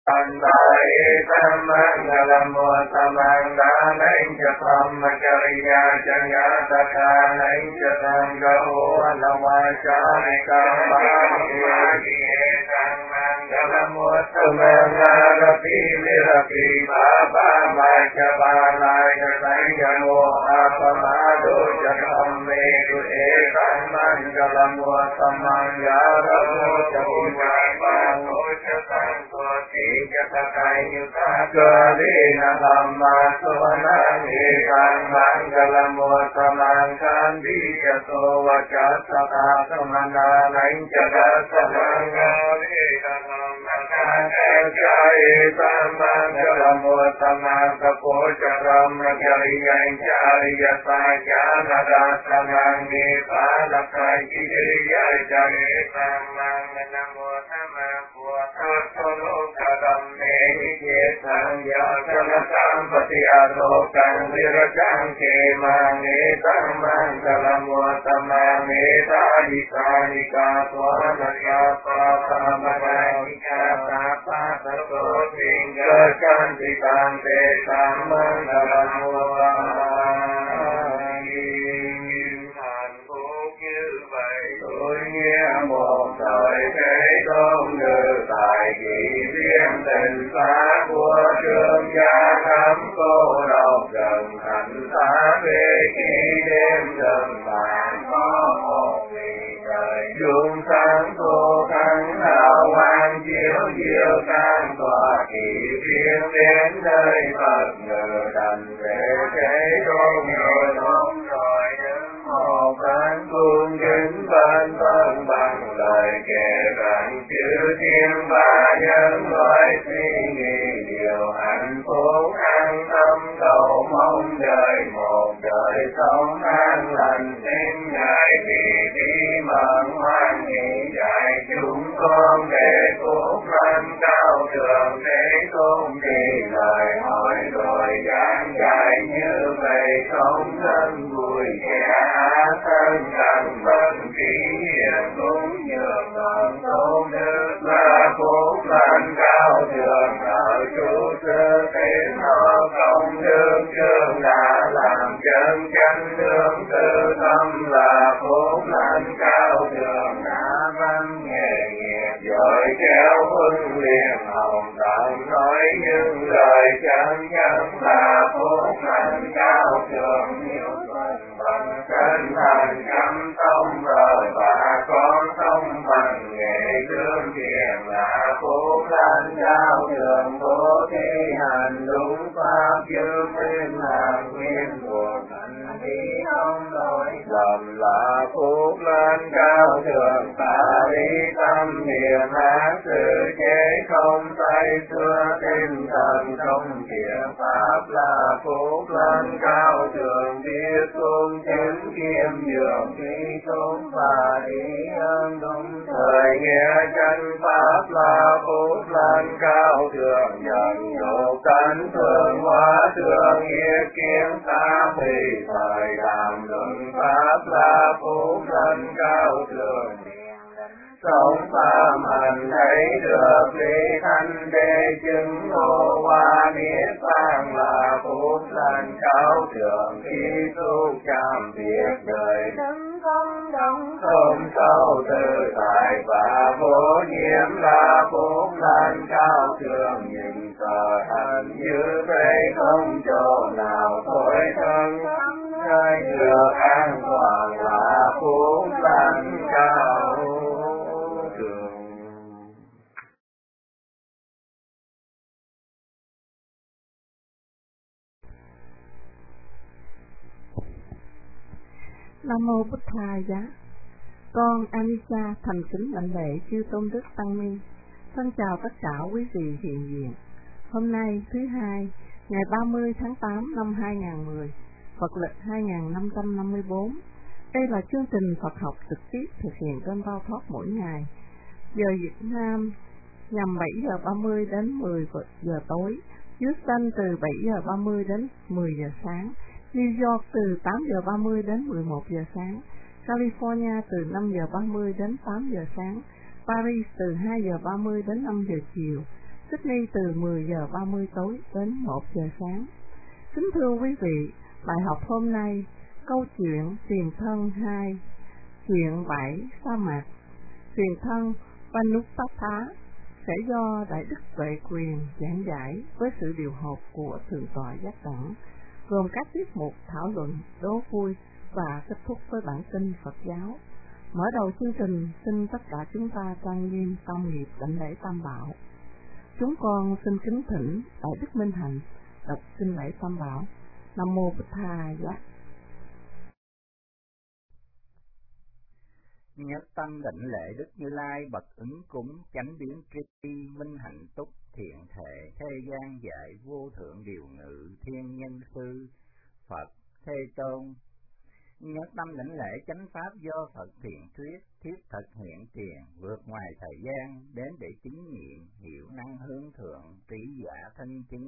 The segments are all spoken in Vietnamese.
Nam mô Bụt Thầy Giá. Con Anisa thành kính lãnh lễ chư tôn đức tăng ni. Thân chào tất cả quý vị hiện diện. Hôm nay thứ hai, ngày 30 tháng 8 năm 2010, Phật lịch 2554. Đây là chương trình Phật học trực tiếp thực hiện trên Bao Thoát mỗi ngày. Giờ Việt Nam nhằm 7 giờ 30 đến 10 giờ tối, Houston từ 7 giờ 30 đến 10 giờ sáng, New York từ 8 giờ 30 đến 11 giờ sáng, California từ 5 giờ 30 đến 8 giờ sáng, Paris từ 2 giờ 30 đến 5 giờ chiều, Sydney từ 10 giờ 30 tối đến 1 giờ sáng. Kính thưa quý vị, bài học hôm nay, câu chuyện tiền thân 2, chuyện 7 sa mạc. Tiền thân Vanuppata sẽ do Đại Đức Tuệ Quyền giảng giải với sự điều hợp của Thượng tọa Giác Đẳng, gồm các tiết mục thảo luận, đố vui và kết thúc với bản kinh Phật giáo. Mở đầu chương trình, xin tất cả chúng ta trang nghiêm tâm nghiệp đảnh lễ Tam Bảo. Chúng con xin kính thỉnh Đại Đức Minh Hạnh đọc kinh lễ Tam Bảo. Nam mô Bụt Thầy. Nhất tâm đảnh lễ Đức Như Lai bậc ứng cúng, chánh biến tri minh hạnh túc, thiện thể thế gian dạy vô thượng điều ngự, thiên nhân sư Phật Thế Tôn. Nhất tâm đảnh lễ chánh pháp do Phật thiện thuyết, thiết thực hiện tiền, vượt ngoài thời gian, đến để chứng nghiệm, hiểu năng hướng thượng, trí giả thân chứng.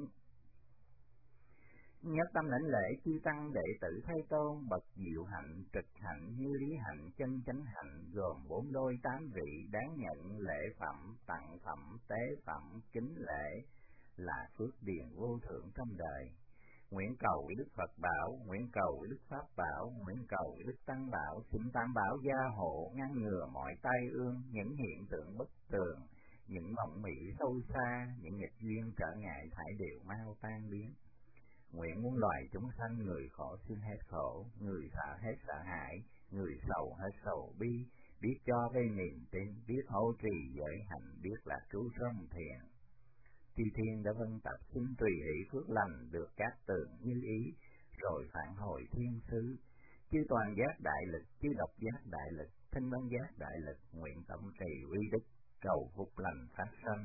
Nhất tâm lãnh lễ chư tăng đệ tử Thế Tôn bậc diệu hạnh, trực hạnh, như lý hạnh, chân chánh hạnh, gồm 4 đôi 8 vị đáng nhận lễ phẩm, tặng phẩm, tế phẩm, kính lễ là phước điền vô thượng trong đời. Nguyện cầu với Đức Phật bảo, nguyện cầu với Đức Pháp bảo, nguyện cầu với Đức Tăng bảo, xin Tam bảo gia hộ, ngăn ngừa mọi tai ương, những hiện tượng bất tường, những mộng mị sâu xa, những nghịch duyên trở ngại thải đều mau tan biến. Nguyện muôn loài chúng sanh, người khổ xin hết khổ, người sợ hết sợ hãi, người sầu hết sầu bi, biết cho về niềm tin, biết hỗ trì giới hạnh, biết là cứu sống thiện. Chư thiên đã vân tập xin tùy hỷ phước lành, được các tường như ý, rồi phản hồi thiên sứ. Chư toàn giác đại lực, chư độc giác đại lực, thanh văn giác đại lực, nguyện tổng trì uy đức, cầu phúc lành phát sanh.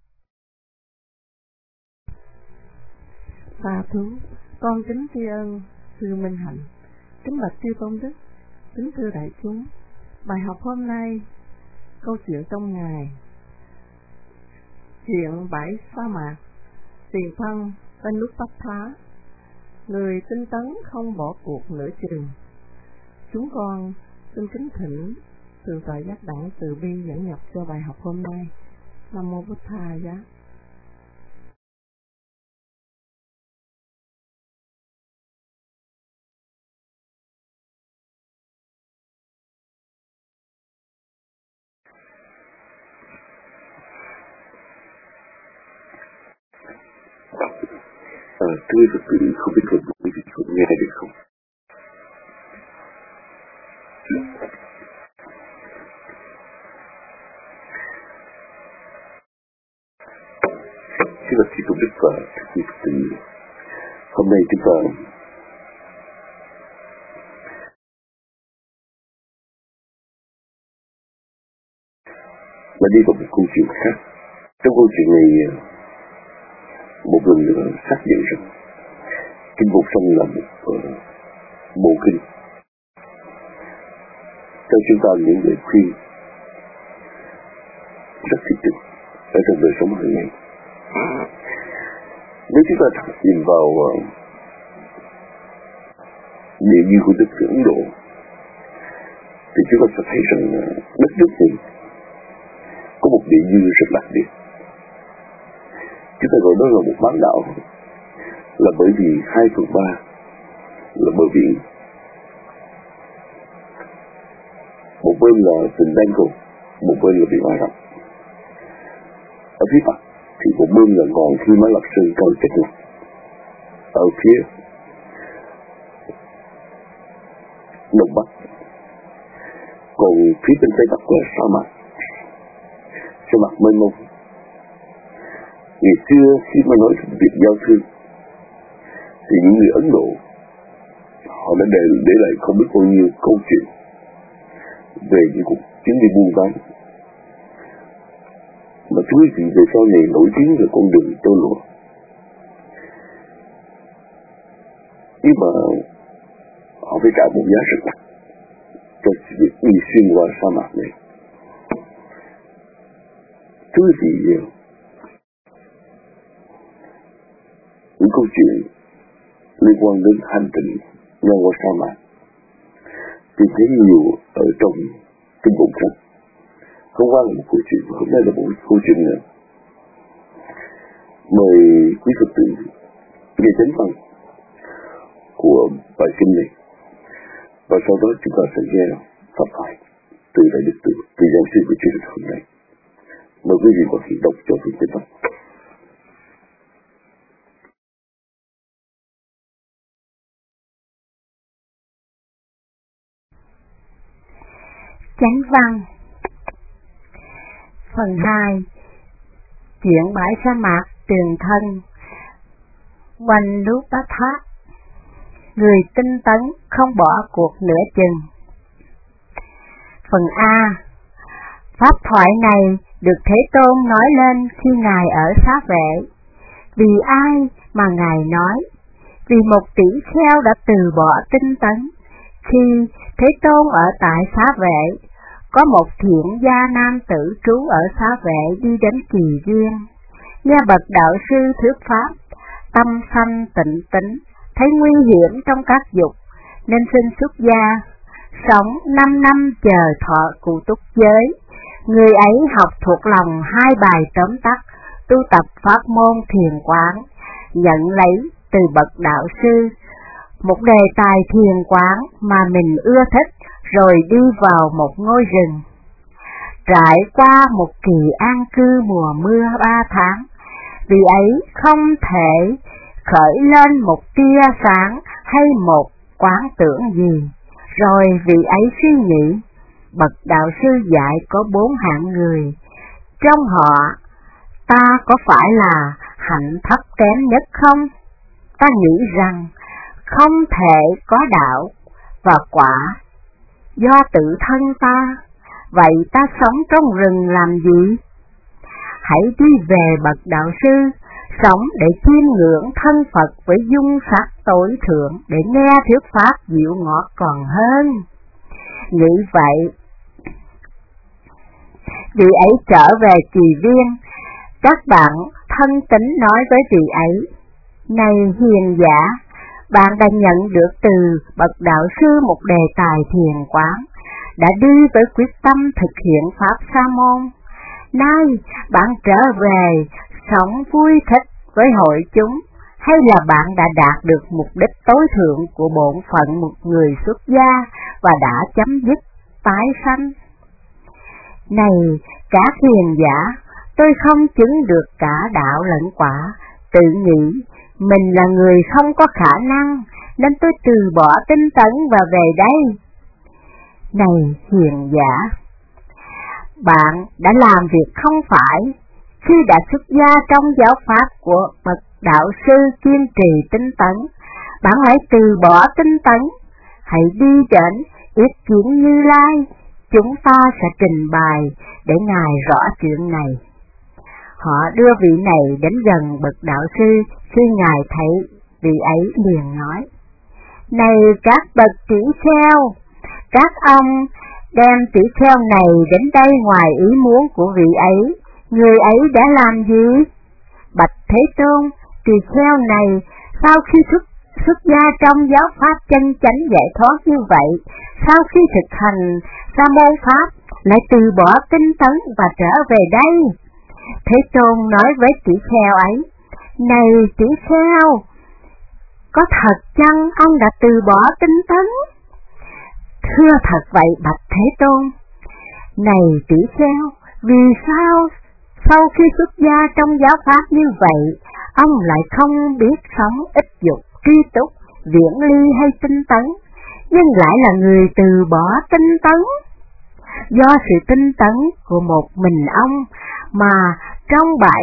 Sa thú, con kính tri ân sư Minh Hạnh, kính bạch chư tôn đức, kính thưa đại chúng. Bài học hôm nay, câu chuyện trong ngày, chuyện 7 sa mạc. Tiền thân Vanuppata, người tinh tấn không bỏ cuộc nửa chừng. Chúng con xin kính thỉnh Thượng tọa Giác Đẳng từ bi dẫn nhập cho bài học hôm nay. Nam mô Bụt Thầy. Thưa Phật tử, không biết là quý vị có nghe được không? Thưa Phật tử Tôn Đức và các quý Phật tử, hôm nay chúng ta đi vào một câu chuyện khác. Trong câu chuyện này, một lần nữa xác nhận rằng Kinh Vô Song là một bộ kinh cho chúng ta những lời khuyên rất thiết thực ở trong đời sống hàng ngày. Nếu chúng ta nhìn vào địa dư của đất nước Ấn Độ, thì chúng ta sẽ thấy rằng đất nước này có một địa dư rất đặc biệt. Chúng ta gọi đó là một bán đảo, là bởi vì 2/3 là bờ biển, một bên là tỉnh Bengal, một bên là biển Ả Rập. Ở phía Bắc thì một bên là ngọn Hy Mã Lạp Sơn cao chặt lắm, ở phía đông bắc, còn phía bên tây bắc là sa mạc mênh mông. Ngày xưa khi mà nói việc giao thương thì những người Ấn Độ họ đã để lại không biết bao nhiêu câu chuyện về những cuộc chuyến đi buôn bán, mà quý vị về sau này nổi tiếng về con đường tơ lụa. Nhưng mà họ phải trả một giá rất đắt cho việc đi xuyên qua sa mạc này. Quý vị, những câu chuyện liên quan đến hành trình ngang qua sa mạc tìm thấy nhiều ở trong Kinh Vô Song. Hôm qua là một câu chuyện, hôm nay là một câu chuyện nữa. Mời quý Phật tử nghe chánh văn của bài kinh này, và sau đó chúng ta sẽ nghe pháp thoại từ Đại Đức từ giáo sư của chương trình hôm nay. Mời quý vị có thể đọc cho vị chánh văn. Chánh văn phần 2. Chuyện bãi sa mạc Tường Thân. Vanupatha, người tinh tấn không bỏ cuộc nửa chừng. Phần A. Pháp thoại này được Thế Tôn nói lên khi Ngài ở Xá Vệ. Vì ai mà Ngài nói? Vì một tỷ kheo đã từ bỏ tinh tấn. Khi Thế Tôn ở tại Xá Vệ, có một thiện gia nam tử trú ở Xá Vệ đi đến Kỳ Viên, nghe bậc đạo sư thuyết pháp, tâm sanh tịnh tính, thấy nguy hiểm trong các dục, nên xin xuất gia, sống 5 năm chờ thọ cụ túc giới. Người ấy học thuộc lòng 2 bài tóm tắt, tu tập pháp môn thiền quán, nhận lấy từ bậc đạo sư một đề tài thiền quán mà mình ưa thích, rồi đi vào một ngôi rừng. Trải qua một kỳ an cư mùa mưa 3 tháng, vì ấy không thể khởi lên một tia sáng hay một quán tưởng gì. Rồi vì ấy suy nghĩ, bậc đạo sư dạy có 4 hạng người, trong họ ta có phải là hạnh thấp kém nhất không? Ta nghĩ rằng không thể có đạo và quả do tự thân ta, vậy ta sống trong rừng làm gì? Hãy đi về bậc đạo sư, sống để chiêm ngưỡng thân Phật với dung sắc tối thượng, để nghe thuyết pháp dịu ngọt còn hơn. Nghĩ vậy, vị ấy trở về Kỳ Viên. Các bạn thân tín nói với vị ấy: Này hiền giả, bạn đã nhận được từ bậc đạo sư một đề tài thiền quán, đã đi với quyết tâm thực hiện pháp sa môn. Nay bạn trở về sống vui thích với hội chúng, hay là bạn đã đạt được mục đích tối thượng của bổn phận một người xuất gia và đã chấm dứt tái sanh? Này các hiền giả, tôi không chứng được cả đạo lẫn quả, tự nghĩ mình là người không có khả năng, nên tôi từ bỏ tinh tấn và về đây. Này hiền giả, bạn đã làm việc không phải. Khi đã xuất gia trong giáo pháp của bậc đạo sư kiên trì tinh tấn, bạn hãy từ bỏ tinh tấn. Hãy đi đến Yết Kiến Như Lai, chúng ta sẽ trình bày để Ngài rõ chuyện này. Họ đưa vị này đến gần bậc đạo sư. Khi Ngài thấy vị ấy liền nói: Này các bậc tỷ kheo, các ông đem tỷ kheo này đến đây ngoài ý muốn của vị ấy. Người ấy đã làm gì? Bạch Thế Tôn, tỳ kheo này sau khi xuất gia trong giáo pháp chân chánh giải thoát như vậy, sau khi thực hành sa môn pháp lại từ bỏ tinh tấn và trở về đây. Thế Tôn nói với tỷ kheo ấy: Này tỷ kheo, có thật chăng ông đã từ bỏ tinh tấn? Thưa thật vậy bạch Thế Tôn. Này tỷ kheo, vì sao sau khi xuất gia trong giáo pháp như vậy, ông lại không biết sống ít dục, tri túc, viễn ly hay tinh tấn, nhưng lại là người từ bỏ tinh tấn? Do sự tinh tấn của một mình ông mà trong bãi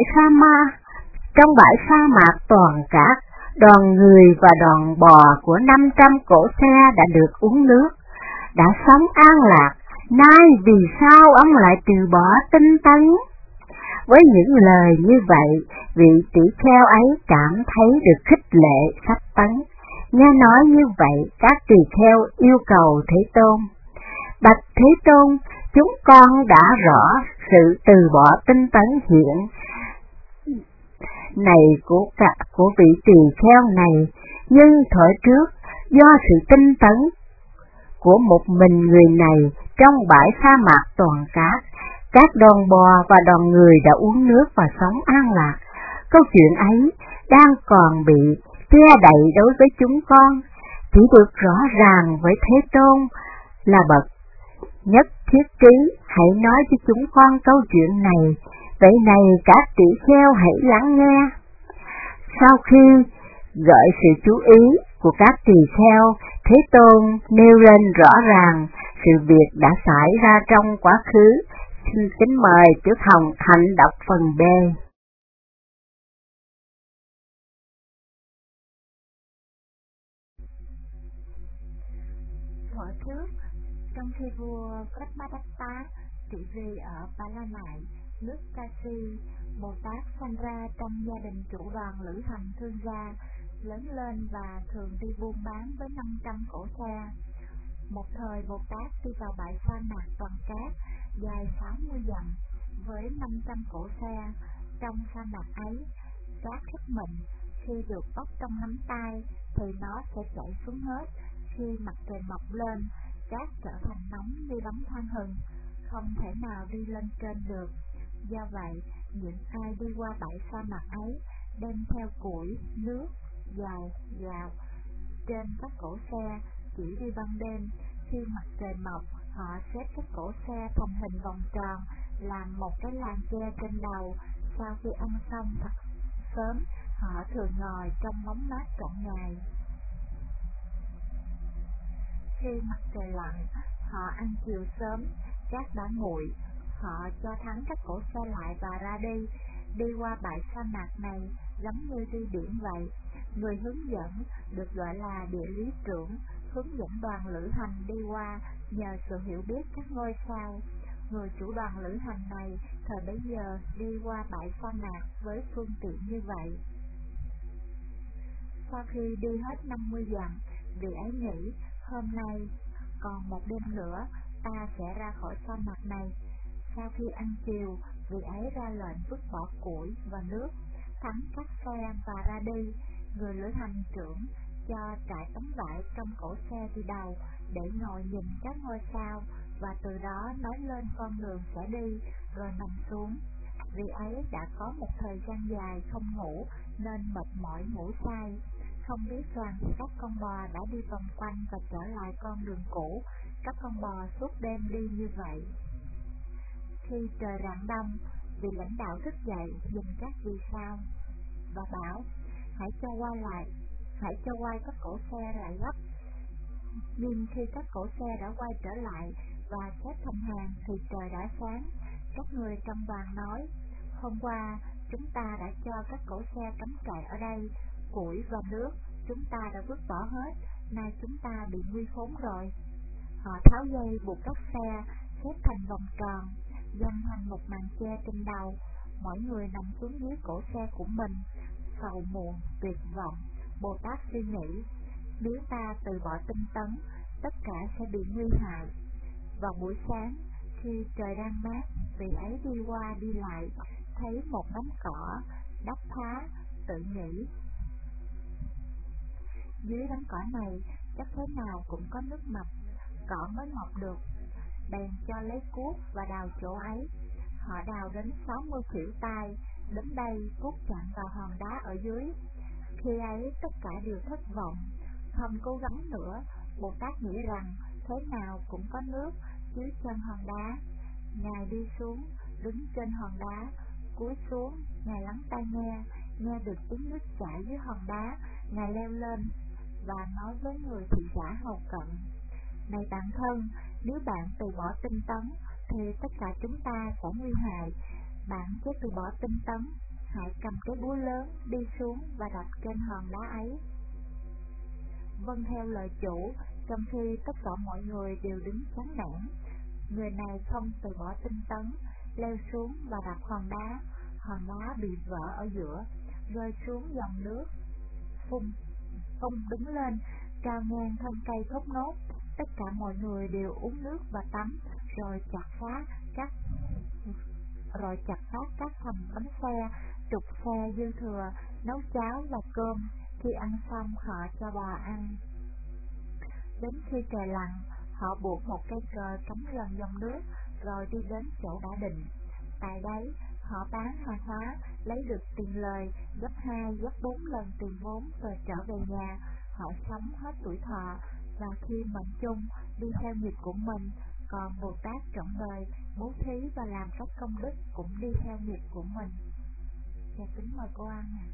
sa mạc toàn cát, đoàn người và đoàn bò của 500 cỗ xe đã được uống nước, đã sống an lạc. Nay vì sao ông lại từ bỏ tinh tấn? Với những lời như vậy, vị tỷ kheo ấy cảm thấy được khích lệ sắp tấn. Nghe nói như vậy, các tỳ kheo yêu cầu Thế Tôn: Bạch Thế Tôn, chúng con đã rõ sự từ bỏ tinh tấn hiện này của vị tỳ kheo này, nhưng thuở trước do sự tinh tấn của một mình người này trong bãi sa mạc toàn cát, các đoàn bò và đoàn người đã uống nước và sống an lạc, câu chuyện ấy đang còn bị che đậy đối với chúng con, chỉ được rõ ràng với Thế Tôn là bậc nhất thiết trí. Hãy nói cho chúng con câu chuyện này, vậy này các tỷ kheo hãy lắng nghe. Sau khi gợi sự chú ý của các tỳ kheo, Thế Tôn nêu lên rõ ràng sự việc đã xảy ra trong quá khứ. Xin kính mời Tiểu Hồng Hạnh đọc phần B. Thuở trước, trong khi vua Brahmadatta trị vì ở Ba La Nại, nước Kashi, Bồ Tát sanh ra trong gia đình chủ đoàn lữ hành thương gia, lớn lên và thường đi buôn bán với 500 cỗ xe. Một thời Bồ Tát đi vào bãi sa mạc toàn cát dài 60 dặm với 500 cỗ xe. Trong sa mạc ấy, cát rất mịn, khi được bóc trong nắm tay thì nó sẽ chảy xuống hết. Khi mặt trời mọc lên, cát trở thành nóng như đống than hừng, không thể nào đi lên trên được. Do vậy, những ai đi qua bãi sa mạc ấy đem theo củi, nước, dầu, gạo trên các cỗ xe, chỉ đi ban đêm. Khi mặt trời mọc, họ xếp các cỗ xe thành hình vòng tròn, làm một cái làn che trên đầu. Sau khi ăn xong thật sớm, họ thường ngồi trong bóng mát trọn ngày. Khi mặt trời lặn, họ ăn chiều sớm, cát đã nguội. Họ cho thắng các cỗ xe lại và ra đi. Đi qua bãi sa mạc này giống như đi biển vậy. Người hướng dẫn được gọi là địa lý trưởng, hướng dẫn đoàn lữ hành đi qua nhờ sự hiểu biết các ngôi sao. Người chủ đoàn lữ hành này thời bấy giờ đi qua bãi sa mạc với phương tiện như vậy. Sau khi đi hết 50 dặm, vị ấy nghĩ, hôm nay còn một đêm nữa ta sẽ ra khỏi sa mạc này. Sau khi ăn chiều, vị ấy ra lệnh vứt bỏ củi và nước, thắng các xe và ra đi. Người lữ hành trưởng cho trải tấm vải trong cổ xe đi đầu để ngồi nhìn các ngôi sao và từ đó nói lên con đường sẽ đi, rồi nằm xuống. Vị ấy đã có một thời gian dài không ngủ nên mệt mỏi ngủ say, không biết rằng các con bò đã đi vòng quanh và trở lại con đường cũ. Các con bò suốt đêm đi như vậy. Khi trời rạng đông, vị lãnh đạo thức dậy nhìn các vì sao và bảo, hãy cho quay các cỗ xe lại gấp. Nhưng khi các cỗ xe đã quay trở lại và xếp thành hàng thì trời đã sáng. Các người trong đoàn nói, hôm qua chúng ta đã cho các cỗ xe cắm trại ở đây, củi và nước chúng ta đã vứt bỏ hết, nay chúng ta bị nguy khốn rồi. Họ tháo dây buộc các xe, xếp thành vòng tròn, dăng thành một màn che trên đầu. Mỗi người nằm xuống dưới cổ xe của mình, sầu muộn, tuyệt vọng. Bồ Tát suy nghĩ, nếu ta từ bỏ tinh tấn, tất cả sẽ bị nguy hại. Vào buổi sáng, khi trời đang mát, vị ấy đi qua đi lại, thấy một đống cỏ đắp phá, tự nghĩ, dưới đống cỏ này chắc thế nào cũng có nước mập, cỏ mới mọc được. Bèn cho lấy cuốc và đào chỗ ấy. Họ đào đến 60 khuỷu tay, đến đây cuốc chạm vào hòn đá ở dưới. Khi ấy tất cả đều thất vọng, không cố gắng nữa. Bồ Tát nghĩ rằng thế nào cũng có nước dưới chân hòn đá. Ngài đi xuống, đứng trên hòn đá, cúi xuống, Ngài lắng tai nghe được tiếng nước chảy dưới hòn đá. Ngài leo lên và nói với người thị giả hầu cận, này bạn thân, nếu bạn từ bỏ tinh tấn thì tất cả chúng ta sẽ nguy hại. Bạn chứ từ bỏ tinh tấn, hãy cầm cái búa lớn đi xuống và đập trên hòn đá ấy. Vâng theo lời chủ, trong khi tất cả mọi người đều đứng chán nản. Người này không từ bỏ tinh tấn, leo xuống và đập hòn đá bị vỡ ở giữa, rơi xuống dòng nước. Phung đứng lên, cao ngang thân cây thốt nốt. Tất cả mọi người đều uống nước và tắm, rồi chặt phá các thành bánh xe, trục xe dư thừa, nấu cháo và cơm. Khi ăn xong họ cho bò ăn. Đến khi trời lặn, họ buộc một cây cờ cắm gần dòng nước, rồi đi đến chỗ đã định. Tại đấy, Họ bán hàng hóa, lấy được tiền lời gấp 2, gấp 4 lần tiền vốn rồi trở về nhà. Họ sống hết tuổi thọ, và khi mệnh chung đi theo nghiệp của mình, còn Bồ Tát trọn đời bố thí và làm các công đức cũng đi theo nghiệp của mình. Dạ kính mời cô An ạ.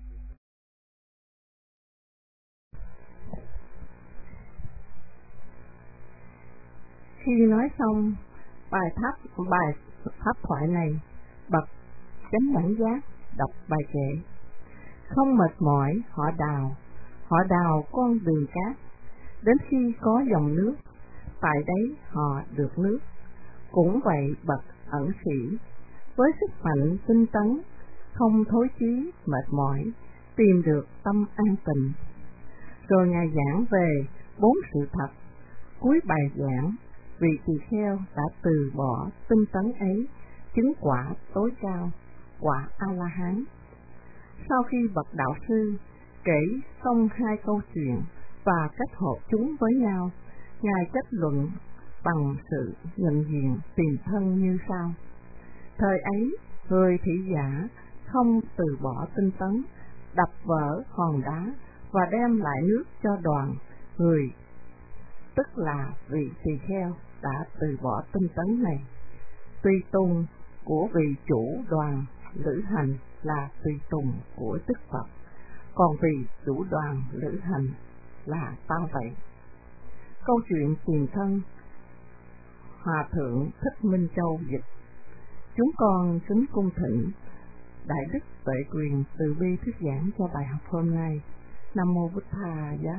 Khi nói xong bài pháp thoại này, bậc chánh đẳng giác đọc bài kệ: không mệt mỏi họ đào con đường cát, đến khi có dòng nước, tại đấy họ được nước. Cũng vậy bậc ẩn sĩ, với sức mạnh tinh tấn, không thối chí mệt mỏi, tìm được tâm an tịnh. Rồi Ngài giảng về 4 sự thật. Cuối bài giảng, vị tỳ kheo đã từ bỏ tinh tấn ấy, chứng quả tối cao, quả A-la-hán. Sau khi bậc đạo sư kể xong 2 câu chuyện và kết hợp chúng với nhau, Ngài kết luận bằng sự nhận diện tiền thân như sau: thời ấy, người thị giả không từ bỏ tinh tấn, đập vỡ hòn đá và đem lại nước cho đoàn người, tức là vị tỳ kheo đã từ bỏ tinh tấn này. Tùy tùng của vị chủ đoàn lữ hành là tùy tùng của Đức Phật, còn vị chủ đoàn lữ hành là ta vậy. Câu chuyện tiền thân, Hòa thượng Thích Minh Châu dịch. Chúng con kính cung thỉnh Đại đức Tuệ Quyền từ bi thuyết giảng cho bài học hôm nay. Nam mô Bụt Thà Giá.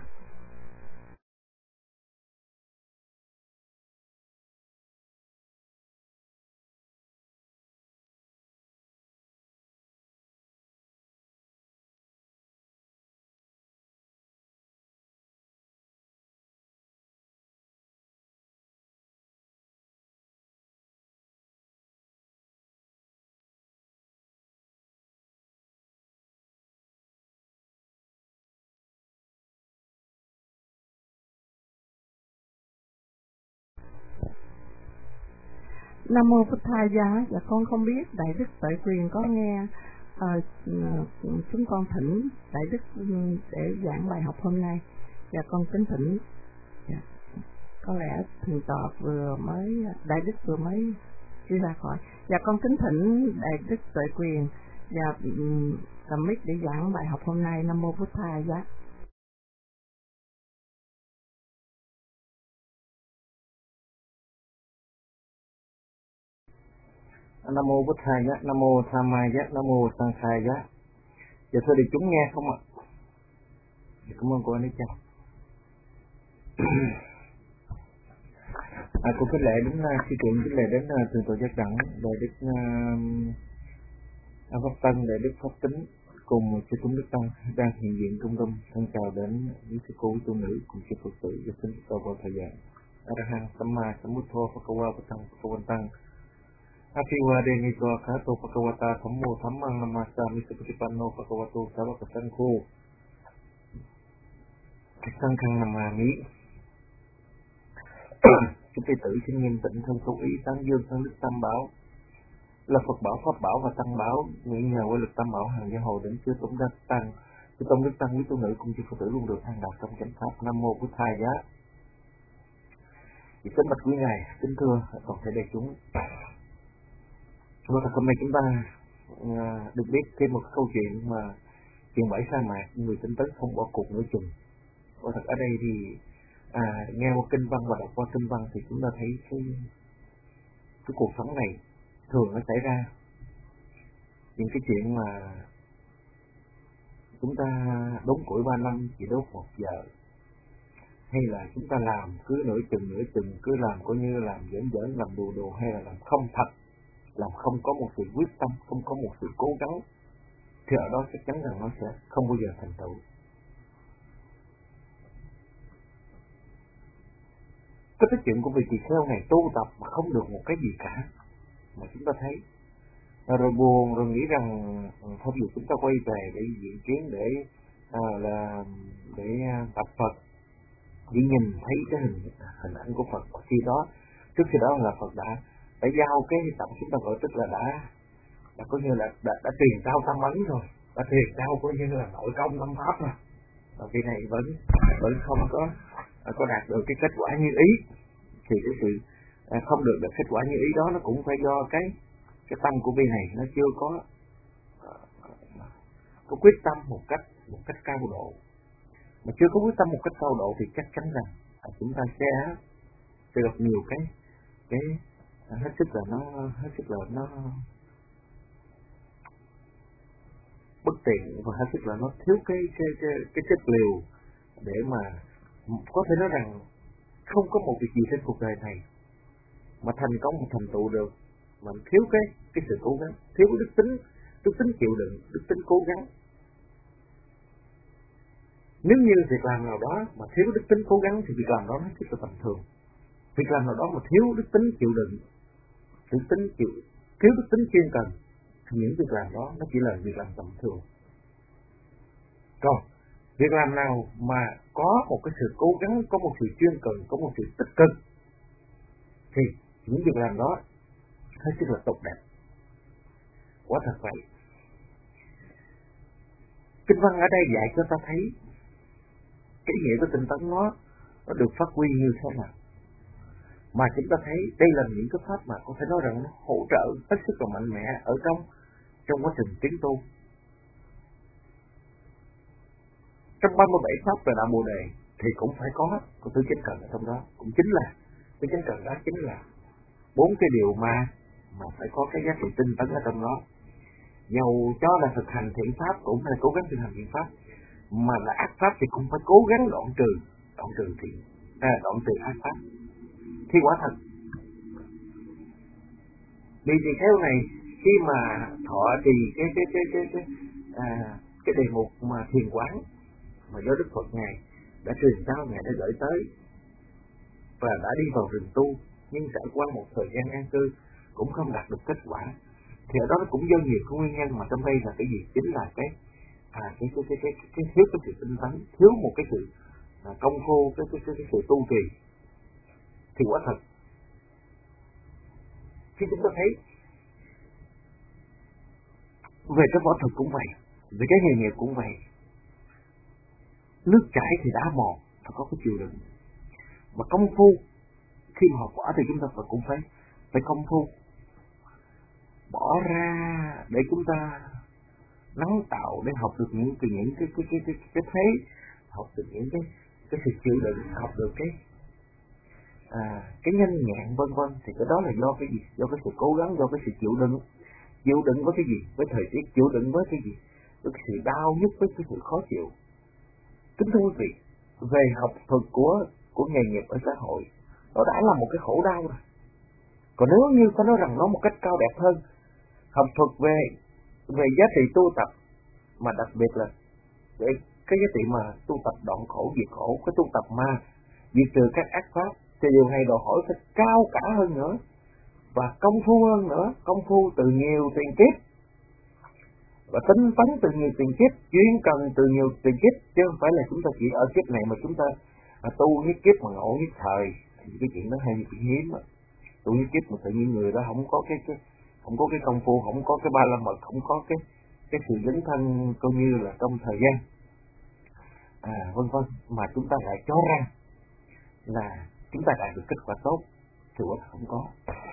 Nam mô Bụt Thà Giá. Dạ con không biết Đại đức Tuệ Quyền có nghe chúng con thỉnh Đại đức để giảng bài học hôm nay. Dạ con kính thỉnh. Dạ. Có lẽ thượng tọa Đại đức vừa mới đi ra khỏi. Dạ con kính thỉnh Đại đức Tuệ Quyền và cầm mic để giảng bài học hôm nay. Nam mô Bụt Thà Giá. Nam mô Bụt Thầy Giá, Nam mô Tham Mai Giá, Nam mô Sang Khai Giá. Giờ thưa đi chúng nghe không ạ? Cảm ơn cô Anh Cha. Cô kính lễ đến sự kiện kính lễ đến Thượng tọa Giác Đẳng, Đại đức Pháp Tân, Đại đức Pháp Tính cùng sư chúng Đức Tăng đang hiện diện trung tâm. Thân chào đến quý sư cô, quý tu nữ cùng sư Phật tử và xin chào vào thời gian. Arahant Samma Sambuddho Phakawa Patang Phakawantang Apiwade Nito Akato Phakawata Thammo Thammang Namasami Supatipanno Phakawato Savaka Sangho Sang Khang Namami. Chúng đệ tử xin nghiêm tịnh thân tu ý tán dương thân đức Tam Bảo là Phật bảo, Pháp bảo và Tăng bảo, nguyện nhờ quy lực Tam bảo hàng gia hộ đến chư Tôn Đức Tăng, chư Tôn Đức Tăng, quý tu nữ cùng chư Phật tử luôn được an đạt trong chánh pháp. Nam mô Bụt Thầy Giá. Kính bạch quý ngài, kính thưa toàn thể đại chúng. Và hôm nay chúng ta được biết thêm một câu chuyện mà chuyện bãi sa mạc, người tinh tấn không bỏ cuộc nửa chừng. Và thật ở đây thì nghe qua kinh văn và đọc qua kinh văn thì chúng ta thấy cái cuộc sống này thường nó xảy ra những cái chuyện mà chúng ta đốn củi 3 năm chỉ đốt 1 giờ, hay là chúng ta làm cứ nửa chừng cứ làm coi như làm giỡn làm đùa hay là làm không thật, làm không có một sự quyết tâm, không có một sự cố gắng, thì ở đó chắc chắn rằng nó sẽ không bao giờ thành tựu. Cái chuyện của vị tỳ kheo này tu tập mà không được một cái gì cả, mà chúng ta thấy rồi buồn, rồi nghĩ rằng thôi dù chúng ta quay về để diễn kiến để tập Phật, chỉ nhìn thấy cái hình ảnh của Phật. Trước khi đó là Phật đã giao cái tập chúng ta gọi tức là coi như là đã truyền trao tâm ấn rồi, đã truyền trao coi như là nội công tâm pháp rồi, và vị này vẫn không có đạt được cái kết quả như ý, thì cái sự không được kết quả như ý đó nó cũng phải do cái tâm của vị này nó chưa có quyết tâm một cách cao độ. Mà chưa có quyết tâm một cách cao độ thì chắc chắn rằng chúng ta sẽ gặp nhiều cái hết sức là nó bất tiện, và hết sức là nó thiếu cái chất liều để mà có thể nói rằng không có một việc gì trên cuộc đời này mà thành công mà thành tựu được mà thiếu cái sự cố gắng, thiếu đức tính chịu đựng, đức tính cố gắng. Nếu như việc làm nào đó mà thiếu đức tính cố gắng thì việc làm đó nó rất là tầm thường. Việc làm nào đó mà thiếu đức tính chịu đựng, thiếu đức tính chuyên cần thì những việc làm đó nó chỉ là việc làm tầm thường. Còn việc làm nào mà có một cái sự cố gắng, có một sự chuyên cần, có một sự tích cực thì những việc làm đó hết sức là tốt đẹp. Quả thật vậy. Kinh văn ở đây dạy cho ta thấy cái nghĩa của tinh tấn nó được phát huy như thế nào. Mà chúng ta thấy đây là những cái pháp mà có thể nói rằng nó hỗ trợ hết sức là mạnh mẽ ở trong quá trình tiến tu. Trong 37 pháp về Đạo Bồ Đề thì cũng phải có tứ chánh cần ở trong đó, cũng chính là tứ chánh cần đó chính là 4 cái điều mà phải có cái giá trị tinh tấn ở trong đó. Dầu cho là thực hành thiện pháp cũng phải cố gắng thực hành thiện pháp, mà là ác pháp thì cũng phải cố gắng đoạn trừ ác pháp. Thì quả thật vì tỳ kheo này khi mà thọ trì cái đề mục mà thiền quán mà do Đức Phật ngài đã truyền trao, ngài đã gửi tới và đã đi vào rừng tu, nhưng trải qua một thời gian an cư cũng không đạt được kết quả, thì ở đó nó cũng do nhiều cái nguyên nhân, mà trong đây là cái gì? Chính là cái thiếu cái sự tinh tấn, thiếu một cái sự công phu, cái sự tu trì. Thì quả thật khi chúng ta thấy về cái võ thuật cũng vậy, về cái nghề nghiệp cũng vậy, nước chảy thì đá mòn, phải có cái chịu đựng. Và công phu khi mà học võ thì chúng ta cũng phải công phu bỏ ra để chúng ta nắng tạo, để học được những cái thế, học được những cái sự chịu đựng, học được cái nhanh nhẹn vân vân. Thì cái đó là do cái gì? Do cái sự cố gắng, do cái sự chịu đựng với cái gì? Với thời tiết, chịu đựng với cái gì? Với cái sự đau nhức, với cái sự khó chịu. Kính thưa quý vị, về học thuật của nghề nghiệp ở xã hội, nó đã là một cái khổ đau rồi. Còn nếu như có nói rằng nó một cách cao đẹp hơn, học thuật về giá trị tu tập, mà đặc biệt là cái giá trị mà tu tập đoạn khổ diệt khổ, cái tu tập mà diệt trừ các ác pháp, thì điều này đòi hỏi phải cao cả hơn nữa và công phu hơn nữa, công phu từ nhiều tiền kiếp và tinh tấn từ nhiều tiền kiếp, chuyên cần từ nhiều tiền kiếp, chứ không phải là chúng ta chỉ ở kiếp này mà chúng ta tu nhất kiếp mà ngộ nhất thời. Cái chuyện đó hay chuyện hiếm á. Tu nhất kiếp mà tự nhiên người đó không có cái công phu, không có cái ba la mật, không có cái sự dấn thân coi như là trong thời gian vân vân, mà chúng ta lại cho rằng là chúng ta đạt được kết quả tốt thì quả không có.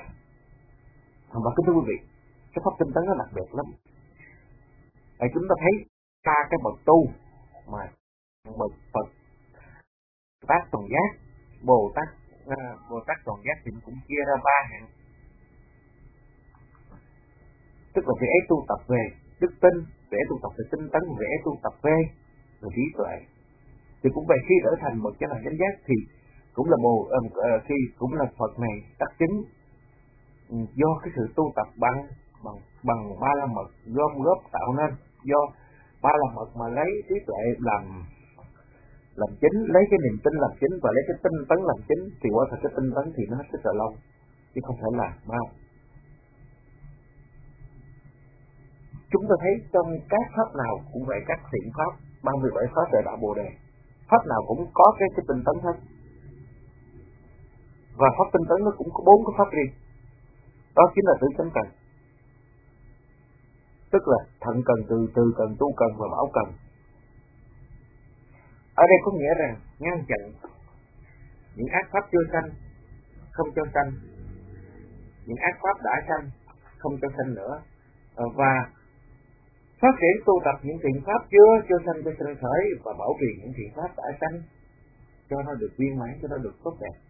Và kính thưa quý vị, cái pháp tinh tấn nó đặc biệt lắm. Chúng ta thấy cái bậc tu mà bậc Phật, Tát Toàn Giác, Bồ Tát Toàn Giác thì cũng chia ra 3 hạng. Tức là vị ấy tu tập về đức tin, vị ấy tu tập về tinh tấn, vị ấy tu tập về trí tuệ. Thì cũng về khi trở thành bậc chánh đẳng chánh giác thì cũng là khi cũng là Phật này đắc chứng do cái sự tu tập bằng ba la mật gom góp tạo nên, do ba la mật mà lấy trí tuệ làm chính, lấy cái niềm tin làm chính và lấy cái tinh tấn làm chính, thì quả thật cái tinh tấn thì nó rất là lâu chứ không phải là mau. Chúng ta thấy trong các pháp nào cũng vậy, các thiện pháp 37 pháp về Đạo Bồ Đề, pháp nào cũng có cái tinh tấn hết. Và pháp tinh tấn nó cũng có 4 cái pháp riêng. Đó chính là tứ chánh cần. tức là thận cần, từ cần, tu cần và bảo cần. Ở đây có nghĩa rằng ngăn chặn những ác pháp chưa sanh, không cho sanh, những ác pháp đã sanh, không cho sanh nữa, và phát triển tu tập những thiện pháp chưa sanh cho sanh khởi, và bảo trì những thiện pháp đã sanh cho nó được viên mãn, cho nó được tốt đẹp.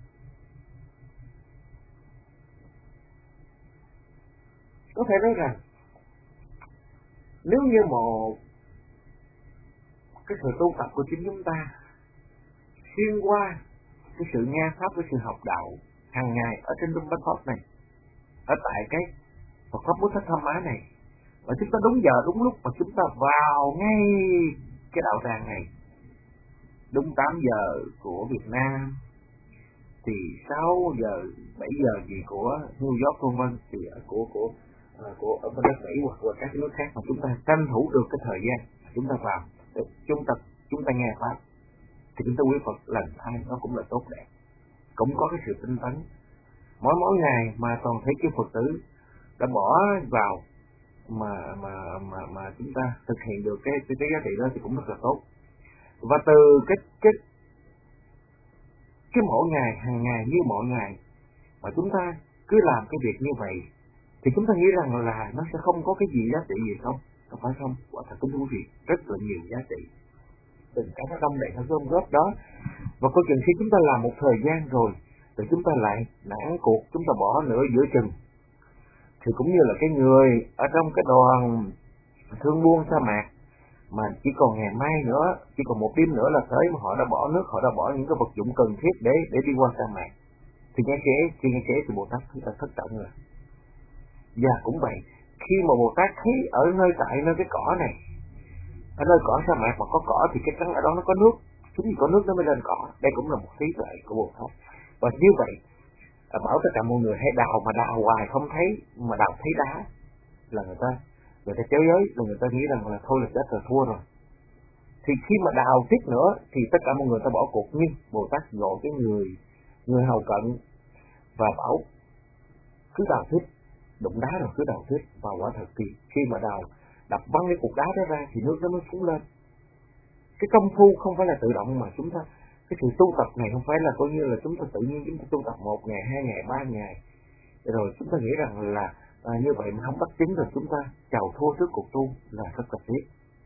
Có thể nói rằng nếu như một cái sự tu tập của chính chúng ta xuyên qua cái sự nghe pháp, cái sự học đạo hàng ngày ở trên Trung Bách Pháp này, ở tại cái Phật pháp Bố Thất Tham Má này, và chúng ta đúng giờ đúng lúc mà chúng ta vào ngay cái đạo tràng này đúng 8 giờ của Việt Nam, thì 6 giờ 7 giờ gì của New York vân vân, thì của ở bên đất Mỹ hoặc là các nước khác, mà chúng ta tranh thủ được cái thời gian chúng ta vào để chúng ta nghe pháp, thì chúng ta quý Phật lần hai nó cũng là tốt đẹp, cũng có cái sự tinh tấn. Mỗi ngày mà toàn thể chư Phật tử đã bỏ vào mà chúng ta thực hiện được cái giá trị đó thì cũng rất là tốt. Và từ cái mỗi ngày, hàng ngày như mọi ngày mà chúng ta cứ làm cái việc như vậy, thì chúng ta nghĩ rằng là nó sẽ không có cái gì giá trị gì không? Không phải không? Quả thật cũng thú vị, rất là nhiều giá trị. Từng cái nó đông đầy, nó gom góp đó. Và coi chừng khi chúng ta làm một thời gian rồi, thì chúng ta lại nản cuộc, chúng ta bỏ nửa giữa chừng. Thì cũng như là cái người ở trong cái đoàn thương buôn sa mạc, mà chỉ còn ngày mai nữa, chỉ còn một đêm nữa là tới, mà họ đã bỏ nước, họ đã bỏ những cái vật dụng cần thiết để đi qua sa mạc. Thì nghe kế thì Bồ Tát chúng ta thất trọng rồi. Và cũng vậy, khi mà Bồ Tát thấy ở tại nơi cái cỏ này, ở nơi cỏ sa mạc mà có cỏ thì cái trắng ở đó nó có nước, chúng có nước nó mới lên cỏ. Đây cũng là một trí tuệ của Bồ Tát. Và như vậy bảo tất cả mọi người hãy đào, mà đào hoài không thấy, mà đào thấy đá là người ta chới giới, là người ta nghĩ rằng là thôi là chết rồi, thua rồi. Thì khi mà đào tiếp nữa thì tất cả mọi người ta bỏ cuộc, nhưng Bồ Tát gọi cái người hầu cận và bảo cứ đào tiếp, đụng đá rồi cứ đào tiếp. Và quả thật thì khi mà đào đập văng cái cục đá đó ra thì nước nó mới phúng lên. Cái công phu không phải là tự động, mà chúng ta, cái sự tu tập này không phải là coi như là chúng ta tự nhiên chúng ta tu tập 1 ngày, 2 ngày, 3 ngày rồi chúng ta nghĩ rằng là như vậy mà không bắt chứng rồi chúng ta chào thua trước cuộc tu, là rất là tiếc.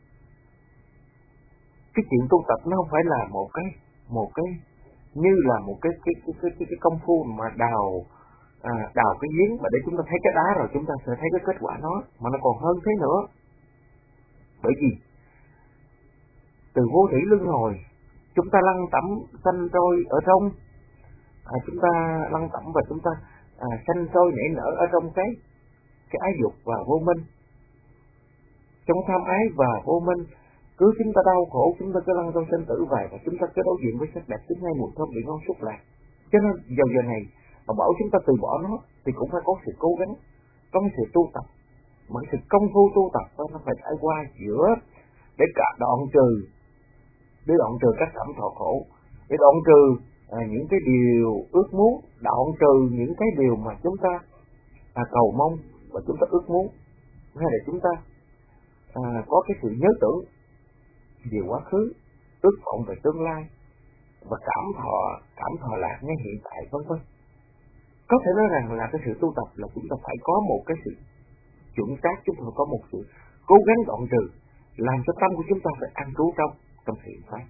Cái chuyện tu tập nó không phải là một cái như là một cái công phu mà đào cái giếng mà để chúng ta thấy cái đá rồi chúng ta sẽ thấy cái kết quả nó, mà nó còn hơn thế nữa. Bởi vì từ vô thủy luân hồi chúng ta lăn tẩm sanh trôi ở trong, chúng ta lăn tẩm và chúng ta sanh trôi nảy nở ở trong cái ái dục và vô minh, trong tham ái và vô minh. Cứ chúng ta đau khổ, chúng ta cứ lăn trong sinh tử và chúng ta cứ đối diện với sắc đẹp thứ hai, mùi thơm, vị ngon, xúc lạc. Cho nên vào giờ này mà bảo chúng ta từ bỏ nó thì cũng phải có sự cố gắng trong sự tu tập, mà sự công phu tu tập đó nó phải trải qua giữa để cả đoạn trừ các cảm thọ khổ, để đoạn trừ những cái điều ước muốn, đoạn trừ những cái điều mà chúng ta cầu mong và chúng ta ước muốn, hay là chúng ta có cái sự nhớ tưởng về quá khứ, ước vọng về tương lai, và cảm thọ lạc ngay hiện tại, vân vân. Có thể nói rằng là cái sự tu tập là chúng ta phải có một cái sự chuẩn xác, chúng ta phải có một sự cố gắng đoạn trừ, làm cho tâm của chúng ta phải an trú trong thiện pháp.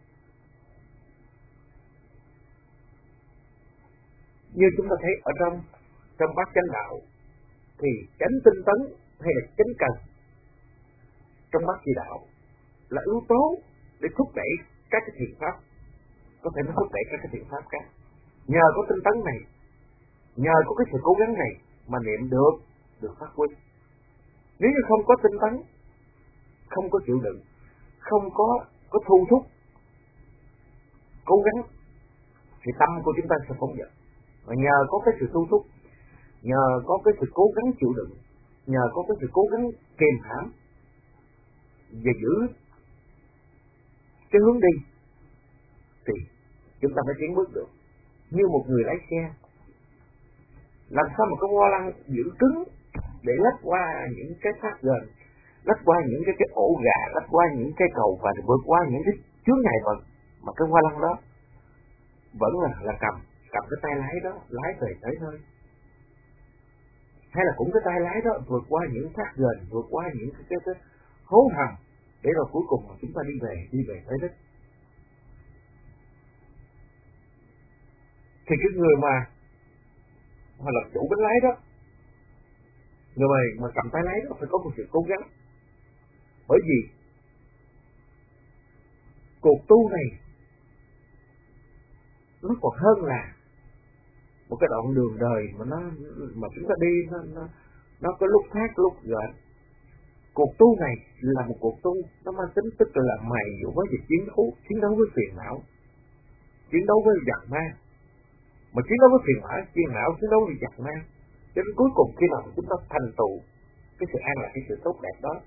Như chúng ta thấy ở trong bát chánh đạo thì chánh tinh tấn hay là chánh cần trong bát chỉ đạo là yếu tố để thúc đẩy các cái thiện pháp, có thể nó thúc đẩy các cái thiện pháp khác. Nhờ có tinh tấn này, nhờ có cái sự cố gắng này mà niệm được phát huy. Nếu như không có tinh tấn, không có chịu đựng, không có thu thúc cố gắng thì tâm của chúng ta sẽ phóng dật. Và nhờ có cái sự thu thúc, nhờ có cái sự cố gắng chịu đựng, nhờ có cái sự cố gắng kiềm hãm và giữ cái hướng đi thì chúng ta mới tiến bước được. Như một người lái xe, làm sao mà có vô lăng giữ cứng để lách qua những cái thác gần, lách qua những cái ổ gà, lách qua những cái cầu và vượt qua những cái chướng ngại vật mà cái hoa lăng đó vẫn là cầm cái tay lái đó lái về tới nơi, hay là cũng cái tay lái đó vượt qua những thác gần, vượt qua những cái hố hầm để rồi cuối cùng mà chúng ta đi về tới đích. Thì cái người mà làm chủ bánh lái đó, người mà cầm tay lái đó phải có một sự cố gắng, bởi vì cuộc tu này nó còn hơn là một cái đoạn đường đời mà chúng ta đi nó có lúc thác lúc gợn. Cuộc tu này là một cuộc tu nó mang tính tức là mày dụ với việc chiến đấu với phiền não, chiến đấu với giặc ma, mà chiến đấu với phiền não, chiến đấu với giặc ma, cho đến cuối cùng khi nào chúng ta thành tựu cái sự an lạc, cái sự tốt đẹp đó,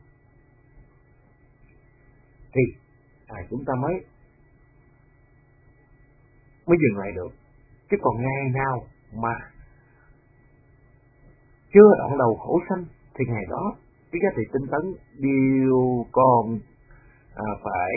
thì chúng ta mới dừng lại được. Chứ còn ngày nào mà chưa đoạn đầu khổ sanh thì ngày đó cái giá trị tinh tấn đều còn phải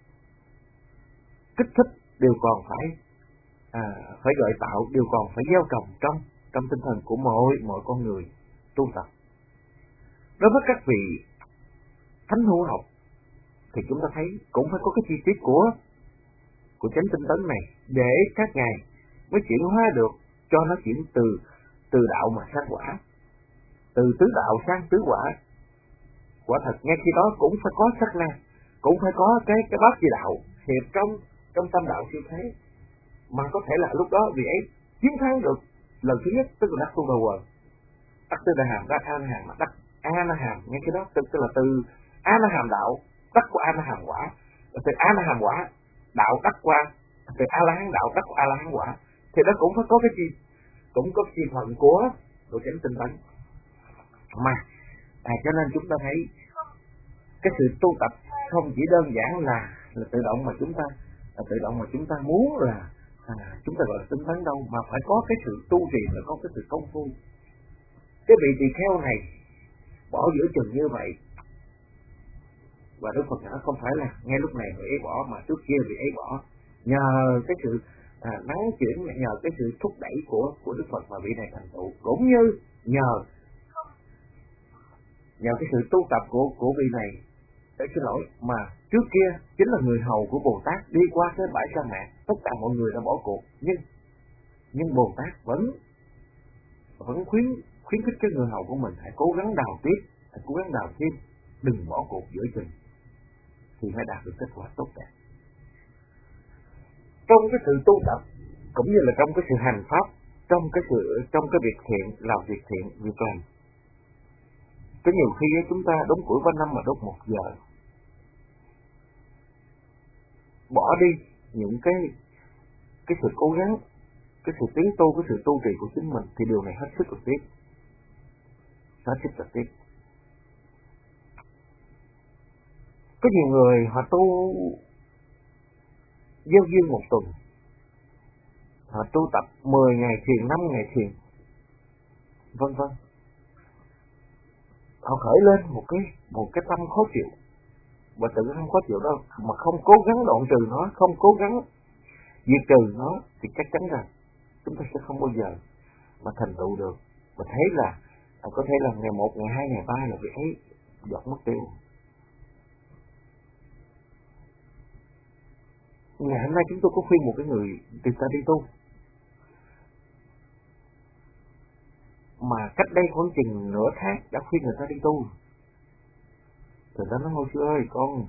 kích thích, đều còn phải gợi tạo, đều còn phải gieo trồng trong tinh thần của mọi con người tu tập. Đối với các vị thánh hữu học thì chúng ta thấy cũng phải có cái chi tiết của chánh tinh tấn này để các ngài mới chuyển hóa được, cho nó chuyển từ đạo mà sang quả, từ tứ đạo sang tứ quả. Quả thật ngay khi đó cũng phải có sát na, cũng phải có cái bát chi đạo hiệp trong tâm đạo siêu thế, mà có thể là lúc đó vị ấy chiến thắng được lần thứ nhất, tức là đắc tu đầu quần, đắc tư đà hàm, đắc a na hàm, đắc a na hàm. Ngay khi đó tức là từ a na hàm đạo đắc qua a na hàm quả, từ a na hàm quả đạo đắc qua từ a la hán đạo đắc qua a la hán quả, thì đó cũng phải có cái gì, cũng có chi phận của chánh tinh tấn mà. Cho nên chúng ta thấy cái sự tu tập không chỉ đơn giản là tự động mà chúng ta muốn là chúng ta gọi là tinh tấn đâu, mà phải có cái sự tu trì, phải có cái sự công phu. Cái vị tỳ kheo này bỏ giữa chừng như vậy, và Đức Phật không phải là ngay lúc này vị ấy bỏ, mà trước kia vị ấy bỏ nhờ cái sự nắng chuyển, nhờ cái sự thúc đẩy của Đức Phật mà vị này thành tựu, cũng như nhờ cái sự tu tập của vị này, xin lỗi, mà trước kia chính là người hầu của Bồ Tát đi qua cái bãi sa mạc, tất cả mọi người đã bỏ cuộc, nhưng Bồ Tát vẫn khuyến khích cái người hầu của mình hãy cố gắng đào tiếp, hãy cố gắng đào thêm, đừng bỏ cuộc giữa chừng, thì phải đạt được kết quả tốt đẹp. Trong cái sự tu tập cũng như là trong cái sự hành pháp, trong cái việc thiện, làm việc thiện, việc lành. Có nhiều khi chúng ta đốn củi qua năm mà đốt 1 giờ, bỏ đi những cái sự cố gắng, cái sự tiến tu, cái sự tu trì của chính mình, thì điều này hết sức là tiếc, hết sức là tiếc. Có nhiều người họ tu gieo duyên 1 tuần, họ tu tập 10 ngày thiền, 5 ngày thiền, vân vân. Họ khởi lên một cái tâm khó chịu, và tự không khó chịu đâu, mà không cố gắng đoạn trừ nó, không cố gắng diệt trừ nó, thì chắc chắn rằng chúng ta sẽ không bao giờ mà thành tựu được. Và thấy là có thể là ngày 1, ngày 2, ngày 3 là vị ấy giọt mất tiêu. Ngày hôm nay chúng tôi có khuyên một cái người người ta đi tu, mà cách đây khoảng chừng nửa tháng đã khuyên người ta đi tu. Người ta nói: "Ngô sư ơi,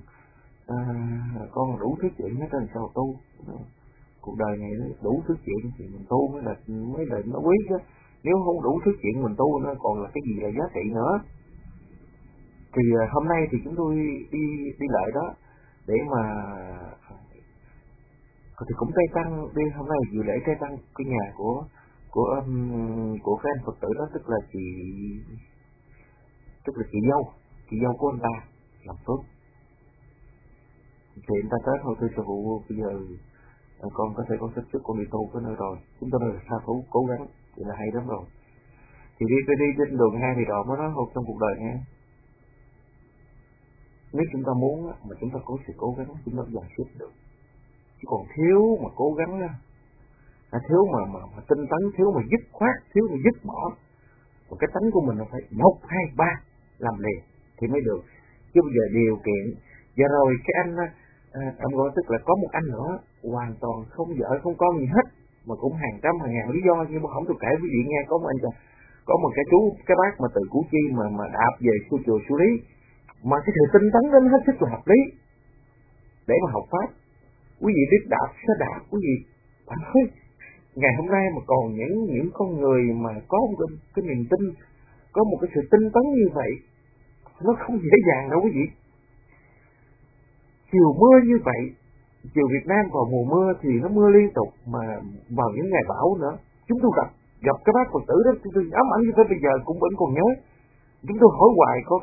con đủ thứ chuyện hết rồi, sao tu? Cuộc đời này đủ thứ chuyện thì mình tu mới là nó quý chứ. Nếu không đủ thứ chuyện mình tu nó còn là cái gì là giá trị nữa." Thì hôm nay thì chúng tôi đi lại đó để mà thì cũng trai tăng đi, hôm nay dự lễ trai tăng cái nhà của cái anh Phật tử đó, tức là chị dâu của anh ta làm phước. Thì anh ta tới thôi, thưa sư phụ, bây giờ con có thể con sắp xếp con đi tu cái nơi rồi, chúng tôi là sa thú cố gắng, thì là hay lắm rồi. Thì đi trên đường ngay thì rồi mới nói hôn trong cuộc đời nghe. Nếu chúng ta muốn mà chúng ta có sự cố gắng, chúng ta dàn xếp được. Chứ còn thiếu mà cố gắng đó, thiếu mà tinh tấn, thiếu mà dứt khoát, thiếu mà dứt bỏ, một cái tánh của mình là phải 1, 2, 3 làm liền thì mới được. Chứ bây giờ điều kiện giờ rồi cái anh ông gọi tức là có một anh nữa hoàn toàn không vợ không con gì hết mà cũng hàng trăm hàng ngàn lý do, nhưng mà không tôi kể quý vị nghe. Có một cái chú cái bác mà từ Củ Chi mà đạp về chùa Xử Lý, mà cái sự tinh tấn đến hết sức là hợp lý để mà học pháp. Quý vị biết đạp sẽ đạp, quý vị bạn ơi, ngày hôm nay mà còn những con người mà có một cái niềm tin, có một cái sự tinh tấn như vậy, nó không dễ dàng đâu quý vị. Chiều mưa như vậy, chiều Việt Nam vào mùa mưa thì nó mưa liên tục, mà vào những ngày bão nữa. Chúng tôi gặp cái bác Phật tử đó, tôi ám ảnh như thế bây giờ cũng vẫn còn nhớ. Chúng tôi hỏi hoài có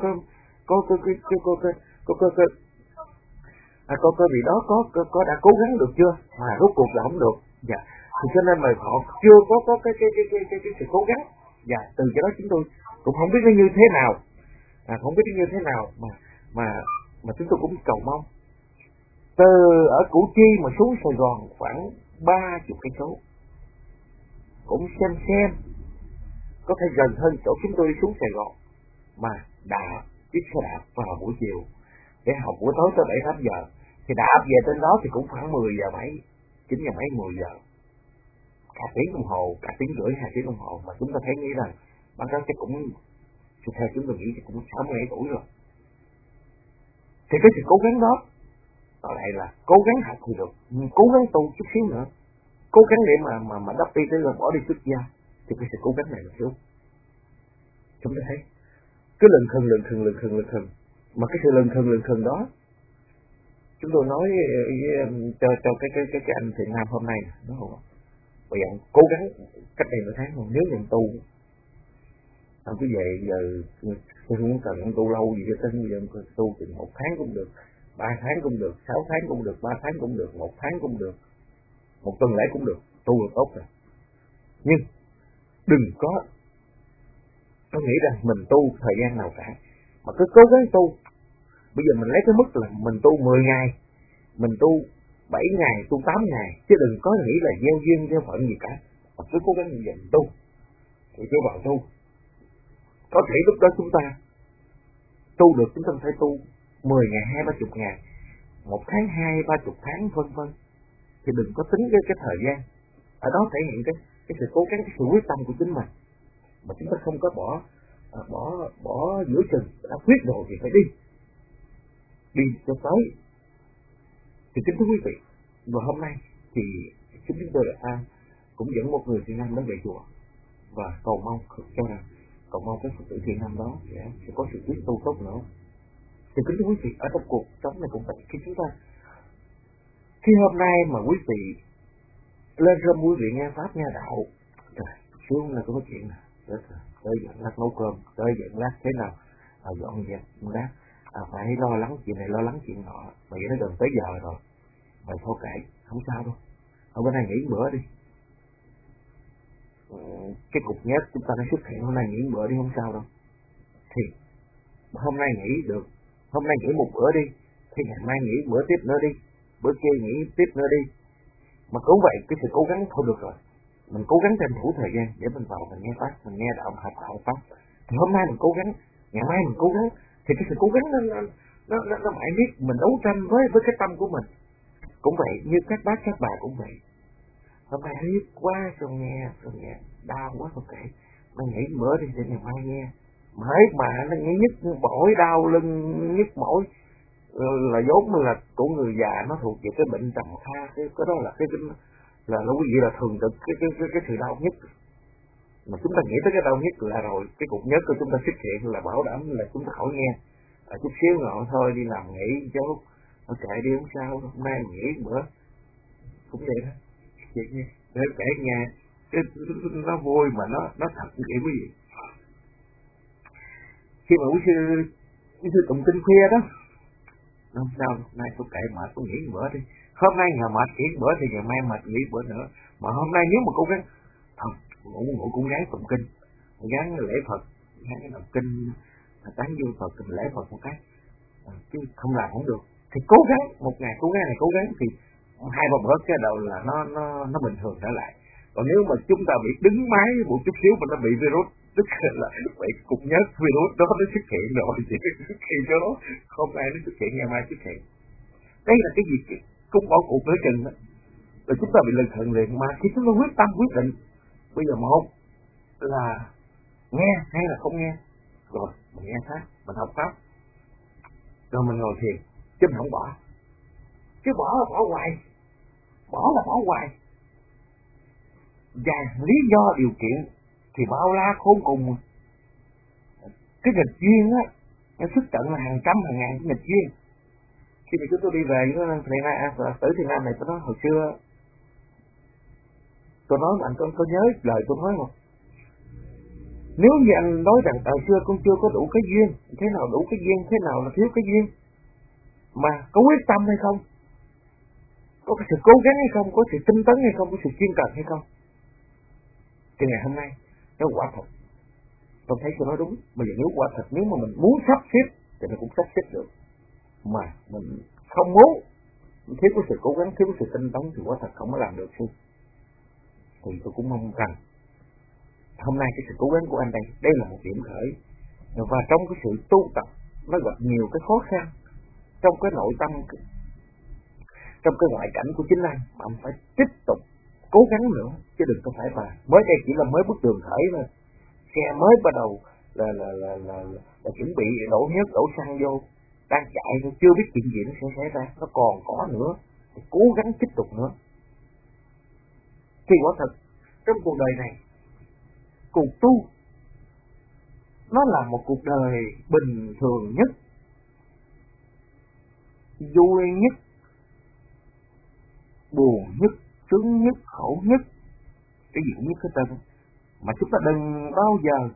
vị đó có đã cố gắng được chưa, mà rốt cuộc là không được. Dạ, thì cho nên mà họ chưa có cái sự cố gắng. Dạ, từ cái đó chúng tôi cũng không biết nó như thế nào, không biết nó như thế nào mà chúng tôi cũng cầu mong. Từ ở Củ Chi mà xuống Sài Gòn khoảng 30 cây số, cũng xem có thể gần hơn chỗ chúng tôi đi xuống Sài Gòn, mà đạp chiếc xe đạp vào buổi chiều để học buổi tối tới 7-8 giờ, thì đạp về trên đó thì cũng khoảng 10 giờ mấy, 9 giờ mấy 10 giờ, cả tiếng đồng hồ, cả tiếng rưỡi 2 tiếng đồng hồ, mà chúng ta thấy nghĩ rằng bác đó chắc cũng theo chúng tôi nghĩ thì cũng 67 tuổi rồi. Thì cái sự cố gắng đó ở đây là cố gắng học thì được, cố gắng tu chút xíu nữa, cố gắng để mà đắp đi tới là bỏ đi xuất gia, thì cái sự cố gắng này là thiếu. Chúng ta thấy cứ lần khừng mà cái sự lần khừng đó chúng tôi nói cho cái anh Thiện Nam hôm nay nó bây giờ cố gắng cách đây nửa tháng, nếu nhận tu anh cứ về giờ tôi không cần tu lâu gì cho nên bây giờ tu thì 1 tháng cũng được, 3 tháng cũng được, 6 tháng cũng được, 3 tháng cũng được, 1 tháng cũng được, 1 tuần lễ cũng được, tu là tốt rồi. Nhưng đừng có nghĩ rằng mình tu thời gian nào cả, mà cứ cố gắng tu. Bây giờ mình lấy cái mức là mình tu 10 ngày, mình tu 7 ngày, tu 8 ngày, chứ đừng có nghĩ là gieo duyên gieo phận gì cả, mà cứ cố gắng như vậy tu, thì cho vào tu. Có thể lúc đó chúng ta tu được, chúng ta phải tu 10 ngày, 20-30 ngày, 1 tháng, 20-30 tháng, vân vân. Thì đừng có tính cái thời gian. Ở đó thể hiện cái sự cố gắng, cái sự quyết tâm của chính mình, mà chúng ta không có bỏ giữa chừng. Đã quyết rồi thì phải đi cho tới. Thì kính thưa quý vị, và hôm nay thì chúng tôi đã cũng dẫn một người Thiện Nam đến về chùa và cầu mong cái Phật tử Thiện Nam đó sẽ có sự quyết tu tốt nữa. Thì kính thưa quý vị, ở trong cuộc sống này cũng vậy, khi hôm nay mà quý vị lên râm, quý vị nghe pháp nghe đạo, trời xuống là có chuyện này, tới giờ lát nấu cơm, tới giờ lát thế nào dọn dẹp lát, phải lo lắng chuyện này lo lắng chuyện nọ, bởi vì nó gần tới giờ rồi, vậy thôi kệ, không sao đâu, ở bên này nghỉ bữa đi. Cái cục nhớt chúng ta đã xuất hiện, hôm nay nghỉ bữa đi không sao đâu. Thì hôm nay nghỉ được, hôm nay nghỉ một bữa đi, thì ngày mai nghỉ bữa tiếp nữa đi, bữa kia nghỉ tiếp nữa đi. Mà cũng vậy, cái sự cố gắng thôi được rồi. Mình cố gắng tranh thủ thời gian để mình vào mình nghe pháp, mình nghe đạo, học đạo pháp. Thì hôm nay mình cố gắng, ngày mai mình cố gắng, thì cái sự cố gắng nó mãi biết mình đấu tranh với cái tâm của mình. Cũng vậy, như các bác các bà cũng vậy. Hôm nay nhức quá rồi nghe, đau quá rồi kệ, mình nghỉ bữa đi để ngày mai nghe. Mà nó nhức mỏi, đau lưng, nhức mỏi là vốn là của người già, nó thuộc về cái bệnh trầm kha, cái đó là cái là nó quý vị là thường trực cái sự đau nhất. Mà chúng ta nghĩ tới cái đau nhất là rồi cái cục nhất của chúng ta xuất hiện là bảo đảm là chúng ta khỏi nghe. Chút xíu ngọn thôi đi làm nghỉ chứ kệ đi không sao, hôm nay nghỉ bữa cũng vậy đó. Vậy nha, để kể nghe nó vui mà nó thật như vậy quý vị. Khi mà quý sư tụng kinh khuya đó, không sao, nay tôi kệ mệt tôi nghỉ bữa đi. Hôm nay ngày mệt nghỉ bữa thì ngày mai mệt nghỉ bữa nữa. Mà hôm nay nếu mà cố gắng ngủ cũng gắng tụng kinh, gắn lễ Phật, gắn đọc kinh, tán dương Phật, lễ Phật một cái, chứ không làm không được. Thì cố gắng, một ngày cố gắng này cố gắng thì 2-3 bữa cái đầu là nó bình thường trở lại. Còn nếu mà chúng ta bị đứng máy một chút xíu mà nó bị virus, tức là vậy cục nhớt virus đó nó xuất hiện rồi, thì khi đó không ai nó xuất hiện, ngày mai xuất hiện. Đây là cái gì cũng bỏ cuộc nửa chừng đó. Rồi chúng ta bị lừng thần liền, mà khi chúng ta quyết tâm quyết định, bây giờ một là nghe hay là không nghe, rồi mình nghe pháp, mình học pháp, rồi mình ngồi thiền, chứ mình không bỏ. Chứ bỏ là bỏ hoài, và lý do điều kiện thì bao la khôn cùng. Cái nghịch duyên á, nó xuất tận là hàng trăm hàng ngàn cái nghịch duyên. Khi mà chúng tôi đi về với tử Thiền Nam này, tôi nói hồi xưa, tôi nói mà anh có nhớ lời tôi nói không? Nếu như anh nói rằng hồi xưa con chưa có đủ cái duyên, thế nào đủ cái duyên, thế nào là thiếu cái duyên, mà có quyết tâm hay không, có cái sự cố gắng hay không, có sự tinh tấn hay không, có sự chuyên cần hay không, thì ngày hôm nay nó quả thật. Tôi thấy tôi nói đúng. Bây giờ nếu quả thật, nếu mà mình muốn sắp xếp thì nó cũng sắp xếp được, mà mình không muốn, thiếu có sự cố gắng, thiếu có sự tinh tấn thì quả thật không có làm được. Thì tôi cũng mong rằng hôm nay cái sự cố gắng của anh đây là một điểm khởi, và trong cái sự tu tập nó gặp nhiều cái khó khăn trong cái nội tâm, trong cái ngoại cảnh của chính anh, mà anh phải tiếp tục cố gắng nữa, chứ đừng có phải mà mới đây chỉ là mới bước đường khởi thôi, xe mới bắt đầu là chuẩn bị đổ nước đổ xăng vô, đang chạy thôi, chưa biết chuyện gì nó sẽ xảy ra, nó còn có nữa, thì cố gắng tiếp tục nữa. Thì quả thật trong cuộc đời này, cuộc tu nó là một cuộc đời bình thường nhất, vui nhất, buồn nhất, sướng nhất, khổ nhất, cái gì cũng nhất hết trơn. Mà chúng ta đừng bao giờ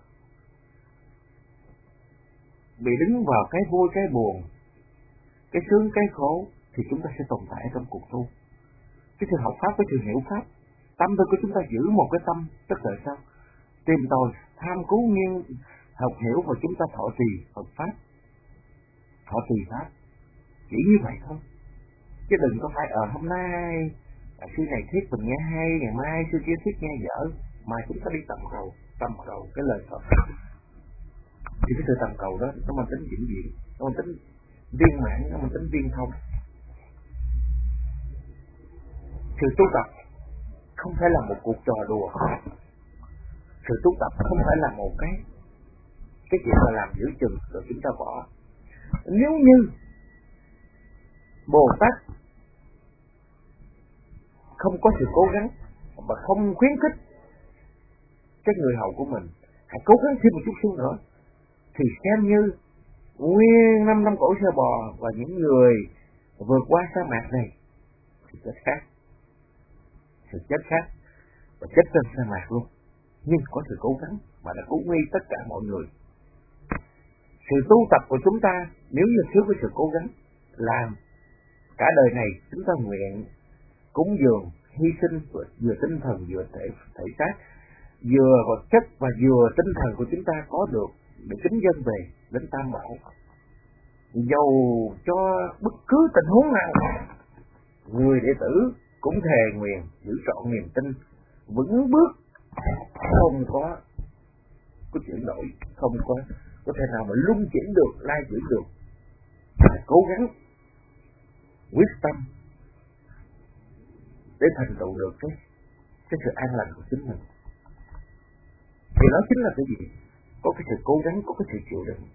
bị đứng vào cái vui cái buồn, cái sướng cái khổ, thì chúng ta sẽ tồn tại trong cuộc tu. Cái sự học pháp với sự hiểu pháp, tâm tư của chúng ta giữ một cái tâm, tức là sao? Tìm tòi, tham cứu nghiên, học hiểu, và chúng ta thọ trì Phật pháp, thọ trì pháp, chỉ như vậy thôi. Chứ đừng có phải hôm nay sư này thuyết mình nghe hay, ngày mai sư kia thuyết nghe dở, mà chúng ta đi tầm cầu cái lời Phật. Thì cái sự tầm cầu đó nó mang tính vĩnh viễn, nó mang tính viên mãn, nó mang tính viên thông. Sự tu tập không phải là một cuộc trò đùa, sự tu tập không phải là một cái chuyện mà làm giữa chừng rồi chúng ta bỏ. Nếu như Bồ Tát không có sự cố gắng và không khuyến khích cái người hầu của mình hãy cố gắng thêm một chút xíu nữa, thì xem như nguyên 5 năm cổ sơ bò và những người vượt qua sa mạc này thì chết khác, sự chết khác, và chết trên sa mạc luôn. Nhưng có sự cố gắng mà đã cứu nguy tất cả mọi người. Sự tu tập của chúng ta nếu như thiếu với sự cố gắng, làm cả đời này chúng ta nguyện cúng dường, hy sinh vừa tinh thần vừa thể xác, vừa vật chất và vừa tinh thần của chúng ta có được để kính dân về đến Tam Bảo. Dầu cho bất cứ tình huống nào, người đệ tử cũng thề nguyện giữ trọn niềm tin, vững bước, không có chuyển đổi, không có thể nào mà luân chuyển được, lai chuyển được. Phải cố gắng, quyết tâm để thành tựu được cái sự an lành của chính mình. Thì đó chính là cái gì? Có cái sự cố gắng, có cái sự chịu đựng.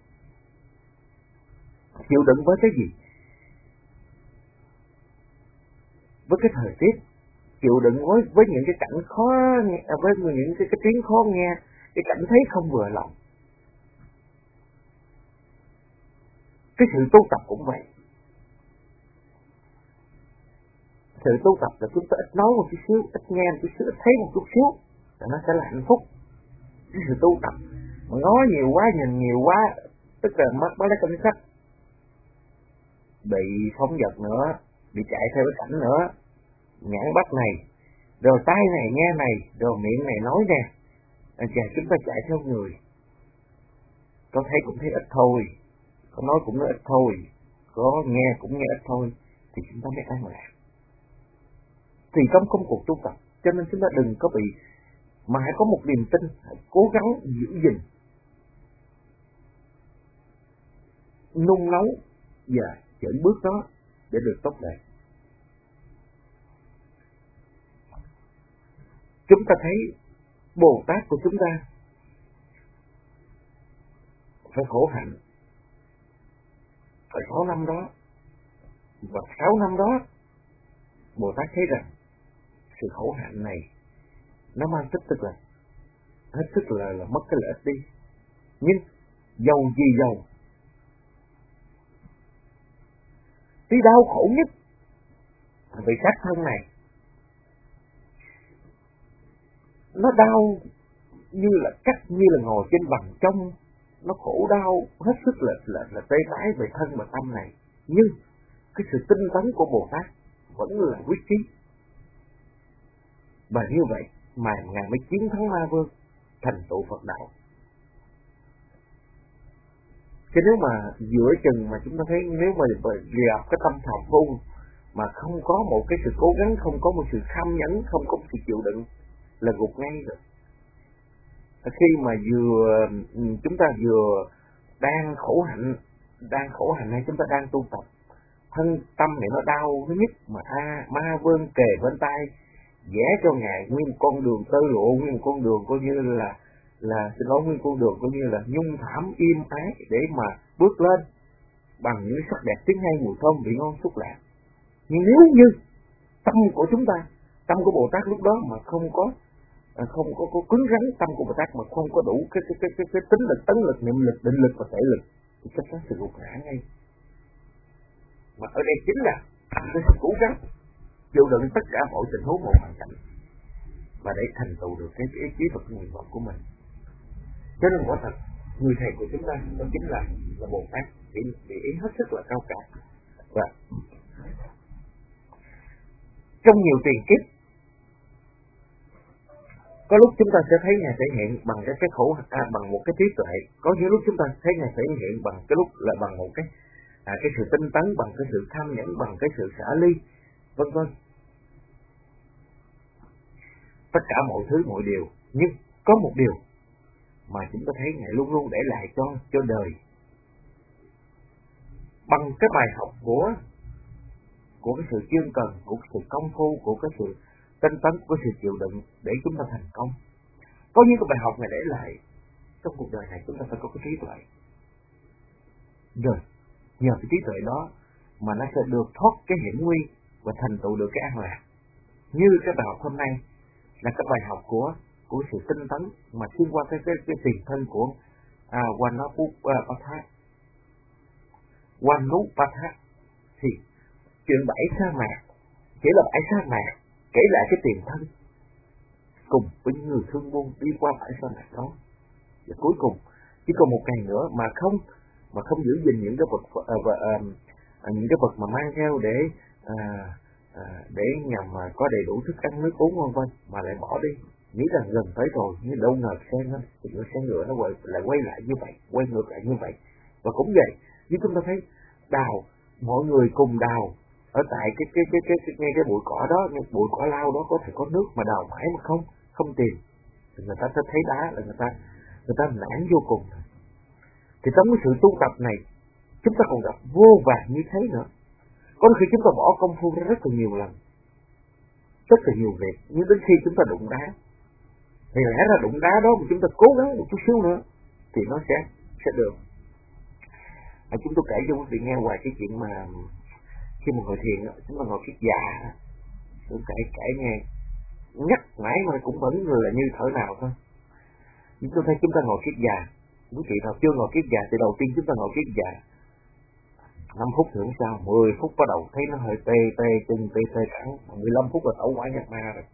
Chịu đựng với cái gì? Với cái thời tiết, chịu đựng với những cái cảnh khó, với những cái tiếng khó nghe, cái cảnh thấy không vừa lòng. Cái sự tu tập cũng vậy. Sự tu tập là chúng ta ít nói một chút xíu, ít nghe một chút xíu, ít thấy một chút xíu, là nó sẽ là hạnh phúc. Cái sự tu tập mà nói nhiều quá, nhìn nhiều quá, tức là mất lấy cảnh sách, bị phóng dật nữa, bị chạy theo cái cảnh nữa, nhãn bắt này, rồi tai này nghe này, rồi miệng này nói nè, Và chúng ta chạy theo người, có thấy cũng thấy ít thôi, có nói cũng nói ít thôi, có nghe cũng nghe ít thôi, thì chúng ta mới an lạc. Thì trong công cuộc tu tập, cho nên chúng ta đừng có bị, mà hãy có một niềm tin, hãy cố gắng giữ gìn, nung nấu và dẫn bước đó để được tốt đẹp. Chúng ta thấy Bồ Tát của chúng ta phải khổ hạnh, phải 6 năm đó, và 6 năm đó Bồ Tát thấy rằng sự khổ hạnh này nó mang tích tức là hết sức là mất cái lợi ích đi. Nhưng dầu gì dầu, tí đau khổ nhất vì sát thân này, nó đau như là cắt, như là ngồi trên bằng trong, nó khổ đau hết sức là tê tái về thân và tâm này. Nhưng cái sự tinh tấn của Bồ Tát vẫn là quyết chí, và như vậy mà Ngài mới chiến thắng ma vương, thành tựu Phật đạo. Chứ nếu mà giữa chừng mà chúng ta thấy, nếu mà gặp cái tâm thầm vung mà không có một cái sự cố gắng, không có một sự kham nhẫn, không có một sự chịu đựng, là gục ngay rồi. Khi mà chúng ta vừa đang khổ hạnh hay chúng ta đang tu tập, thân tâm này nó đau thứ nhất, mà ma vương kề bên tai vẽ cho Ngài nguyên con đường tơ lộ, nguyên con đường coi như là xin lỗi, nguyên con đường coi như là nhung thảm im ái để mà bước lên bằng những sắc đẹp tiếng hay, mùi thơm vị ngon xúc lạc. Nhưng nếu như tâm của chúng ta, tâm của Bồ Tát lúc đó mà không có cứng rắn, tâm của Bồ Tát mà không có đủ cái tính lực, tấn lực, niệm lực, định lực và thể lực, thì chắc chắn sự gục ngã ngay. Mà ở đây chính là cái sự cố gắng chịu đựng tất cả mọi tình huống, mọi hoàn cảnh, và để thành tựu được cái ý chí và nguyện vọng của mình. Cho nên quả thật người thầy của chúng ta đó chính là Bồ Tát, bị ý hết sức là cao cả. Và trong nhiều tiền kiếp, có lúc chúng ta sẽ thấy Ngài thể hiện bằng cái khổ, bằng một cái trí tuệ. Có những lúc chúng ta thấy Ngài thể hiện bằng cái lúc là bằng một cái sự tinh tấn, bằng cái sự tham nhẫn, bằng cái sự xả ly, vân vân. Tất cả mọi thứ, mọi điều. Nhưng có một điều mà chúng ta thấy Ngài luôn luôn để lại cho đời, bằng cái bài học của cái sự chuyên cần, của cái sự công phu, của cái sự tinh tấn, của sự chịu đựng để chúng ta thành công. Có những cái bài học này để lại trong cuộc đời này, chúng ta phải có cái trí tuệ. Rồi nhờ cái trí tuệ đó mà nó sẽ được thoát cái hiểm nguy và thành tựu được cái an lạc. Như cái bài học hôm nay là cái bài học của sự tinh tấn mà xuyên qua cái tiền thân của Wanupatha. Thì chuyện bãi sa mạc chỉ là bãi sa mạc kể lại cái tiền thân cùng với những người thương buôn đi qua bãi sa mạc đó, và cuối cùng chỉ còn một ngày nữa mà không giữ gìn những cái vật mà mang theo để nhằm mà có đầy đủ thức ăn nước uống vân vân, mà lại bỏ đi, nghĩ rằng gần tới rồi, nhưng đâu ngờ xe ngựa nó lại quay lại như vậy, quay ngược lại như vậy. Và cũng vậy, như chúng ta thấy đào, mọi người cùng đào ở tại ngay cái bụi cỏ đó, ngay bụi cỏ lau đó có thể có nước, mà đào mãi mà không tìm, thì người ta thấy đá là người ta nản vô cùng. Thì trong cái sự tu tập này, chúng ta còn gặp vô vàn như thế nữa. Có khi chúng ta bỏ công phu ra rất là nhiều lần, rất là nhiều việc, nhưng đến khi chúng ta đụng đá, thì lẽ ra đụng đá đó mà chúng ta cố gắng một chút xíu nữa thì nó sẽ được. Chúng tôi kể cho quý vị nghe hoài cái chuyện mà khi mà ngồi thiền, chúng ta ngồi kiết già, tôi kể nghe nhắc mãi mà cũng vẫn là như thở nào thôi. Nhưng tôi thấy chúng ta ngồi kiết già, quý vị nào chưa ngồi kiết già thì đầu tiên chúng ta ngồi kiết già 5 phút thưởng sao, 10 phút bắt đầu thấy nó hơi tê chân, tê cẳng, 15 phút là tẩu hỏa nhập ma rồi.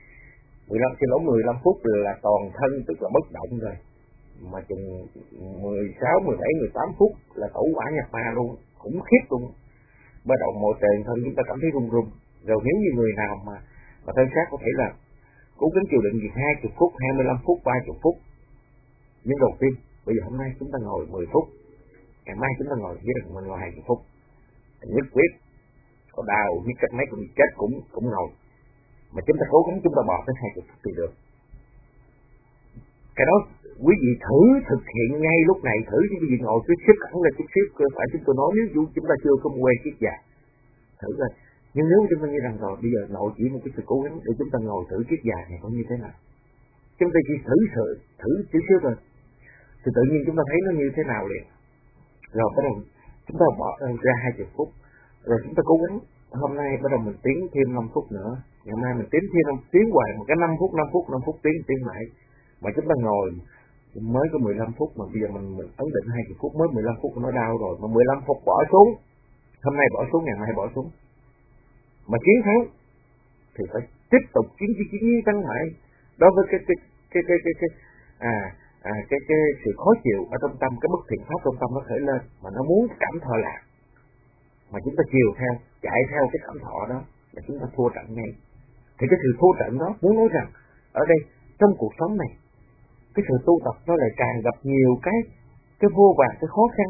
15 phút là toàn thân, tức là bất động rồi. Mà chừng 16, 17, 18 phút là tẩu hỏa nhập ma luôn, khủng khiếp luôn. Bắt đầu mọi toàn thân chúng ta cảm thấy run run. Rồi nếu như người nào mà thân xác có thể là cố gắng chịu đựng việc 20 phút, 25 phút, 30 phút. Nhưng đầu tiên, bây giờ hôm nay chúng ta ngồi 10 phút, ngày mai chúng ta ngồi chỉ được mình ngồi 20 phút. Nhất quyết, có đau, nhất cách mấy cũng chết cũng ngồi. Mà chúng ta cố gắng chúng ta bỏ tới 20 phút thì được. Cái đó quý vị thử thực hiện ngay lúc này, thử chứ quý vị ngồi cứ xếp hẳn là chút xíu, phải chúng tôi nói nếu chúng ta chưa có quen kiết già. Thử rồi. Nhưng nếu chúng ta nghĩ rằng rồi bây giờ ngồi chỉ một cái sự cố gắng để chúng ta ngồi thử kiết già này có như thế nào. Chúng ta chỉ thử chút xíu thôi. Thì tự nhiên chúng ta thấy nó như thế nào liền. Rồi bắt đầu chúng ta bỏ ra 20 phút. Rồi chúng ta cố gắng. Hôm nay bắt đầu mình tiến thêm 5 phút nữa. Ngày mai mình tiến thêm 5 tiếng hoài. Một cái 5 phút tiến lại. Mà chúng ta ngồi mới có 15 phút mà bây giờ mình ấn định 20 phút mới 15 phút nó đau rồi. Mà 15 phút bỏ xuống. Hôm nay bỏ xuống, ngày mai bỏ xuống. Mà chiến thắng thì phải tiếp tục chiến thắng mãi. Đối với cái sự khó chịu ở trong tâm, cái bất thiện pháp trong tâm nó khởi lên mà nó muốn cảm thọ lạc, mà chúng ta chiều theo, chạy theo cái cảm thọ đó là chúng ta thua trận ngay. Thì cái sự thua trận đó muốn nói rằng ở đây trong cuộc sống này cái sự tu tập nó lại càng gặp nhiều cái vô vàn cái khó khăn.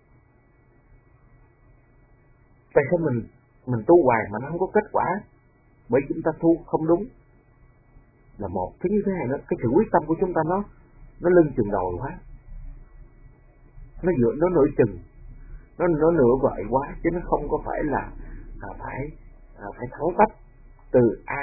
Tại sao mình tu hoài mà nó không có kết quả? Bởi chúng ta tu không đúng là một. Thứ như thế này đó, cái sự quyết tâm của chúng ta nó lưng chừng đầu quá, nó nửa chừng, nó nửa vời quá, chứ nó không có phải là phải thấu tách từ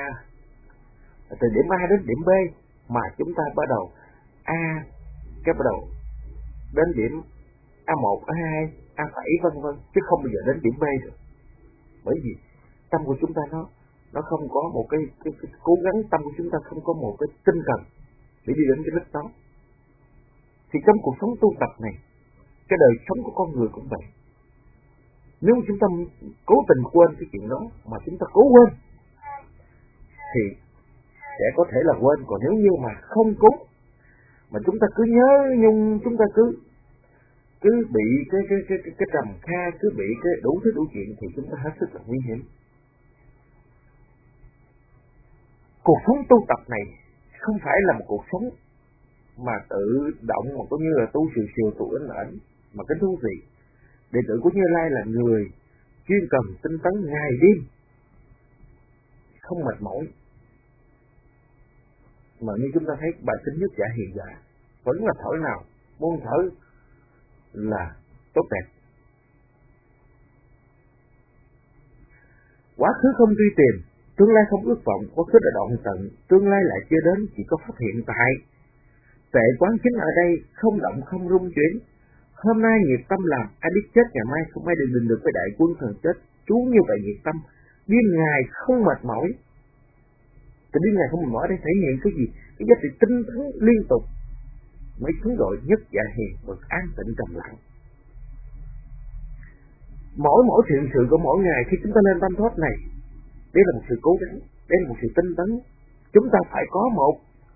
điểm A đến điểm B, mà chúng ta bắt đầu cái bắt đầu đến điểm A1, A2, A7 vân vân, chứ không bao giờ đến điểm B được. Bởi vì tâm của chúng ta nó không có một cái cố gắng, tâm của chúng ta không có một cái tinh thần để đi đến cái đích đó. Thì trong cuộc sống tu tập này, cái đời sống của con người cũng vậy. Nếu chúng ta cố tình quên cái chuyện đó mà chúng ta cố quên thì sẽ có thể là quên. Còn nếu như mà không cố mà chúng ta cứ nhớ nhung, chúng ta cứ bị cái trầm kha, cứ bị cái đủ thứ đủ chuyện thì chúng ta hết sức là nguy hiểm. Cuộc sống tu tập này không phải là một cuộc sống mà tự động mà có như là tu siêu tu ảnh mà cái thú vị. Đệ tử của Như Lai là người chuyên cần tinh tấn ngày đêm, không mệt mỏi. Mà như chúng ta thấy bài Kinh Nhất Giả Hiền Giả vẫn là thở nào, muôn thở là tốt đẹp. Quá khứ không truy tìm, tương lai không ước vọng, quá khứ đã đoạn tận, tương lai lại chưa đến, chỉ có pháp hiện tại. Tệ quán chính ở đây, không động không rung chuyển. Hôm nay nghiệp tâm làm, ai biết chết ngày mai không ai đừng được với đại quân thần chết. Chú như vậy nghiệp tâm, đêm ngày không mệt mỏi. Thì đêm ngày không mệt mỏi đây thể hiện cái gì? Cái giá trị tinh tấn liên tục mới xứng gọi nhất dạ hiền và an tịnh trầm lặng. Mỗi thiện sự của mỗi ngày khi chúng ta lên tâm thoát này, đây là một sự cố gắng, đây là một sự tinh tấn. Chúng ta phải có một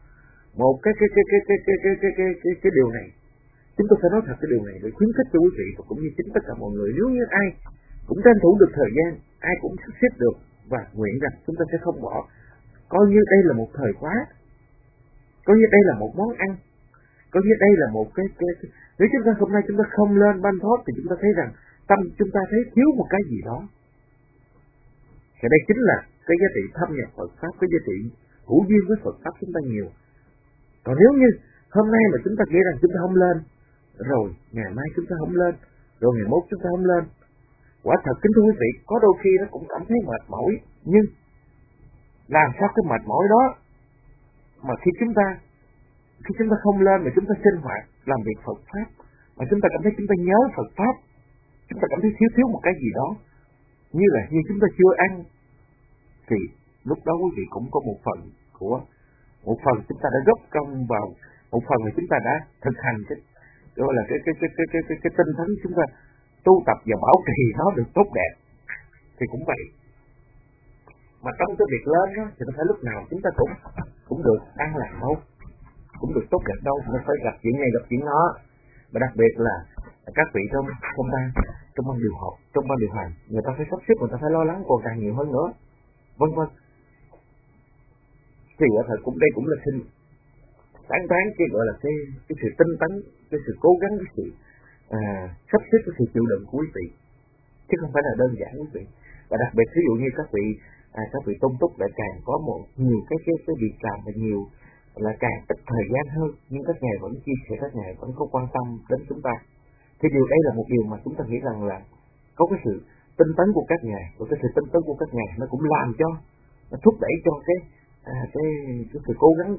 cái điều này. Chúng tôi phải nói thật cái điều này để khuyến khích cho quý vị và cũng như chính tất cả mọi người. Nếu như ai cũng tranh thủ được thời gian, ai cũng sắp xếp được và nguyện rằng chúng ta sẽ không bỏ, coi như đây là một thời khóa, coi như đây là một món ăn, coi như đây là một cái nếu chúng ta hôm nay chúng ta không lên ban thoát thì chúng ta thấy rằng tâm chúng ta thấy thiếu một cái gì đó. Thì đây chính là cái giá trị thâm nhập Phật pháp, cái giá trị hữu duyên với Phật pháp chúng ta nhiều. Còn nếu như hôm nay mà chúng ta nghĩ rằng chúng ta không lên, rồi ngày mai chúng ta không lên, rồi ngày mốt chúng ta không lên, quả thật kính thưa quý vị, có đôi khi nó cũng cảm thấy mệt mỏi, nhưng làm sao cái mệt mỏi đó mà khi chúng ta không lên mà chúng ta sinh hoạt làm việc Phật pháp, mà chúng ta cảm thấy chúng ta nhớ Phật pháp, chúng ta cảm thấy thiếu một cái gì đó, như chúng ta chưa ăn, thì lúc đó quý vị cũng có một phần chúng ta đã góp công vào, một phần là chúng ta đã thực hành cái gọi là cái tinh tấn, chúng ta tu tập và bảo trì nó được tốt đẹp thì cũng vậy. Mà trong cái việc lên đó thì không phải lúc nào chúng ta cũng được an lạc đâu, cũng được tốt đẹp đâu, nó phải gặp chuyện này gặp chuyện đó. Và đặc biệt là các vị trong ban điều học, trong ban điều hành, người ta phải sắp xếp, người ta phải lo lắng còn càng nhiều hơn nữa, vân vân. thì quả thật đây cũng là xin tán cái gọi là cái sự tinh tấn, cái sự cố gắng, cái sự sắp xếp, cái sự chịu đựng của quý vị, chứ không phải là đơn giản quý vị. Và đặc biệt ví dụ như các vị tôn túc lại càng có nhiều cái việc làm và nhiều là càng ít thời gian hơn, nhưng các ngài vẫn chia sẻ, các ngài vẫn có quan tâm đến chúng ta. Thì đây là một điều mà chúng ta nghĩ rằng là có cái sự tinh tấn của các ngài, và cái sự tinh tấn của các ngài nó cũng làm cho, nó thúc đẩy cho cái sự cố gắng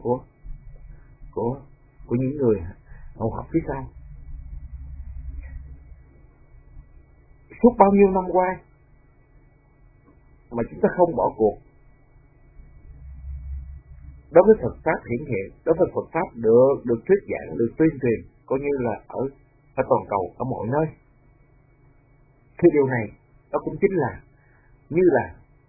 của những người hậu học phía sau. Suốt bao nhiêu năm qua mà chúng ta không bỏ cuộc đối với Phật pháp hiển hiện, đối với Phật pháp được thuyết giảng, được tuyên truyền, coi như là ở toàn cầu, ở mọi nơi. Thì điều này đó cũng chính là như là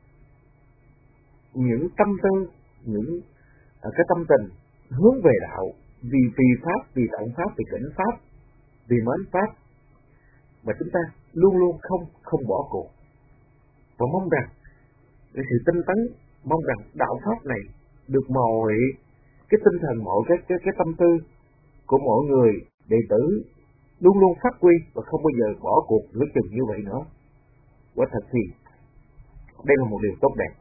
những tâm tư, những cái tâm tình hướng về đạo, vì pháp, vì tận pháp, vì cảnh pháp, vì mến pháp, mà chúng ta luôn luôn không bỏ cuộc, và mong rằng cái sự tinh tấn, mong rằng đạo pháp này được mọi cái tinh thần, mọi cái tâm tư của mọi người đệ tử luôn luôn phát huy và không bao giờ bỏ cuộc lưỡng chừng như vậy nữa. Quả thật thì đây là một điều tốt đẹp.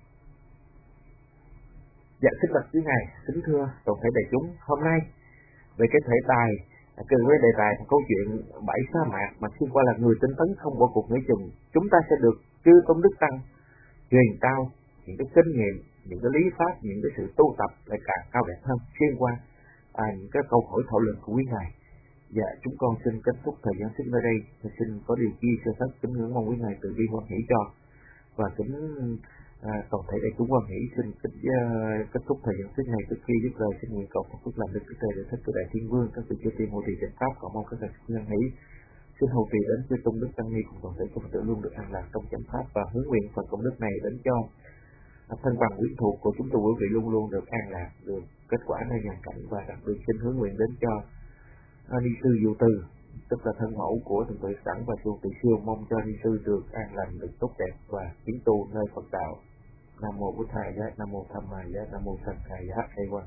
Dạ, kính bạch quý ngài, kính thưa toàn thể đại chúng, hôm nay về cái thể tài, cần với đề tài câu chuyện 7 sa mạc mà xuyên qua là người tinh tấn không bỏ cuộc nửa chừng, chúng ta sẽ được chư tôn đức tăng truyền cao những cái kinh nghiệm, những cái lý pháp, những cái sự tu tập lại càng cao đẹp hơn xuyên qua những cái câu hỏi thảo luận của quý ngài. Dạ, chúng con xin kết thúc thời gian sinh ở đây, xin có điều chi sơ sách kính ngưỡng mong quý ngài từ bi hoan hỷ cho, và kính toàn thể đại chúng hoan hỷ xin kết thúc thời gian sinh này. Trước khi dứt lời xin nguyện cầu phước làm đức trời để thích của đại thiên vương, các vị chư tiên hộ trì trận pháp, cầu mong các đại chúng hoan hỷ. Xin hầu trì đến chư tôn đức tăng ni cùng toàn thể công tử luôn được an lạc trong chánh pháp, và hướng nguyện phần công đức này đến cho thân bằng quyến thuộc của chúng tôi quý vị luôn luôn được an lạc, được kết quả nơi nhàn cảnh, và đặc biệt xin hướng nguyện đến cho ni sư Dụ Từ, tức là thân mẫu của thượng tọa Sẵn và chùa Từ Siêu, mong cho ni sư được an lành, được tốt đẹp và tiến tu nơi Phật đạo. Nam mô Bụt Thầy Giá, Nam mô Tham Mai Giá, Nam mô Sanh Khai Giá. Hay quan.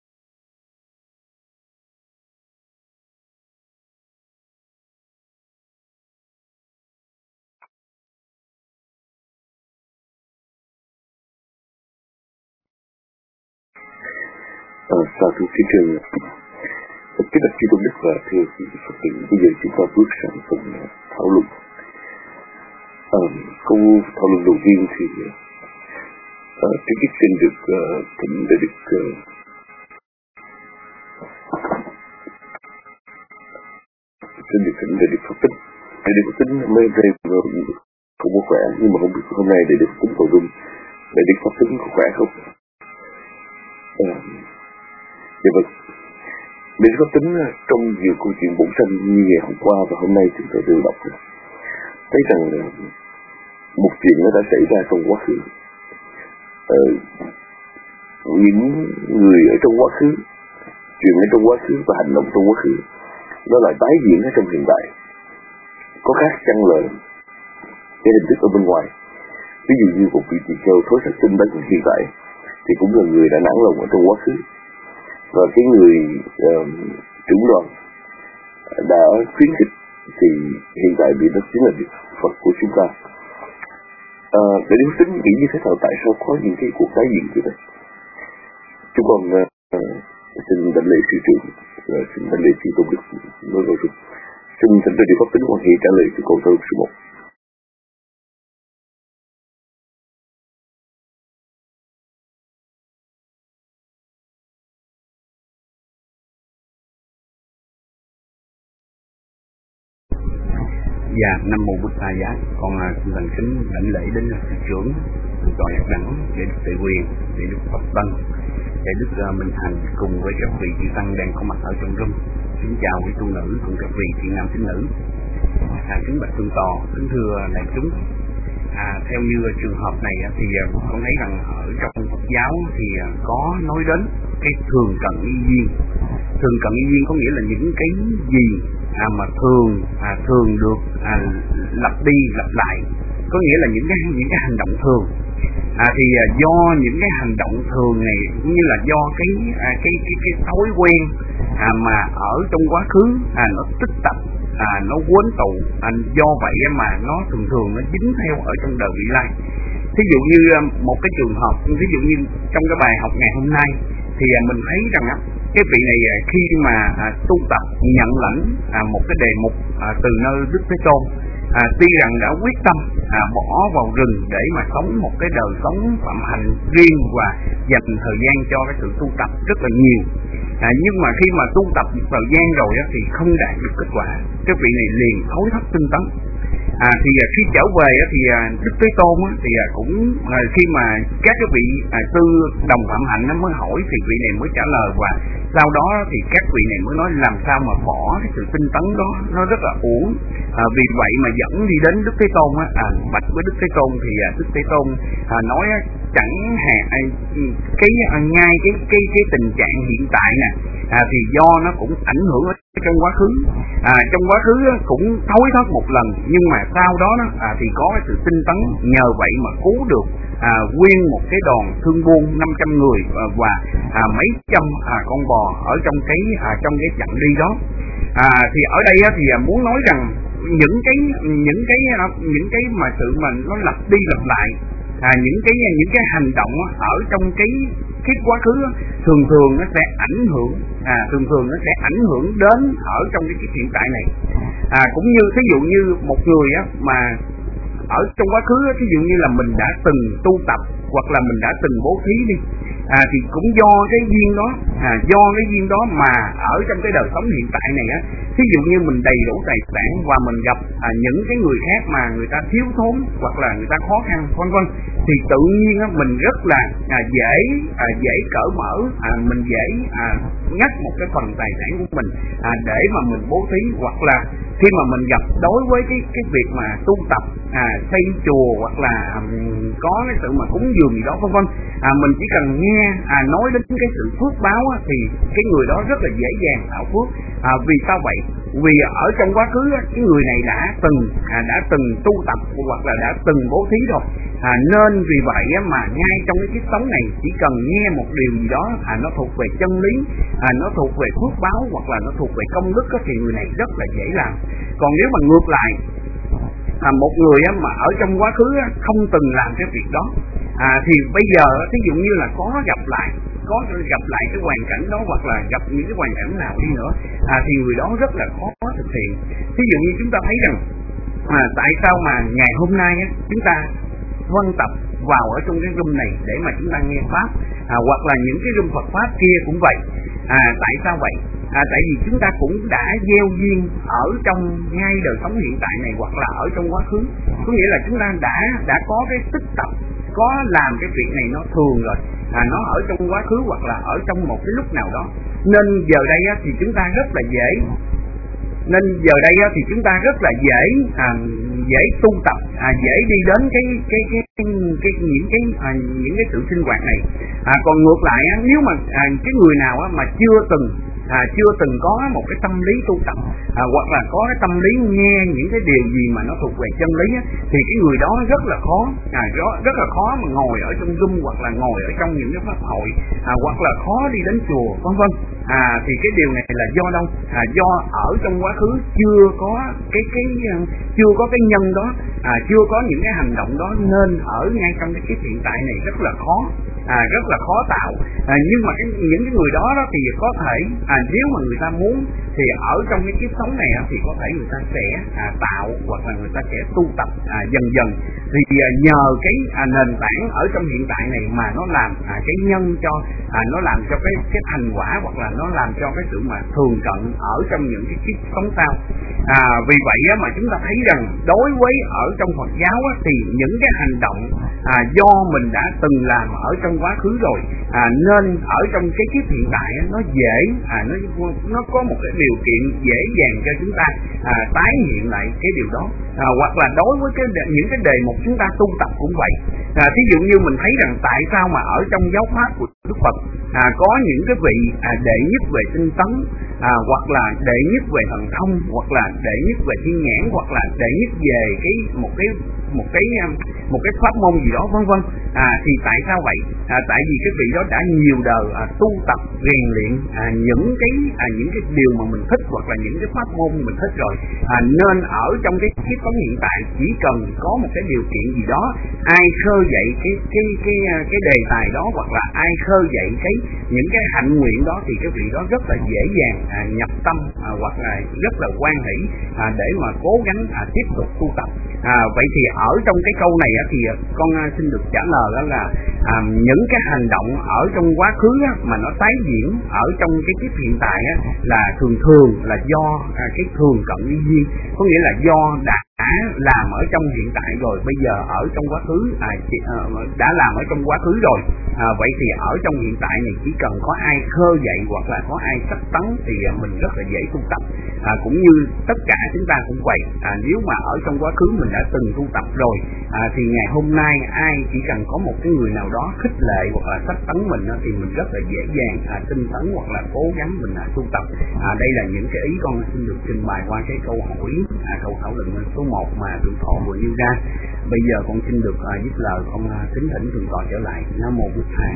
Sa thú phía trên, cái đặc chi tôn đức và thưa quý vị Phật tử, bây giờ chúng ta bước sang phần thảo luận. Câu thảo luận đầu tiên thì trước hết xin được thỉnh để được Phật tích. Để được Phật tích mấy đây không có khỏe, nhưng mà không biết hôm nay để được Phật tích vào room, để được Phật tích có khỏe không? Dạ vâng. Để có tính trong nhiều câu chuyện bổn sanh như ngày hôm qua và hôm nay chúng ta đều đọc thấy rằng một chuyện nó đã xảy ra trong quá khứ. Những người ở trong quá khứ, chuyện ở trong quá khứ và hành động trong quá khứ nó lại tái diễn ở trong hiện tại. Có khác chăng là cái hình thức ở bên ngoài. Ví dụ như một vị tỳ kheo thối sát sinh đến hiện tại thì cũng là người đã nản lòng ở trong quá khứ, và cái người trưởng đoàn đã khuyến khích thì hiện tại vì đó chính là Đức Phật của chúng ta. Để nếu tính nghĩ như thế nào, tại sao có những cái cuộc tái diễn như vậy? Chúng con xin đảnh lễ sư trưởng, xin đảnh lễ sư tôn đức nói nội dung. Xin thỉnh tôi đi pháp tính quan hệ trả lời cho câu thơ số 1. Dạ, Nam mô Bụt Thầy Giá, con xin thành kính đảnh lễ đến sư trưởng thượng tọa Giác Đẳng, để Đức Tệ Quyền, để Đức Phật Tân, để Đức Minh Thành cùng với các vị chư tăng đang có mặt ở trong room. Xin chào quý tu nữ cùng các vị thiện nam tín nữ. Kính bạch thượng tọa, kính thưa đại chúng. Theo như trường hợp này thì con thấy rằng ở trong Phật giáo thì có nói đến cái thường cận y duyên. Thường cận y duyên có nghĩa là những cái gì mà thường được lặp đi lặp lại, có nghĩa là những cái hành động thường Thì do những cái hành động thường này cũng như là do cái thói quen mà ở trong quá khứ nó tích tập, nó quấn tụ, do vậy mà nó thường nó dính theo ở trong đời vị lai. Thí dụ như một cái trường hợp, ví dụ như trong cái bài học ngày hôm nay thì mình thấy rằng cái vị này khi mà tu tập nhận lãnh một cái đề mục từ nơi Đức Thế Tôn, tuy rằng đã quyết tâm bỏ vào rừng để mà sống một cái đời sống phạm hạnh riêng và dành thời gian cho cái sự tu tập rất là nhiều, nhưng mà khi mà tu tập một thời gian rồi thì không đạt được kết quả, cái vị này liền thối thất tinh tấn. Thì khi trở về thì Đức Thế Tôn thì cũng khi mà các cái vị sư đồng phạm hạnh nó mới hỏi thì vị này mới trả lời, và sau đó thì các vị này mới nói làm sao mà bỏ cái sự tinh tấn đó, nó rất là uổng. Vì vậy mà dẫn đi đến Đức Thế Tôn bạch với Đức Thế Tôn thì Đức Thế Tôn nói chẳng hạn ngay cái tình trạng hiện tại nè thì do nó cũng ảnh hưởng trong quá khứ, trong quá khứ cũng thối thất một lần, nhưng mà sau đó thì có cái sự tinh tấn, nhờ vậy mà cứu được nguyên một cái đoàn thương buôn 500 người và mấy trăm con bò ở trong cái chặng đi đó. Thì ở đây thì muốn nói rằng những cái mà sự mà nó lặp đi lặp lại, những cái hành động ở trong cái quá khứ thường nó sẽ ảnh hưởng, nó sẽ ảnh hưởng đến ở trong cái hiện tại này. Cũng như thí dụ như một người mà ở trong quá khứ, thí dụ như là mình đã từng tu tập hoặc là mình đã từng bố thí đi, thì cũng do cái duyên đó mà ở trong cái đời sống hiện tại này thí dụ như mình đầy đủ tài sản và mình gặp những cái người khác mà người ta thiếu thốn hoặc là người ta khó khăn vân vân, thì tự nhiên mình rất là dễ cởi mở, mình dễ ngắt một cái phần tài sản của mình để mà mình bố thí, hoặc là khi mà mình gặp đối với cái việc mà tu tập, xây chùa hoặc là có cái sự mà cúng dường gì đó vân vân, mình chỉ cần nghe nói đến cái sự phước báo thì cái người đó rất là dễ dàng tạo phước. Vì sao vậy? Vì ở trong quá khứ cái người này đã từng tu tập hoặc là đã từng bố thí rồi, nên vì vậy mà ngay trong cái kiếp sống này chỉ cần nghe một điều gì đó nó thuộc về chân lý, nó thuộc về phước báo hoặc là nó thuộc về công đức thì người này rất là dễ làm. Còn nếu mà ngược lại, một người mà ở trong quá khứ không từng làm cái việc đó, thì bây giờ thí dụ như là có gặp lại cái hoàn cảnh đó hoặc là gặp những cái hoàn cảnh nào đi nữa, thì người đó rất là khó thực hiện. Thí dụ như chúng ta thấy rằng tại sao mà ngày hôm nay chúng ta phân tập vào ở trong cái room này để mà chúng ta nghe pháp, hoặc là những cái room Phật pháp kia cũng vậy. Tại sao vậy? Tại vì chúng ta cũng đã gieo duyên ở trong ngay đời sống hiện tại này hoặc là ở trong quá khứ, có nghĩa là chúng ta đã có cái tích tập, có làm cái việc này nó thường rồi, nó ở trong quá khứ hoặc là ở trong một cái lúc nào đó, nên giờ đây thì chúng ta rất là dễ dễ tu tập, dễ đi đến những cái sự sinh hoạt này. Còn ngược lại nếu mà cái người nào mà chưa từng có một cái tâm lý tu tập, hoặc là có cái tâm lý nghe những cái điều gì mà nó thuộc về chân lý thì cái người đó rất là khó mà ngồi ở trong room hoặc là ngồi ở trong những cái pháp hội, hoặc là khó đi đến chùa vân vân. Thì cái điều này là do đâu? Do ở trong quá khứ chưa có cái nhân đó, chưa có những cái hành động đó, nên ở ngay trong cái kiếp hiện tại này rất là khó tạo. Nhưng mà những cái người đó thì có thể nếu mà người ta muốn thì ở trong cái kiếp sống này thì có thể người ta sẽ tạo hoặc là người ta sẽ tu tập dần dần. Thì nhờ cái nền tảng ở trong hiện tại này mà nó làm cái nhân cho nó làm cho cái thành quả hoặc là nó làm cho cái sự mà thường cận ở trong những cái kiếp sống sau. Vì vậy mà chúng ta thấy rằng đối với ở trong Phật giáo thì những cái hành động do mình đã từng làm ở trong quá khứ rồi, nên ở trong cái kiếp hiện tại nó dễ, nó có một cái điều kiện dễ dàng cho chúng ta tái hiện lại cái điều đó. Hoặc là đối với những cái đề mục chúng ta tu tập cũng vậy. Thí dụ như mình thấy rằng tại sao mà ở trong giáo pháp của Đức Phật có những cái vị đệ nhất về tinh tấn, hoặc là đệ nhất về thần thông, hoặc là đệ nhất về thiên nhãn, hoặc là đệ nhất về một cái một cái pháp môn gì đó vân vân. Thì tại sao vậy? Tại vì cái vị đó đã nhiều đời tu tập rèn luyện những cái điều mà mình thích hoặc là những cái pháp môn mình thích rồi, nên ở trong cái kiếp sống hiện tại chỉ cần có một cái điều kiện gì đó, ai khơi dậy cái đề tài đó hoặc là ai khơi dậy những cái hạnh nguyện đó thì cái vị đó rất là dễ dàng nhập tâm hoặc là rất là hoan hỷ để mà cố gắng tiếp tục tu tập. Vậy thì ở trong cái câu này thì con xin được trả lời đó là những cái hành động ở trong quá khứ mà nó tái diễn ở trong cái kiếp hiện tại là thường là do cái thường cận lý duyên, có nghĩa là do đã làm ở trong hiện tại rồi, bây giờ ở trong quá khứ đã làm ở trong quá khứ rồi. Vậy thì ở trong hiện tại này chỉ cần có ai khơi dậy hoặc là có ai sách tấn thì mình rất là dễ tu tập. Cũng như tất cả chúng ta cũng vậy, nếu mà ở trong quá khứ mình đã từng tu tập rồi thì ngày hôm nay ai chỉ cần có một cái người nào đó khích lệ hoặc là sách tấn mình thì mình rất là dễ dàng tinh tấn hoặc là cố gắng mình tu tập. Đây là những cái ý con xin được trình bày qua cái câu hỏi câu thảo luận số 1 mà Thượng Tọa vừa nêu ra. Bây giờ con xin được dứt lời, con kính thỉnh Thượng Tọa trở lại. Nam mô Bụt Thầy.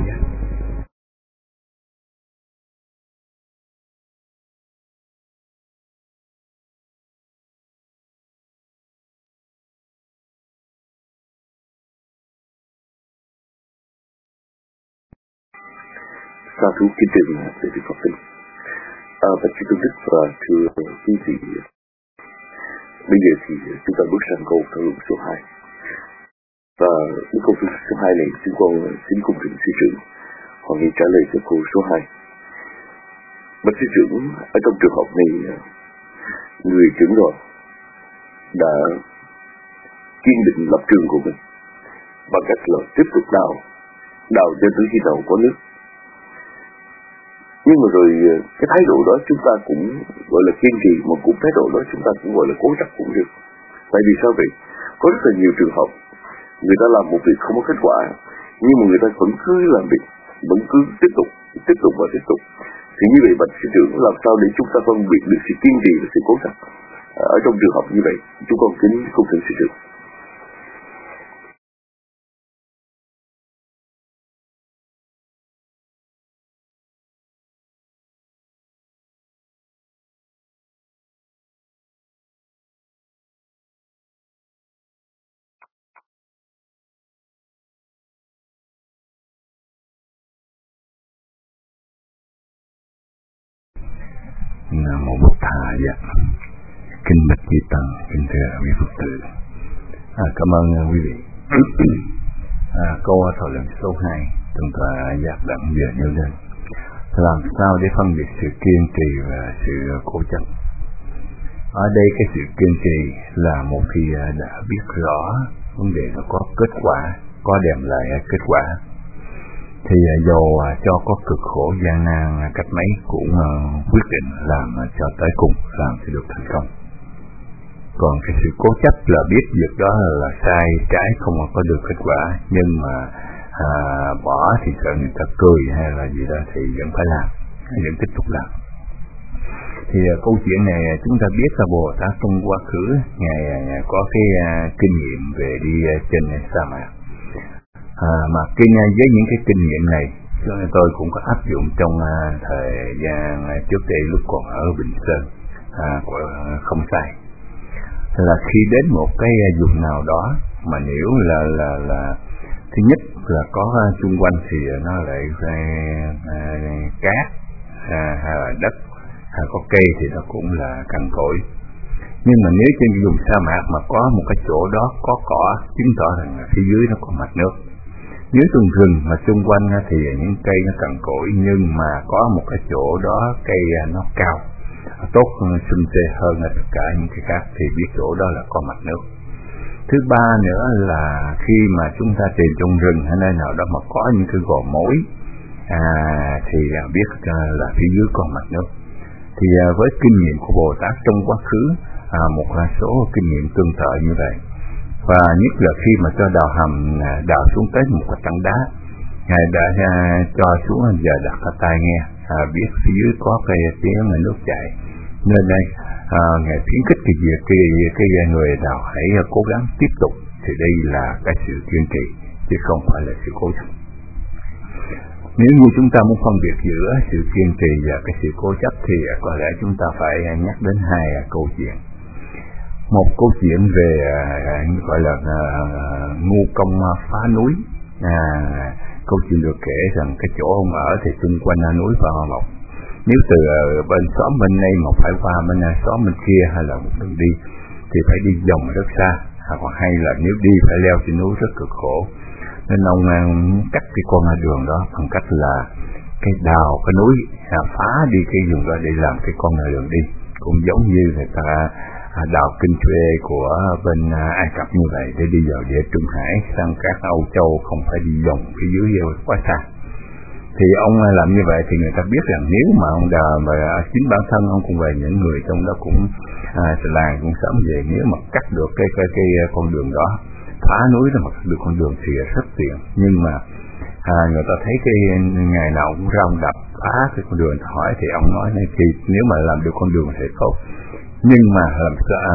Sa thú kính trình về Đức Phật Tinh. Bạch Sư Tôn Đức và thưa quý vị, bây giờ thì chúng ta bước sang câu thảo luận số 2. Và cái câu số 2 này chúng con xin cung thỉnh sư trưởng Hoàng Nghi trả lời cho câu số 2. Bạch sư trưởng, ở trong trường hợp này, người trưởng đoàn đã kiên định lập trường của mình bằng cách là tiếp tục đào cho tới khi nào có nước. Nhưng mà rồi cái thái độ đó chúng ta cũng gọi là kiên trì, mà cũng thái độ đó chúng ta cũng gọi là cố chấp cũng được. Tại vì sao vậy? Có rất là nhiều trường hợp người ta làm một việc không có kết quả, nhưng mà người ta vẫn cứ làm việc, vẫn cứ tiếp tục. Thì như vậy Bạch sư trưởng, làm sao để chúng ta phân biệt được sự kiên trì và sự cố chấp ở trong trường hợp như vậy? Chúng con kính cung thỉnh sư trưởng. Nam mô Bụt Thầy. Kính bạch chư tăng, kính thưa quý Phật tử. Cảm ơn quý vị. Câu thảo luận số 2 chúng ta giác đẳng vừa nêu lên, làm sao để phân biệt sự kiên trì và sự cố chấp. Ở đây cái sự kiên trì là một khi đã biết rõ vấn đề nó có kết quả, có đem lại kết quả, thì dầu cho có cực khổ gian nan cách mấy cũng quyết định làm cho tới cùng, làm sẽ được thành công. Còn cái sự cố chấp là biết việc đó là sai trái, không có được kết quả, nhưng mà bỏ thì sợ người ta cười hay là gì đó thì vẫn phải làm, vẫn tiếp tục làm. Thì câu chuyện này chúng ta biết là Bồ Tát trong quá khứ ngài có cái kinh nghiệm về đi trên sa mạc. Mà với những cái kinh nghiệm này tôi cũng có áp dụng trong thời gian trước đây lúc còn ở Bình Sơn, không sai. Là khi đến một cái vùng nào đó mà nếu là thứ nhất là có xung quanh thì nó lại cát hay là đất, hay có cây thì nó cũng là cằn cỗi. Nhưng mà nếu trên vùng sa mạc mà có một cái chỗ đó có cỏ, chứng tỏ rằng là phía dưới nó có mặt nước. Nếu trong rừng mà xung quanh thì những cây nó cằn cỗi, nhưng mà có một cái chỗ đó cây nó cao, tốt xum xê hơn tất cả những cái khác thì biết chỗ đó là có mặt nước. Thứ ba nữa là khi mà chúng ta tìm trong rừng hay nơi nào đó mà có những cái gò mối thì biết là phía dưới có mặt nước. Thì với kinh nghiệm của Bồ Tát trong quá khứ, một số kinh nghiệm tương tự như vậy. Và nhất là khi mà cho đào hầm, đào xuống tới một cái tảng đá, ngài đã cho xuống giờ đặt cái tai nghe, biết phía dưới có cái tiếng nước chảy. Nên đây ngài khuyến khích cái người đào hãy cố gắng tiếp tục thì đây là cái sự kiên trì chứ không phải là sự cố chấp. Nếu như chúng ta muốn phân biệt giữa sự kiên trì và cái sự cố chấp thì có lẽ chúng ta phải nhắc đến hai câu chuyện. Một câu chuyện về gọi là ngu công phá núi. Câu chuyện được kể rằng cái chỗ ông ở thì xung quanh núi Pha Mộc. Nếu từ bên xóm bên đây mà phải qua bên xóm bên kia hay là một đường đi thì phải đi vòng rất xa, hoặc hay là nếu đi phải leo trên núi rất cực khổ. Nên ông cắt cái con đường đó bằng cách là cái đào cái núi, phá đi cái vùng đó để làm cái con đường đi, cũng giống như người ta đào kinh thuê của bên Ai Cập như vậy để đi vào địa Trung Hải sang các Âu Châu, không phải đi vòng cái dưới quá xa. Thì ông làm như vậy thì người ta biết rằng nếu mà ông đào và chính bản thân ông cùng về những người trong đó cũng làng cũng sớm về, nếu mà cắt được cái con đường đó, phá núi ra mà được con đường thì rất tiện. Nhưng mà người ta thấy cái ngày nào cũng ra ông đập phá cái con đường, hỏi thì ông nói này thì nếu mà làm được con đường thì tốt, nhưng mà làm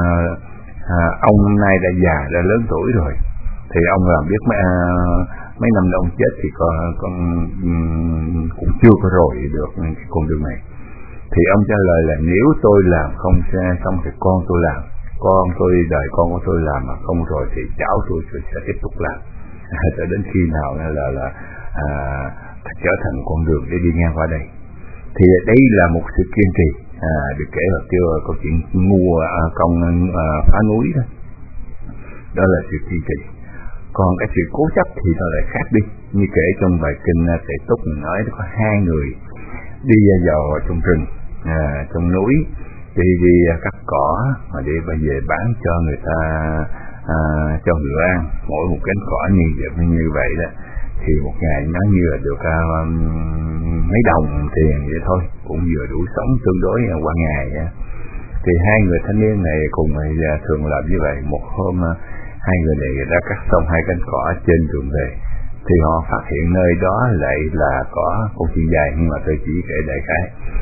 ông hôm nay đã già, đã lớn tuổi rồi, thì ông làm biết mấy năm ông chết thì con cũng chưa có rồi được cái con đường này. Thì ông trả lời là nếu tôi làm không xong thì con tôi làm, con tôi đời con của tôi làm mà không rồi thì cháu tôi sẽ tiếp tục làm cho đến khi nào là trở thành con đường để đi ngang qua đây. Thì đây là một sự kiên trì được kể ở câu chuyện ngu công phá núi đó. Đó là sự kiên trì. Còn cái sự cố chấp thì nó lại khác đi. Như kể trong bài kinh Tệ Túc mình nói có hai người đi vào trong rừng, trong núi, đi cắt cỏ mà để về bán cho người ta, cho người ăn. Mỗi một cánh cỏ như vậy đó thì một ngày nó như là được mấy đồng tiền vậy thôi, cũng vừa đủ sống tương đối qua ngày. Thì hai người thanh niên này cùng thường làm như vậy. Một hôm hai người này đã cắt xong hai cánh cỏ trên đường về thì họ phát hiện nơi đó lại là có câu chuyện dài, nhưng mà tôi chỉ kể đại khái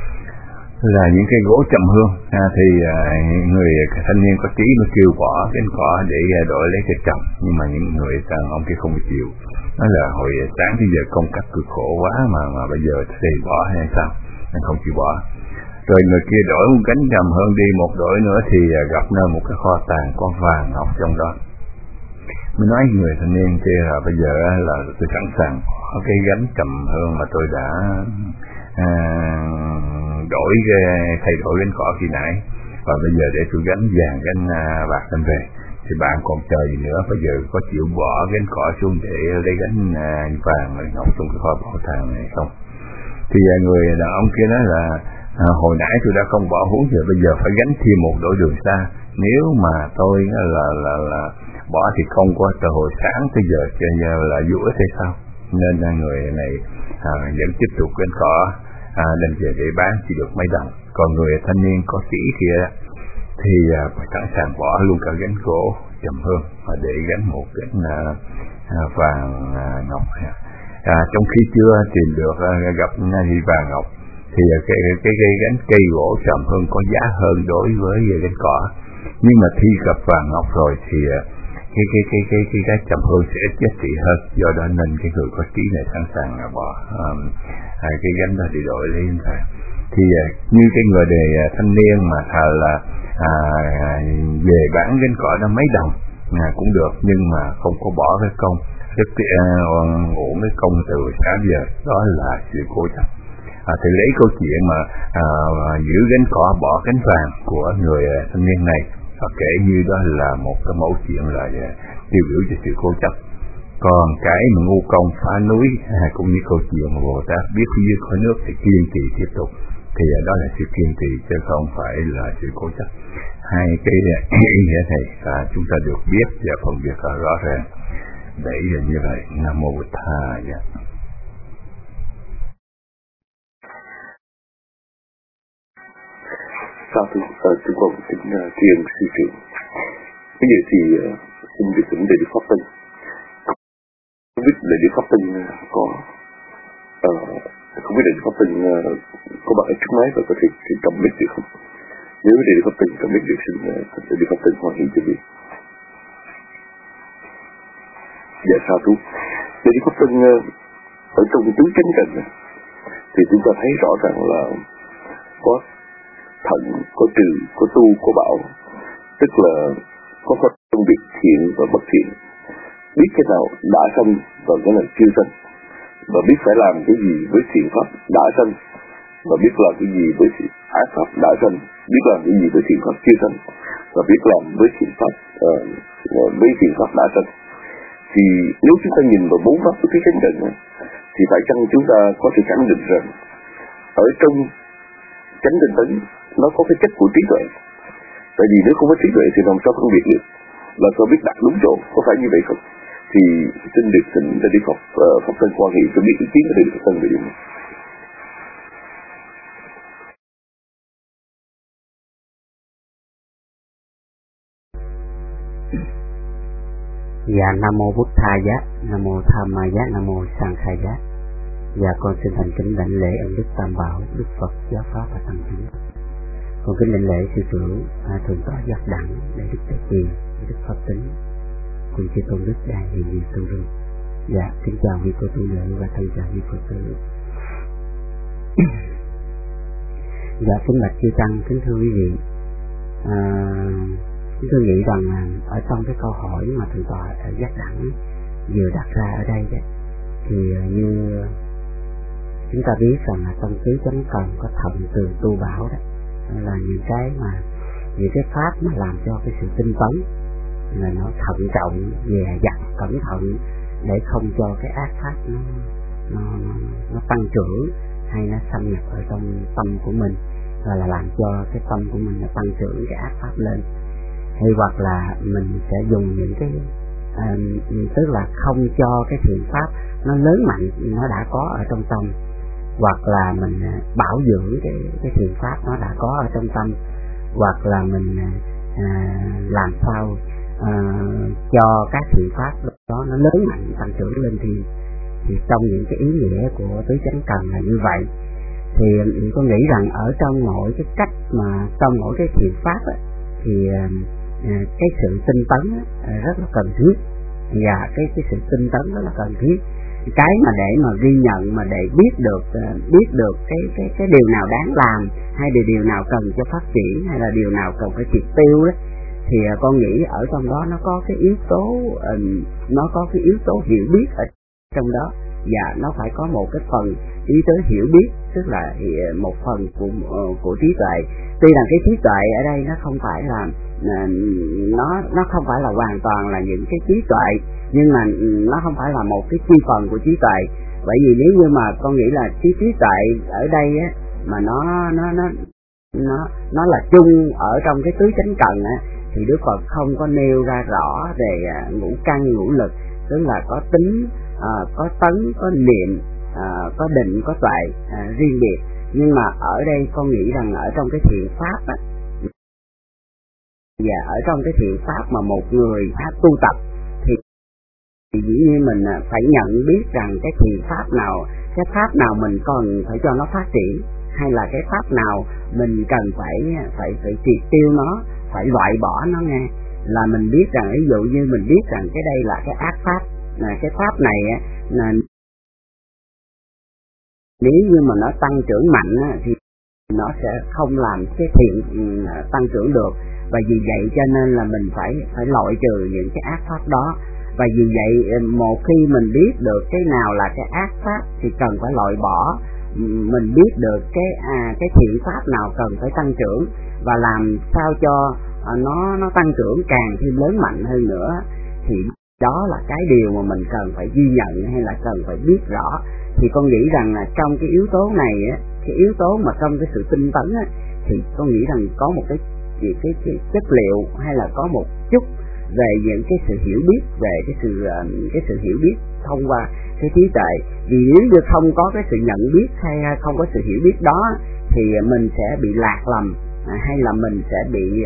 là những cây gỗ trầm hương. Thì người thanh niên có trí mới kêu bỏ cánh cỏ để đổi lấy cây trầm, nhưng mà những người ông kia không chịu, nói là hồi sáng tới giờ công cắt cực khổ quá mà bây giờ thì bỏ hay sao, nên không chịu bỏ. Rồi người kia đổi một cánh trầm hương đi, một đổi nữa thì gặp nơi một cái kho tàng có vàng ngọc trong đó. Mới nói người thanh niên kia là bây giờ là tôi sẵn sàng có cái gánh trầm hương mà tôi đã thay đổi gánh cỏ khi nãy, và bây giờ để tôi gánh vàng gánh bạc đem về, thì bạn còn chờ gì nữa, bây giờ có chịu bỏ gánh cỏ xuống để lấy gánh vàng ngọc trong cái kho bảo tàng này không? Thì người đàn ông kia nói là hồi nãy tôi đã không bỏ, huống giờ bây giờ phải gánh thêm một đổi đường xa, nếu mà tôi là bỏ thì không có từ hồi sáng tới giờ là vô ích hay sao? Nên người này vẫn tiếp tục gánh cỏ đem về để bán chỉ được mấy đồng. Còn người thanh niên có kỹ kia thì sẵn sàng bỏ luôn cả gánh gỗ trầm hương và để gánh một gánh vàng ngọc. Trong khi chưa tìm được gặp vàng ngọc thì cái gánh cây gỗ trầm hương có giá hơn đối với gánh cỏ, nhưng mà khi gặp vàng ngọc rồi thì cái trầm hương sẽ ít giá trị hơn. Do đó nên cái người có trí này sẵn sàng bỏ cái gánh đó để đổi lấy vàng. Thì như cái người đề thanh niên mà là về bán gánh cỏ đó mấy đồng cũng được, nhưng mà không có bỏ cái công, rất uổng cái công từ sáng giờ, đó là sự cố chấp. Thì lấy câu chuyện mà giữ gánh cỏ bỏ gánh vàng của người thanh niên này và kể như đó là một cái mẫu chuyện là tiêu biểu cho sự cố chấp. Còn cái mà ngu công phá núi cũng như câu chuyện mà Bồ Tát biết dưới khỏi nước thì kiên trì tiếp tục, thì đó là sự kiên trì chứ không phải là sự cố chấp. Hai cái ý nghĩa này chúng ta được biết và phân biệt rõ ràng. Để như vậy, Nam Mô Bụt Tha. Chúng con kính tri ân sư trưởng. Bây giờ thì xin được thỉnh Đại Đức Pháp Tân. Không biết Đại Đức Pháp Tân không biết Đại Đức Pháp Tân có bạn ở trước máy và có thể cầm mic được không? Nếu Đại Đức Pháp Tân cầm mic được, xin Đại Đức Pháp Tân hoan hỷ cho biết. và sa thú. Để đi pháp tân ở trong tứ chánh cần thì chúng ta thấy rõ ràng là có thận, có trừ, có tu, có bảo, tức là có phân biệt thiện và bất thiện, biết cái nào đã sanh và cái nào chưa sanh, và biết phải làm cái gì với thiện pháp đã sanh, và biết làm cái gì với ác pháp đã sanh, biết làm cái gì với thiện pháp chưa sanh, và biết làm với thiện pháp đã sanh. Thì nếu chúng ta nhìn vào bốn pháp của tứ chánh cần thì phải chăng chúng ta có thể khẳng định rằng ở trong chánh tinh tấn nó có cái chất của trí tuệ. Tại vì nếu không có trí tuệ thì làm sao phân biệt được, làm sao biết đặt đúng chỗ, có phải như vậy không? Thì xin được thỉnh ra đi Pháp Tân quan hệ cho biết ý kiến của Đức Pháp Tân về điều này. Dạ, Nam Mô Bụt Thà Giá, Nam Mô Tham Ma Giá, Nam Mô Sang Khai Giá. Dạ, con xin thành kính đảnh lễ ơn Đức Tam Bảo, Đức Phật, Giáo Pháp và Tăng Chúng. Con kính đảnh lễ sư trưởng Thượng tọa Giác Đẳng, để Đức Đại Quyền, Đức Pháp Tính, cùng chư tôn đức đang hiện diện tu rừng. Dạ, kính chào quý cô tu nữ và thân chào quý Phật tử. Dạ, kính bạch chư tăng, kính thưa quý vị. Tôi nghĩ rằng ở trong cái câu hỏi mà Thượng tọa Giác Đẳng vừa đặt ra ở đây đó, thì như chúng ta biết rằng là trong tứ chánh cần có thận, từ, tu, bảo đó là những cái pháp mà làm cho cái sự tinh tấn là nó thận trọng, dè dặt, cẩn thận để không cho cái ác pháp nó tăng trưởng hay nó xâm nhập ở trong tâm của mình, và là làm cho cái tâm của mình nó tăng trưởng cái ác pháp lên. Hay hoặc là mình sẽ dùng những cái tức là không cho cái thiện pháp nó lớn mạnh nó đã có ở trong tâm, hoặc là mình bảo dưỡng cái thiện pháp nó đã có ở trong tâm, hoặc là mình làm sao cho các thiện pháp đó nó lớn mạnh tăng trưởng lên thêm. Thì trong những cái ý nghĩa của tứ chánh cần là như vậy. Thì tôi nghĩ rằng ở trong mỗi cái cách mà trong mỗi cái thiện pháp ấy, thì cái sự tinh tấn rất là cần thiết, và cái sự tinh tấn rất là cần thiết. Cái mà để mà ghi nhận, mà để biết được cái điều nào đáng làm, hay điều nào cần cho phát triển, hay là điều nào cần phải triệt tiêu đấy, thì con nghĩ ở trong đó nó có cái yếu tố hiểu biết ở trong đó, và nó phải có một cái phần ý tới hiểu biết, tức là một phần của trí tuệ. Tuy rằng cái trí tuệ ở đây nó không phải là nó không phải là hoàn toàn là những cái trí tuệ, nhưng mà nó không phải là một cái chi phần của trí tuệ. Bởi vì nếu như mà con nghĩ là trí tuệ ở đây á, mà nó là chung ở trong cái tứ chánh cần á, thì Đức Phật không có nêu ra rõ về ngũ căn ngũ lực, tức là có tính, có tấn, có niệm, có định, có tuệ riêng biệt. Nhưng mà ở đây con nghĩ rằng ở trong cái thiện pháp á, và ở trong cái thiện pháp mà một người tu tập thì dĩ nhiên mình phải nhận biết rằng cái thiện pháp nào mình cần phải cho nó phát triển, hay là cái pháp nào mình cần phải triệt tiêu nó, phải loại bỏ nó nghe. Là mình biết rằng, ví dụ như mình biết rằng cái đây là cái ác pháp, cái pháp này là nếu như mà nó tăng trưởng mạnh thì nó sẽ không làm cái thiện tăng trưởng được, và vì vậy cho nên là mình phải loại trừ những cái ác pháp đó. Và vì vậy một khi mình biết được cái nào là cái ác pháp thì cần phải loại bỏ, mình biết được cái thiện pháp nào cần phải tăng trưởng, và làm sao cho nó tăng trưởng càng thêm lớn mạnh hơn nữa, thì đó là cái điều mà mình cần phải ghi nhận hay là cần phải biết rõ. Thì con nghĩ rằng là trong cái yếu tố này á, cái yếu tố mà trong cái sự tinh tấn á, thì con nghĩ rằng có một cái chất liệu hay là có một chút về những cái sự hiểu biết, về cái sự hiểu biết thông qua cái trí tuệ. Vì nếu như không có cái sự nhận biết hay không có sự hiểu biết đó thì mình sẽ bị lạc lầm, hay là mình sẽ bị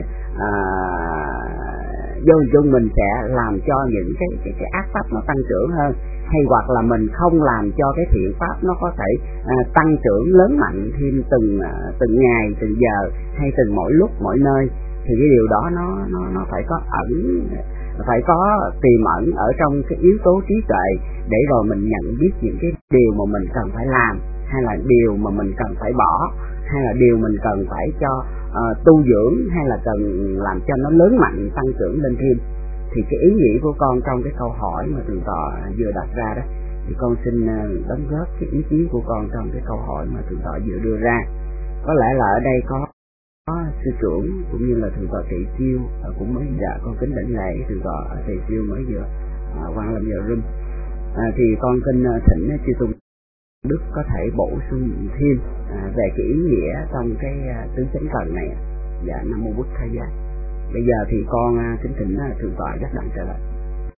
vô chung mình sẽ làm cho những cái ác pháp nó tăng trưởng hơn, hay hoặc là mình không làm cho cái thiện pháp nó có thể tăng trưởng lớn mạnh thêm từng ngày, từng giờ, hay từng mỗi lúc mỗi nơi. Thì cái điều đó nó phải có phải có tiềm ẩn ở trong cái yếu tố trí tuệ để rồi mình nhận biết những cái điều mà mình cần phải làm, hay là điều mà mình cần phải bỏ, hay là điều mình cần phải cho tu dưỡng, hay là cần làm cho nó lớn mạnh tăng trưởng lên thêm. Thì cái ý nghĩa của con trong cái câu hỏi mà thượng tọa vừa đặt ra đó, thì con xin đóng góp cái ý kiến của con trong cái câu hỏi mà thượng tọa vừa đưa ra. Có lẽ là ở đây có sư trưởng cũng như là thượng tọa Trị Siêu cũng mới con kính đảnh lễ thượng tọa Trị Siêu mới vừa quan lâm vào room, thì con xin thỉnh chư tôn đức có thể bổ sung thêm về cái ý nghĩa trong cái tứ chánh cần này. Dạ, Nam Mô Bụt Thầy. Bây giờ thì con kính thỉnh thượng tọa giác đặng trở lại.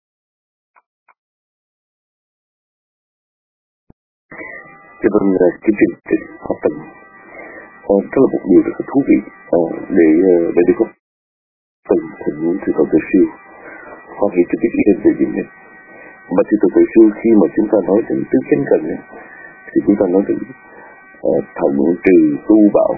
Cho nên cái chương trình học tập đó là một điều rất là thú vị để đi có phần thỉnh thượng tọa Từ Siêu phát hiện trực tiếp ý về việc này. Mà thượng tọa Từ Siêu khi mà chúng ta nói đến tứ chánh cần này, thì chúng ta nói đến thận trừ tu bảo,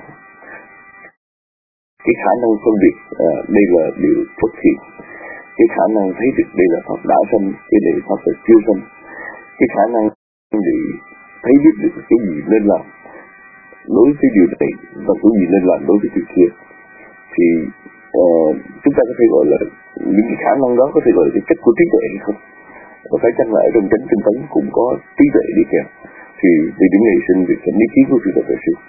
cái khả năng phân biệt đây là điều xuất hiện, cái khả năng thấy được đây là pháp đã sanh, cái này là pháp là chưa sanh, cái khả năng để thấy biết được cái gì nên làm đối với điều này và cái gì nên làm đối với điều kia. Thì chúng ta có thể gọi là những cái khả năng đó có thể gọi là cái cách của trí tuệ hay không, và phải chăng là ở trong chánh tinh tấn cũng có trí tuệ đi kèm. Thì vì điểm này xin được ý kiến của thượng tọa Từ Siêu.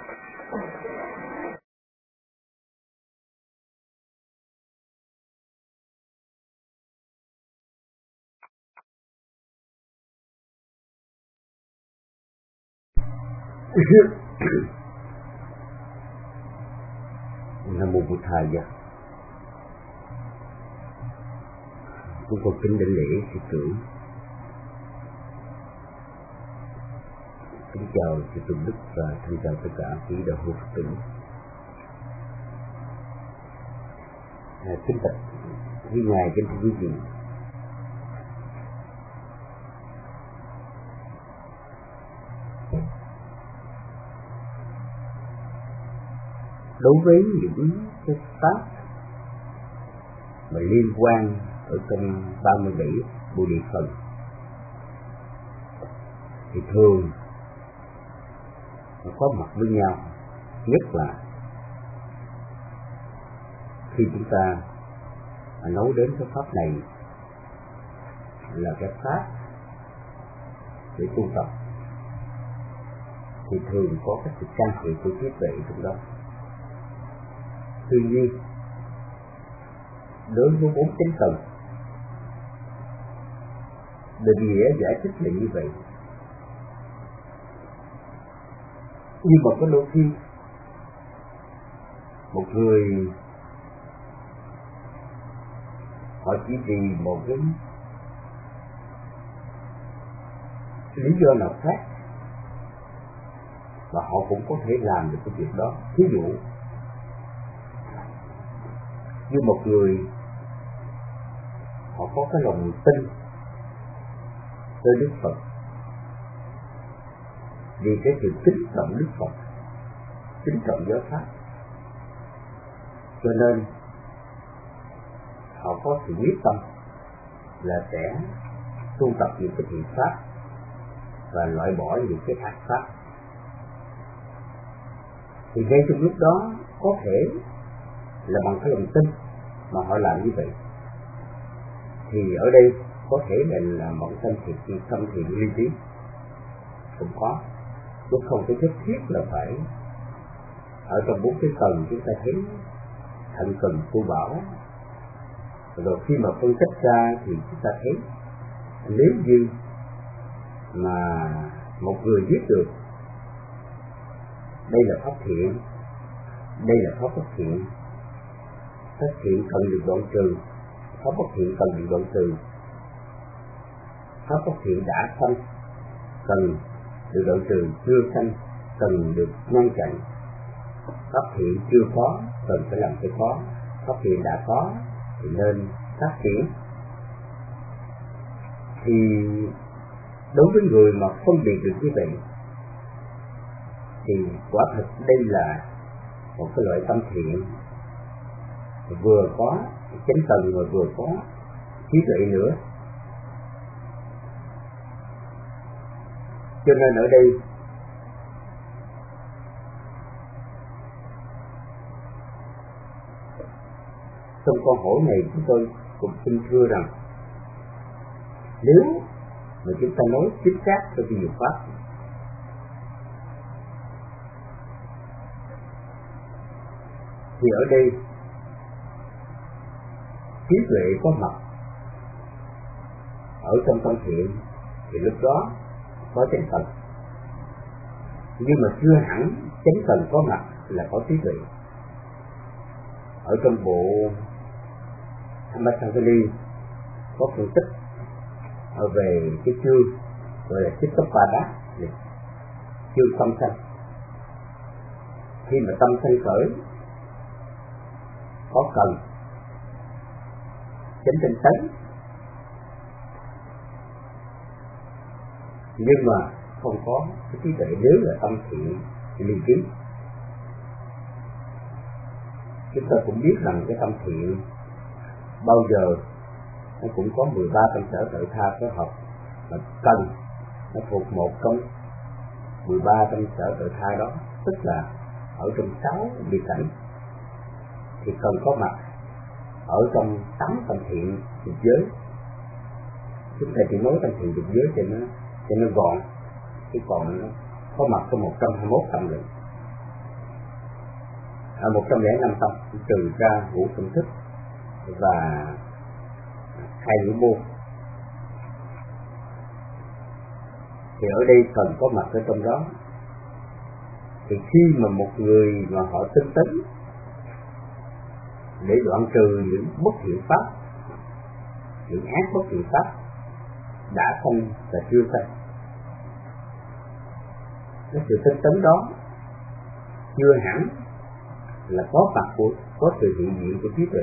Nam Mô Bụt Thầy. Chúng con kính đảnh lễ sư trưởng, kính chào sư tôn đức và thân chào tất cả quý đạo hữu Phật tử. Kính bạch quý ngài, kính thưa quý vị, đối với những cái pháp mà liên quan ở trong 37 Bồ Đề Phần thì thường nó có mặt với nhau, nhất là khi chúng ta nói đến cái pháp này là cái pháp để tu tập, thì thường có cái sự can thiệp của trí tuệ trong đó. Tuy nhiên, đối với 4 chánh cần, định nghĩa giải thích là như vậy. Nhưng mà có đôi khi một người họ chỉ vì một cái lý do nào khác và họ cũng có thể làm được cái việc đó. Ví dụ như một người họ có cái lòng tin tới Đức Phật vì cái sự kính trọng Đức Phật, kính trọng giáo pháp, cho nên họ có sự quyết tâm là sẽ tu tập những cái thiện pháp và loại bỏ những cái ác pháp. Thì ngay trong lúc đó có thể là bằng cái lòng tin mà họ làm như vậy. Thì ở đây có thể là một tâm thiện liên trí cũng có, chứ không có nhất thiết là phải ở trong 4 cái tầng. Chúng ta thấy thận cần tu bảo, rồi khi mà phân tích ra thì chúng ta thấy nếu như mà một người biết được đây là pháp thiện, đây là pháp bất thiện, pháp thiện cần được đoạn trừ, pháp bất thiện cần được đoạn trừ, pháp bất thiện đã sanh cần được đoạn trừ, chưa sanh cần được ngăn chặn, pháp thiện chưa có cần phải làm cho có, pháp thiện đã có thì nên phát triển. Thì đối với người mà phân biệt được như vậy thì quả thực đây là một cái loại tâm thiện vừa có chánh cần mà vừa có trí tuệ nữa. Cho nên ở đây trong câu hỏi này chúng tôi cũng xin thưa rằng nếu mà chúng ta nói chính xác theo nhiều pháp thì ở đây trí tuệ có mặt ở trong tâm thiện thì lúc đó có chánh cần, nhưng mà chưa hẳn chánh cần có mặt là có trí tuệ. Ở trong bộ Dhammasankali có phân tích về cái chương gọi là Chittapada, chương tâm sanh. Khi mà tâm sanh khởi có cần chánh tinh tấn, nhưng mà không có cái trí tuệ nếu là tâm thiện liên trí. Chúng ta cũng biết rằng cái tâm thiện bao giờ nó cũng có 13 tâm sở tự tha phối hợp, mà cần nó thuộc một trong 13 tâm sở tự tha đó, tức là ở trong 6 biệt cảnh thì cần có mặt ở trong 8 tâm thiện dục giới. Chúng ta chỉ nói tâm thiện dục giới cho nó gọn, chứ còn nó có mặt trong 121 tâm lượng, 105 tâm trừ ra ngũ tâm thức và 2 ngũ môn. Thì ở đây cần có mặt ở trong đó. Thì khi mà một người mà họ tinh tấn để đoạn trừ những bất thiện pháp, những ác bất thiện pháp đã sanh và chưa sanh, cái sự tinh tấn đó chưa hẳn là có mặt có sự hiện diện của trí tuệ.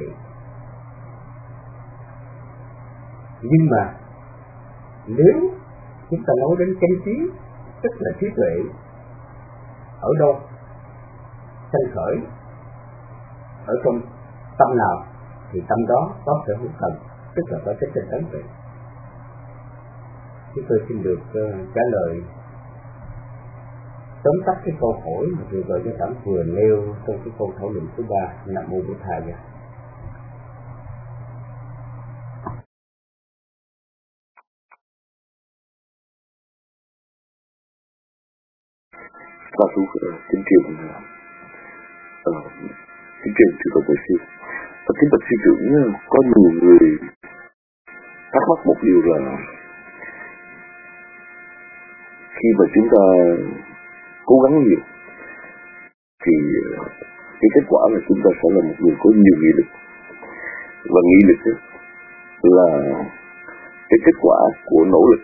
Nhưng mà nếu chúng ta nói đến chánh trí, tức là trí tuệ ở đâu sanh khởi, ở trong tâm nào thì tâm đó có sở hữu cần, tức là có chánh tinh tấn tuệ. Chúng tôi xin được trả lời tóm tắt cái câu hỏi mà Thượng tọa Giác Đẳng vừa nêu trong cái câu thảo luận thứ 3. Nam mô Bổn Thầy. Sa thú kính truyền Thượng tọa Bổn Sư. Kính bạch sư trưởng, có nhiều người thắc mắc một điều là khi mà chúng ta cố gắng nhiều thì cái kết quả là chúng ta sẽ là một người có nhiều nghị lực, và nghị lực là cái kết quả của nỗ lực.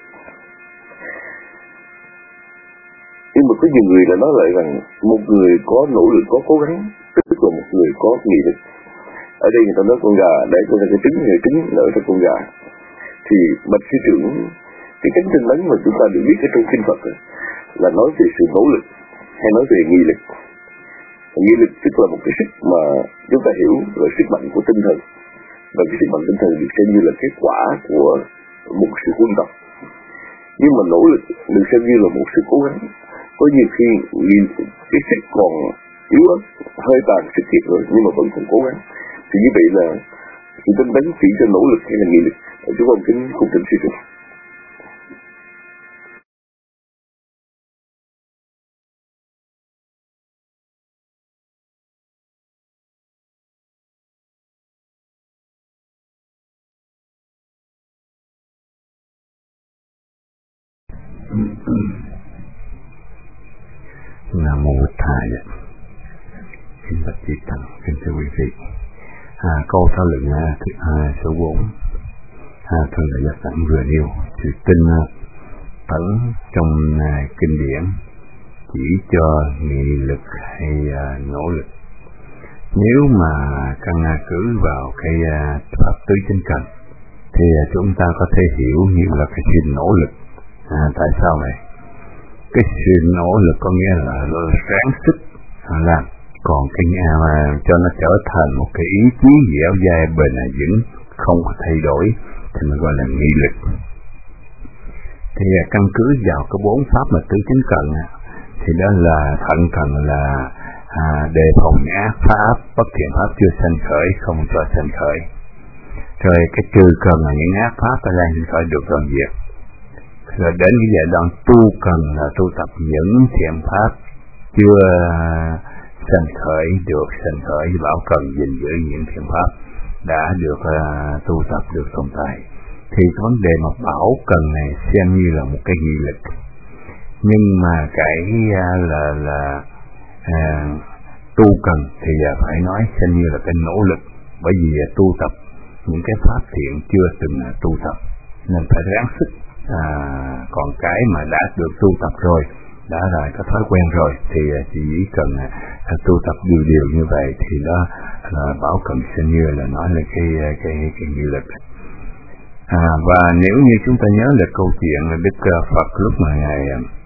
Nhưng mà có nhiều người là nói lại rằng một người có nỗ lực, có cố gắng tức là một người có nghị lực. Ở đây người ta nói con gà để cho ra cái trứng, người trứng nở ra con gà. Thì bạch sư trưởng, cái chánh tinh tấn mà chúng ta được biết ở trong kinh Phật là nói về sự nỗ lực hay nói về nghị lực. Nghị lực tức là một cái sức mà chúng ta hiểu là sức mạnh của tinh thần, và cái sức mạnh tinh thần được xem như là kết quả của một sự huân tập. Nhưng mà nỗ lực được xem như là một sự cố gắng. Có nhiều khi cái sức còn yếu lắm, hơi tàn sức kiệt rồi nhưng mà vẫn còn cố gắng. Thì như vậy là sự tinh tấn chỉ cho nỗ lực hay là nghị lực? Chúng con kính cùng thỉnh sư trưởng. Nam mô Bổn Thầy. Kính bạch Chư Tăng, kính thưa quý vị. Câu thảo luận thứ 2 số 4. Thượng tọa Giác Đẳng vừa nêu sự tinh tấn trong kinh điển chỉ cho nghị lực hay nỗ lực. Nếu mà căn cứ vào cái pháp tứ chánh cần thì chúng ta có thể hiểu như là cái sự nỗ lực. Tại sao vậy? Cái sự nỗ lực có nghĩa là ráng sức làm, còn cái cho nó trở thành một cái ý chí dẻo dai bền vững, không có thay đổi, thì mới gọi là nghị lực. Thì căn cứ vào cái 4 pháp mà tứ chính cần thì đó là thận cần là đề phòng những ác pháp, bất thiện pháp chưa sanh khởi, không cho sanh khởi. Rồi cái trừ cần là những ác pháp phải đang sanh khởi được đoạn diệt. Rồi đến cái giai đoạn tu cần là tu tập những thiện pháp chưa sanh khởi được sanh khởi, bảo cần gìn giữ những thiện pháp đã được tu tập được tồn tại. Thì cái vấn đề mà bảo cần này xem như là một cái nghị lực, nhưng mà cái tu cần thì phải nói xem như là cái nỗ lực, bởi vì tu tập những cái pháp thiện chưa từng tu tập nên phải ráng sức. Còn cái mà đã được tu tập rồi, đã là có thói quen rồi thì chỉ cần tu tập điều như vậy thì đó là bảo cần xem như là nói là cái nghị lực. Và nếu như chúng ta nhớ là câu chuyện là Đức Phật lúc mà Ngài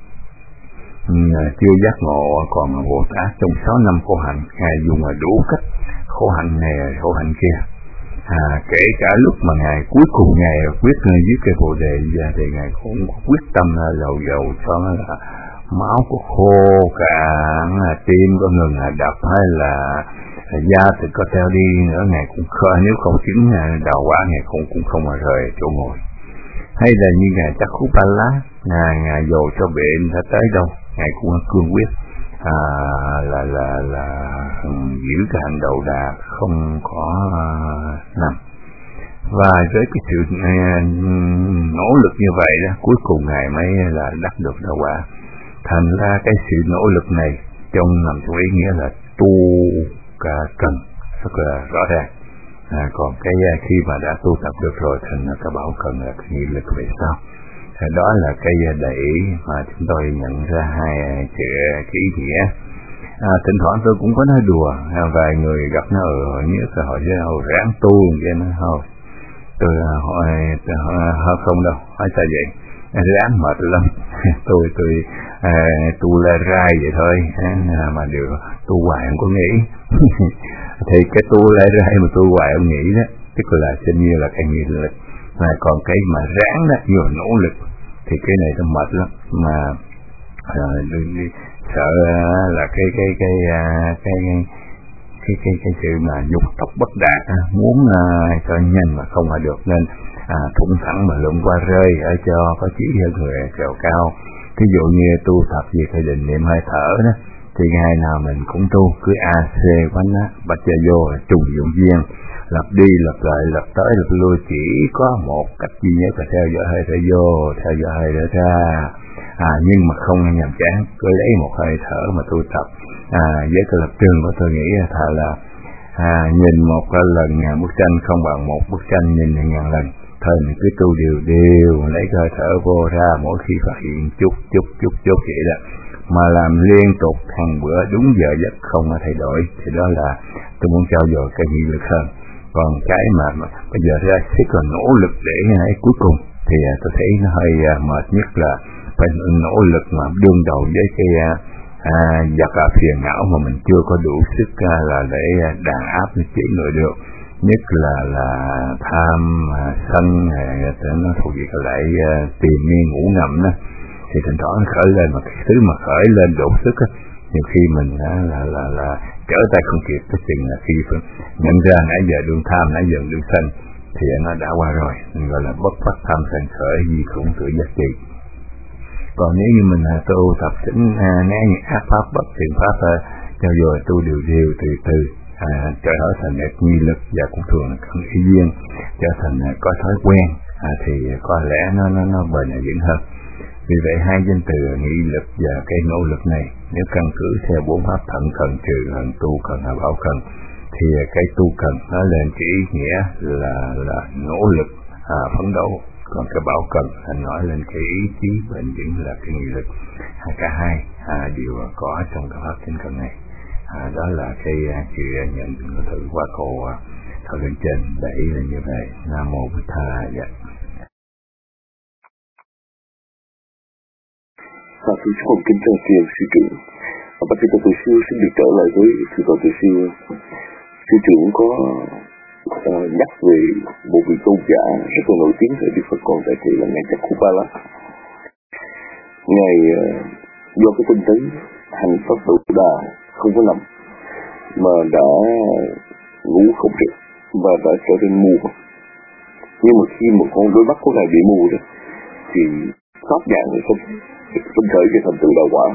chưa giác ngộ còn là Bồ Tát trong 6 năm khổ hạnh, Ngài dùng đủ cách khổ hạnh này khổ hạnh kia. Kể cả lúc mà Ngài cuối cùng Ngài quyết dưới cây Bồ Đề ra thì Ngài cũng quyết tâm dầu cho là máu của khô cả, tim có ngừng đập hay là da thì có theo đi nữa, Ngài cũng khơi, nếu không chứng đào quả Ngài cũng không mà rời chỗ ngồi. Hay là như Ngài Chakkupala, Ngài dầu cho bệnh đã tới đâu Ngài cũng cương quyết là giữ cái hành đầu đà không có nằm. Và với cái sự nỗ lực như vậy đó, cuối cùng Ngài mới là đắc được đạo quả. Thành ra cái sự nỗ lực này trong nằm trong ý nghĩa là tu cả cần rất là rõ ràng. Còn cái khi mà đã tu tập được rồi thành cái bảo cần là cái nghị lực về sau. Đó là cái để mà chúng tôi nhận ra hai chữ cái ý nghĩa. Thỉnh thoảng tôi cũng có nói đùa, vài người gặp nó nhớ là hỏi ráng tu vậy nó thôi. Tôi hỏi không đâu, hỏi sao vậy? Ráng mệt lắm. tôi tu la rai vậy thôi, mà được tu hoài không có nghĩ. Thì cái tu la rai mà tu hoài không nghĩ đó, tức là xem như là cái nghị lực. Còn cái mà ráng đó, như là nỗ lực thì cái này nó mệt lắm, mà sợ là cái sự mà dục tốc bất đạt, muốn cho nhanh mà không mà được, nên thủng thẳng mà lộn qua rơi ở cho có chí hơn người trèo cao. Ví dụ như tu tập về cái định niệm hơi thở đó, thì ngày nào mình cũng tu, cứ AC quán á, bạch cha vô trùng dụng duyên, lặp đi lặp lại, lặp tới lặp lui, chỉ có một cách duy nhất là theo dõi hơi thở vô, theo dõi hơi thở ra. Nhưng mà không nhàm chán, cứ lấy một hơi thở mà tu tập. Với cái lập trường của tôi nghĩ thà là nhìn một lần bức tranh không bằng một bức tranh nhìn 1000 lần. Thôi mình cứ tu đều lấy hơi thở vô ra, mỗi khi phát hiện chút vậy đó, mà làm liên tục hàng bữa đúng giờ giấc không thay đổi, thì đó là tôi muốn trao dồi cái nghị lực hơn. Còn cái mà bây giờ ra sẽ còn nỗ lực để cuối cùng thì tôi thấy nó hơi mệt nhất là phải nỗ lực mà đương đầu với cái giặc phiền não mà mình chưa có đủ sức là để đàn áp nó chế ngự được, nhất là tham sân nó thuộc về cái lại tìm miên ngủ ngầm đó. Thì thỉnh thoảng khởi lên mà cái thứ mà khởi lên đột sức á, nhiều khi mình là trở tay không kịp, cái chừng là khi nhận ra nãy giờ đương tham, nãy giờ đương sân thì nó đã qua rồi, mình gọi là bất phát tham sân khởi, di khủng tự giác trị. Còn nếu như mình tu tập tính né những ác pháp, bất thiện pháp, cho rồi tu điều từ trở thành một nghị lực, và cũng thường là không ý duyên trở thành có thói quen, thì có lẽ nó bền vững hơn. Vì vậy hai danh từ nghị lực và cái nỗ lực này, nếu căn cứ theo 4 pháp thận cần, trừ cần, tu cần, bảo cần, thì cái tu cần nó lên cái ý nghĩa là nỗ lực phấn đấu, còn cái bảo cần nói lên cái ý chí bền vững là cái nghị lực. Cả hai đều có trong cái pháp tinh cần này. Đó là cái chuyện nhận của thử qua cô thờ lên trên đẩy là như vậy. Nam mô Bụt Tha. Dạ. Sư chúng con kính chào tiền sư trưởng. Bạch sư tổ sư xin được trở lại với sư tổ sư. Sư trưởng có nhắc về một vị tôn giả rất là nổi tiếng thời Đức Phật còn tại thế là ngài Chakkhupala. Ngài do cái tinh tấn hành Pháp Độ Đà không có nằm mà đã ngủ không được và đã trở nên mù. Nhưng mà khi một con đôi mắt của ngài bị mù rồi thì pháp nhãn này không khởi cho thành tựu đạo quả.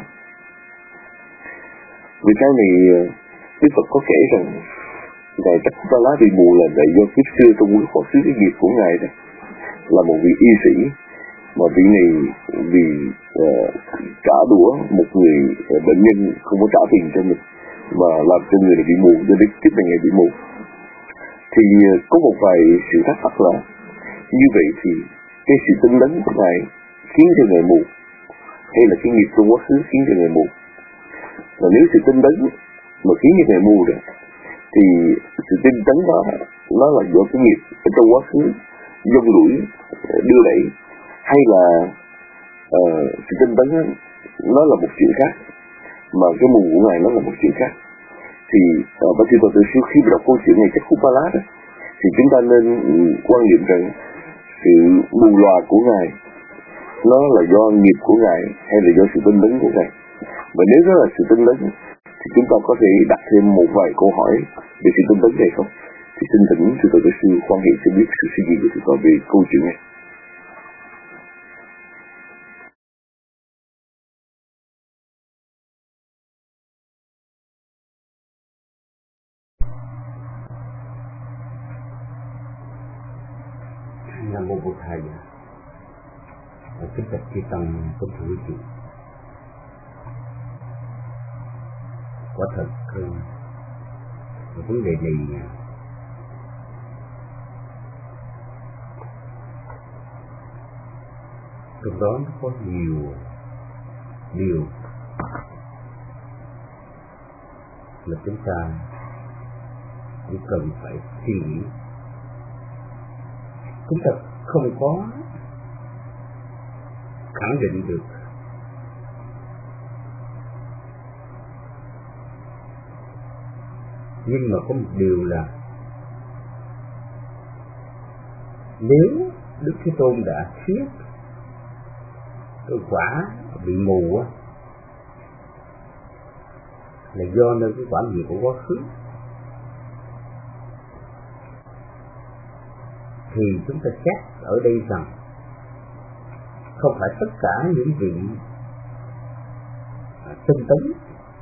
Vì cái này Đức Phật có kể rằng ngài Chakkhupala bị mù là tại do kiếp xưa trong quá khứ cái nghiệp của ngài đó là một vị y sĩ, mà vị này vì trả đũa một người bệnh nhân không có trả tiền cho mình và làm cho người này bị mù, cho đến kiếp này ngài bị mù. Thì có một vài sự thắc mắc là như vậy thì cái sự tinh tấn của ngài khiến cho ngài mù hay là cái nghiệp trong quá khứ khiến cho ngài mù? Và nếu sự tinh tấn mà khiến cho ngài mù rồi thì sự tinh tấn đó nó là do cái nghiệp ở trong quá khứ dông đuổi đưa đẩy, hay là sự tinh tấn nó là một chuyện khác, mà cái mù của ngài nó là một chuyện khác? Thì bác sĩ Phật tử khi mà đọc câu chuyện này Chakkhupala đó thì chúng ta nên quan niệm rằng sự mù lòa của ngài nó là do nghiệp của ngài hay là do sự tinh tấn của ngài. Và nếu đó là sự tinh tấn thì chúng ta có thể đặt thêm một vài câu hỏi về sự tinh tấn này không? Thì xin thỉnh sư Tổ sư Quan Hệ cho biết sự suy nghĩ của sư Tổ về câu chuyện này. Nam mô Bụt Thầy. Kính bạch chư tăng tôn thượng quý vị. Quả thật vấn đề này trong đó nó có nhiều điều mà chúng ta cũng cần phải suy nghĩ. Chúng ta không có khẳng định được nhưng mà có một điều là nếu Đức Thế Tôn đã thuyết cái quả bị mù á là do nơi cái quả nghiệp của quá khứ, thì chúng ta xét ở đây rằng không phải tất cả những vị tinh tấn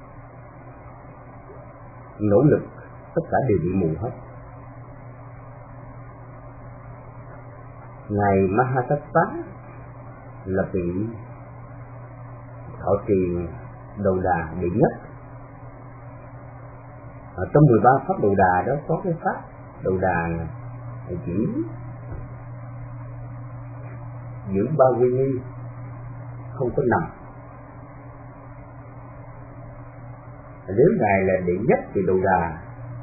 nỗ lực tất cả đều bị mù hết. Ngài Mahakassapa là vị thọ trì Đầu Đà đệ nhất. Trong 13 pháp Đầu Đà đó có cái pháp Đầu Đà chỉ giữ ba quy nghi, không có nằm. Nếu ngài là đệ nhất thì Đầu Đà,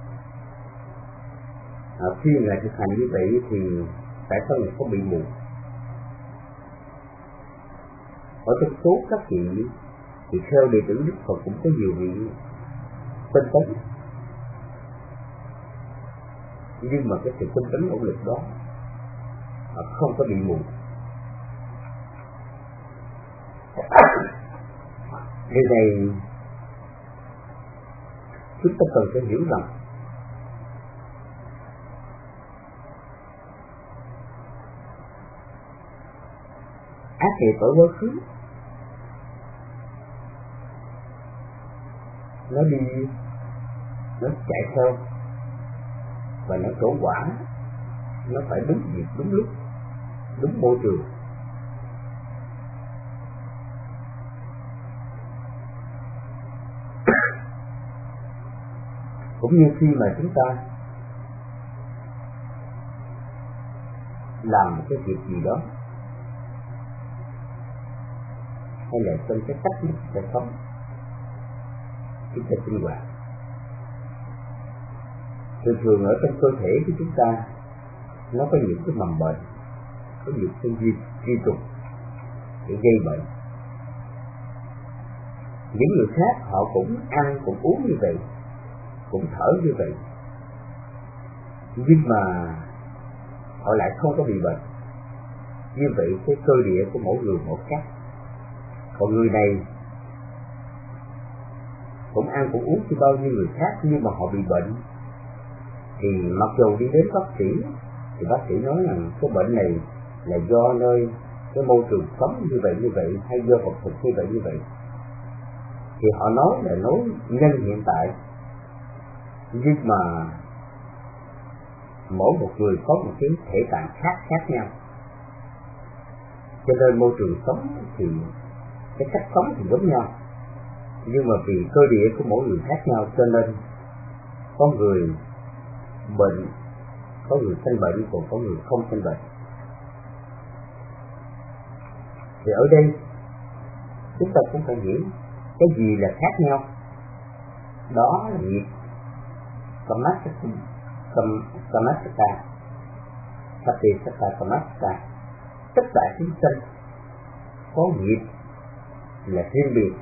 khi ngài thực hành như vậy thì tại sao ngài có bị mù? Ở trong số các vị thì theo đệ tử Đức Phật cũng có nhiều vị tinh tấn, nhưng mà cái sự tinh tấn nỗ lực đó không có bị mù. Điều này chúng ta cần phải hiểu rằng ác nghiệp ở quá khứ nó đi, nó chạy theo và nó trổ quả, nó phải đúng việc, đúng lúc, đúng môi trường. Cũng như khi mà chúng ta làm một cái việc gì đó, hay là trong cái cách chúng ta sống, chúng ta sinh hoạt, thường ở trong cơ thể của chúng ta nó có những cái mầm bệnh, có những cái vi trùng để gây bệnh. Những người khác họ cũng ăn, cũng uống như vậy, cũng thở như vậy, nhưng mà họ lại không có bị bệnh. Như vậy cái cơ địa của mỗi người một khác. Còn người này cũng ăn cũng uống như bao nhiêu người khác, nhưng mà họ bị bệnh thì mặc dù đi đến bác sĩ thì bác sĩ nói rằng cái bệnh này là do nơi cái môi trường sống như vậy hay do vật thực như vậy, thì họ nói là nói nhân hiện tại, nhưng mà mỗi một người có một cái thể trạng khác nhau, cho nên môi trường sống thì cái cách sống thì giống nhau, nhưng mà vì cơ địa của mỗi người khác nhau cho nên có người bệnh, có người sanh bệnh, còn có người không sanh bệnh. Thì ở đây chúng ta cũng phải hiểu cái gì là khác nhau. Đó là nghiệp Samasaka, Samasaka. Tất cả chúng sanh có nghiệp là riêng biệt,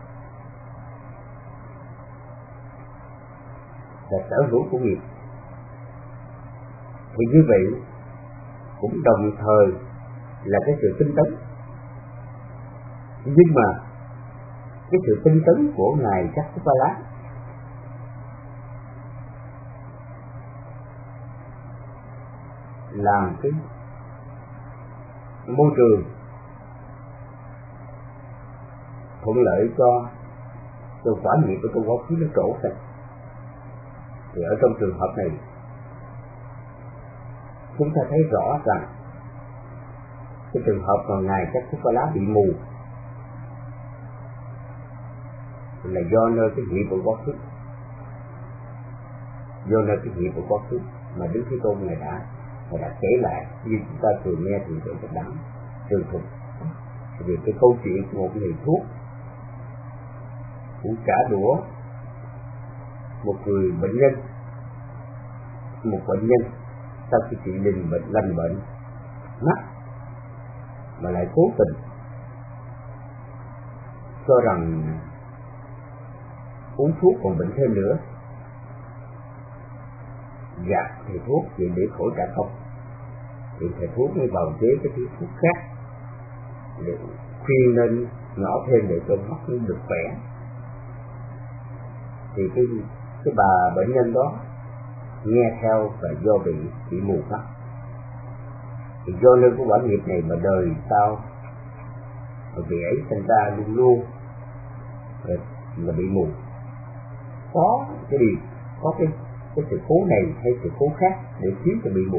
là sở hữu của nghiệp. Thì như vậy cũng đồng thời là cái sự tinh tấn. Nhưng mà cái sự tinh tấn của Ngài Chakupala làm cái môi trường thuận lợi cho quả nghiệp của quá khứ nó trổ ra. Thì ở trong trường hợp này chúng ta thấy rõ rằng cái trường hợp mà Ngài Chakupala bị mù là do nơi cái nghiệp của quá khứ, do nơi cái nghiệp của quá khứ mà Đức Thế Tôn Ngài đã kể lại, như chúng ta thường nghe thì để các đẳng trường thực về cái câu chuyện của một người thuốc cũng trả đũa một người bệnh nhân, sau khi trị lành bệnh mắt mà lại cố tình cho rằng uống thuốc còn bệnh thêm nữa, gạt thầy thuốc vì để khỏi trả công, thì thầy thuốc mới bào chế cái thứ thuốc khác để khuyên nên nhỏ thêm để cho mắt nó được khỏe. Thì cái bà bệnh nhân đó nghe theo và do bị mù mắt. Thì do nơi của quả nghiệp này mà đời sau vị ấy sinh ra luôn luôn là bị mù. Có cái điều, có cái sự cố này hay sự cố khác để khiến cho bị mù.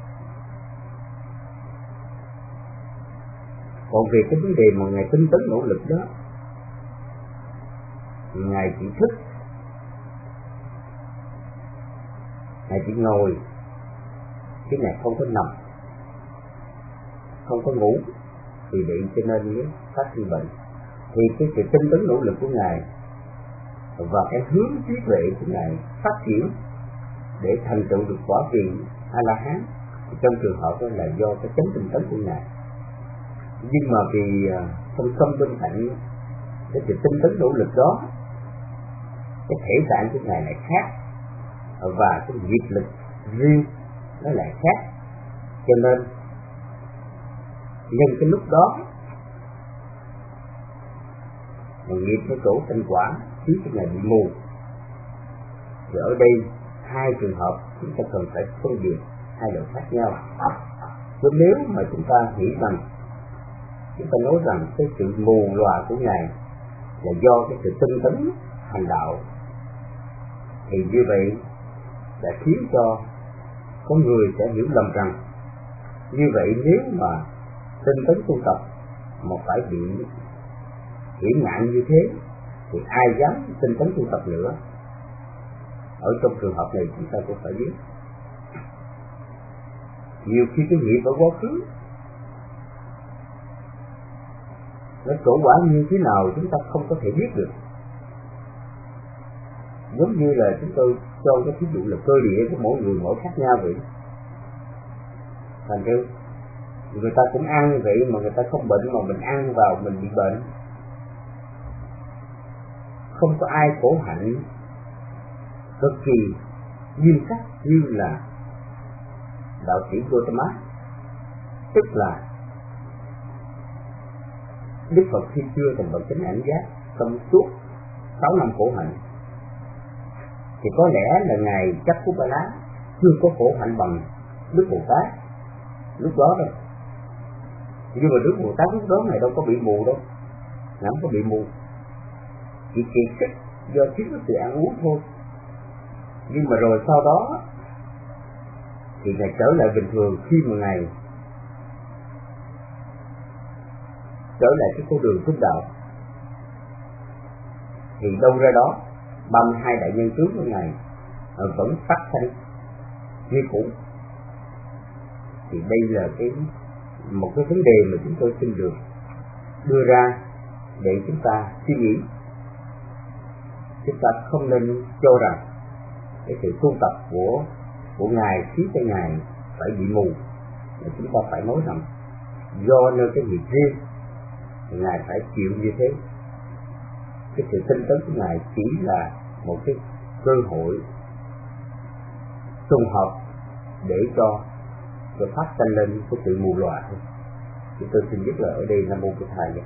Còn về cái vấn đề mà Ngài tinh tấn nỗ lực đó, Ngài chỉ thức, Ngài chỉ ngồi, chứ Ngài không có nằm, không có ngủ, vì vậy cho nên mới phát sinh bệnh. Thì cái sự tinh tấn nỗ lực của Ngài và cái hướng trí tuệ của Ngài phát triển để thành tựu được quả vị A-la-hán, trong trường hợp đó là do cái chánh tinh tấn của Ngài. Nhưng mà vì song song bên cạnh cái sự tinh tấn nỗ lực đó, cái thể trạng của Ngài lại khác và cái nghiệp lực riêng nó lại khác, cho nên nhân cái lúc đó mà nghiệp nó trổ thành quả khiến cho Ngài bị mù. Thì ở đây hai trường hợp chúng ta cần phải phân biệt hai loại khác nhau. Chứ nếu mà chúng ta nghĩ rằng, chúng ta nói rằng cái sự mù lòa của Ngài là do cái sự tinh tấn hành đạo, thì như vậy đã khiến cho có người sẽ hiểu lầm rằng như vậy nếu mà tinh tấn tu tập mà phải bị hiểm ngạn như thế thì ai dám tinh tấn tu tập nữa. Ở trong trường hợp này chúng ta cũng phải biết, nhiều khi cái nghiệp ở quá khứ nó trổ quả như thế nào chúng ta không có thể biết được. Giống như là chúng tôi cho cái ví dụ là cơ địa của mỗi người mỗi khác nhau vậy. Thành ra người ta cũng ăn vậy mà người ta không bệnh, mà mình ăn vào mình bị bệnh. Không có ai khổ hạnh cực kỳ nghiêm khắc như là đạo sĩ Gautama, tức là Đức Phật khi chưa thành bậc chánh đẳng giác trong suốt 6 năm khổ hạnh, thì có lẽ là ngài Chakkupala chưa có khổ hạnh bằng Đức Bồ Tát lúc đó đâu. Nhưng mà Đức Bồ Tát lúc đó ngài đâu có bị mù đâu, ngài không có bị mù, chỉ kiệt sức do thiếu cái sự ăn uống thôi. Nhưng mà rồi sau đó thì ngài trở lại bình thường khi mà ngài trở lại cái con đường trung đạo. Thì đâu ra đó 32 đại nhân trước của ngài vẫn phát thanh như cũ. Thì đây là một cái vấn đề mà chúng tôi xin được đưa ra để chúng ta suy nghĩ. Chúng ta không nên cho rằng cái sự tu tập của ngài khiến cho ngài phải bị mù. Mà chúng ta phải nói rằng do nơi cái nghiệp riêng ngài phải chịu như thế. Cái sự tinh tấn của ngài chỉ là một cái cơ hội trùng hợp để cho phát sinh lên cái sự mù lòa thôi. Chúng tôi xin dứt lời ở đây. Nam mô Bổn Thầy.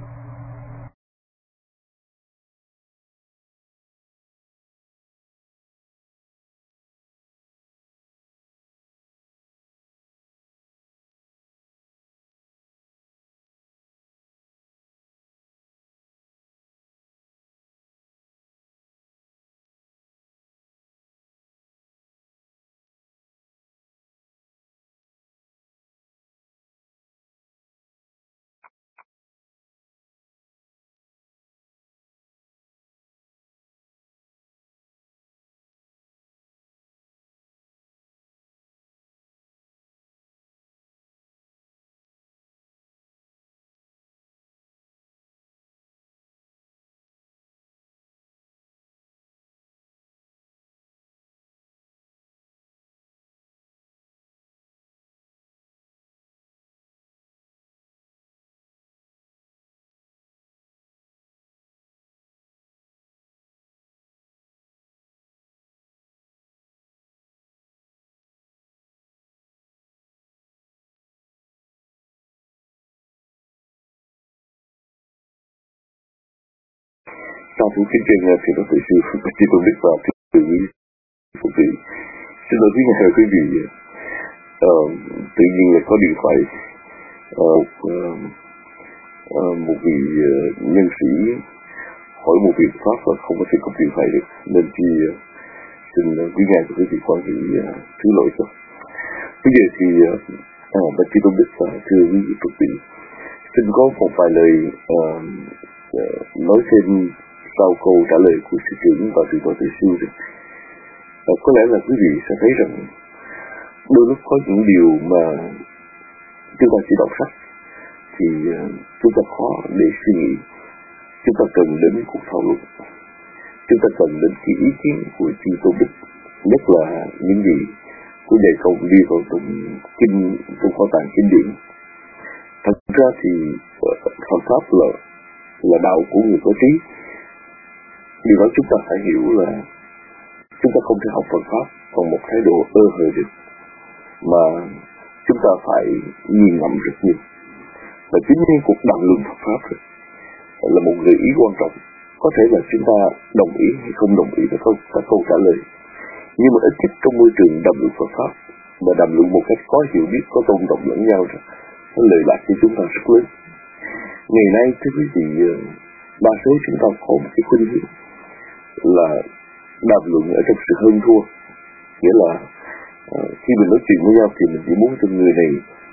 Sau thứ kính trên thì nó tự sư Chi Tôn Đức và từ phụ vị. Xin lỗi quý vị, tự nhiên là có điện thoại một vị nhân sĩ hỏi một việc pháp và không có thể có điện thoại được, nên chi xin quý ngài và quý vị quan hệ thứ lỗi cho. Bây giờ thì bạch Chi Tôn Đức và thưa quý vị phụ vị, xin có một vài lời nói thêm sau câu trả lời của sư trưởng và từ tòa tự siêu. Có lẽ là quý vị sẽ thấy rằng đôi lúc có những điều mà chúng ta chỉ đọc sách thì chúng ta khó để suy nghĩ. Chúng ta cần đến cuộc thảo luận, chúng ta cần đến cái ý kiến của chư Tôn Đức, nhất là những gì của dạy câu đi vào trong kho tàng kinh điển. Thật ra thì Phật pháp là đạo của người có trí. Điều đó chúng ta phải hiểu là chúng ta không thể học Phật pháp bằng một thái độ ơ hờ được, mà chúng ta phải nghiền ngẫm rất nhiều. Và chính những cuộc đàm luận Phật pháp là một gợi ý quan trọng. Có thể là chúng ta đồng ý hay không đồng ý với các câu trả lời, nhưng mà ít nhất trong môi trường đàm luận Phật pháp và đàm luận một cách có hiểu biết, có tôn trọng lẫn nhau, nó lợi lạc cho chúng ta rất lớn. Ngày nay thưa quý vị, đa số chúng ta có một cái khuynh hướng là đàm luận ở trong sự hơn thua, nghĩa là khi mình nói chuyện với nhau thì mình chỉ muốn cho người này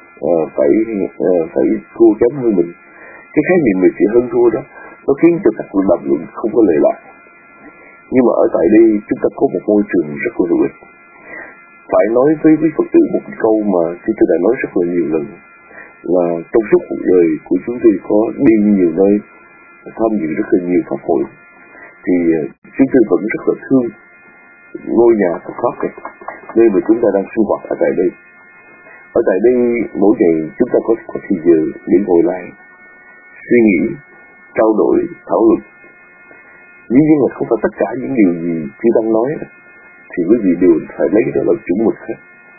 phải thua kém hơn mình. Cái khái niệm về sự hơn thua đó nó khiến cho các cuộc đàm luận không có lợi lạc. Nhưng mà ở tại đây chúng ta có một môi trường rất là hữu ích. Phải nói với Phật tử một câu mà chúng tôi đã nói rất là nhiều lần, là trong suốt cuộc đời của chúng tôi có đi nhiều nơi, tham dự rất là nhiều pháp hội, thì chúng tôi vẫn rất là thương ngôi nhà Phật pháp này, nơi mà chúng ta đang sinh hoạt ở tại đây. Ở tại đây mỗi ngày chúng ta có thời giờ để ngồi lại suy nghĩ, trao đổi, thảo luận. Dĩ nhiên là không phải tất cả những điều gì chúng đang nói thì quý vị đều phải lấy đó là chuẩn mực hết.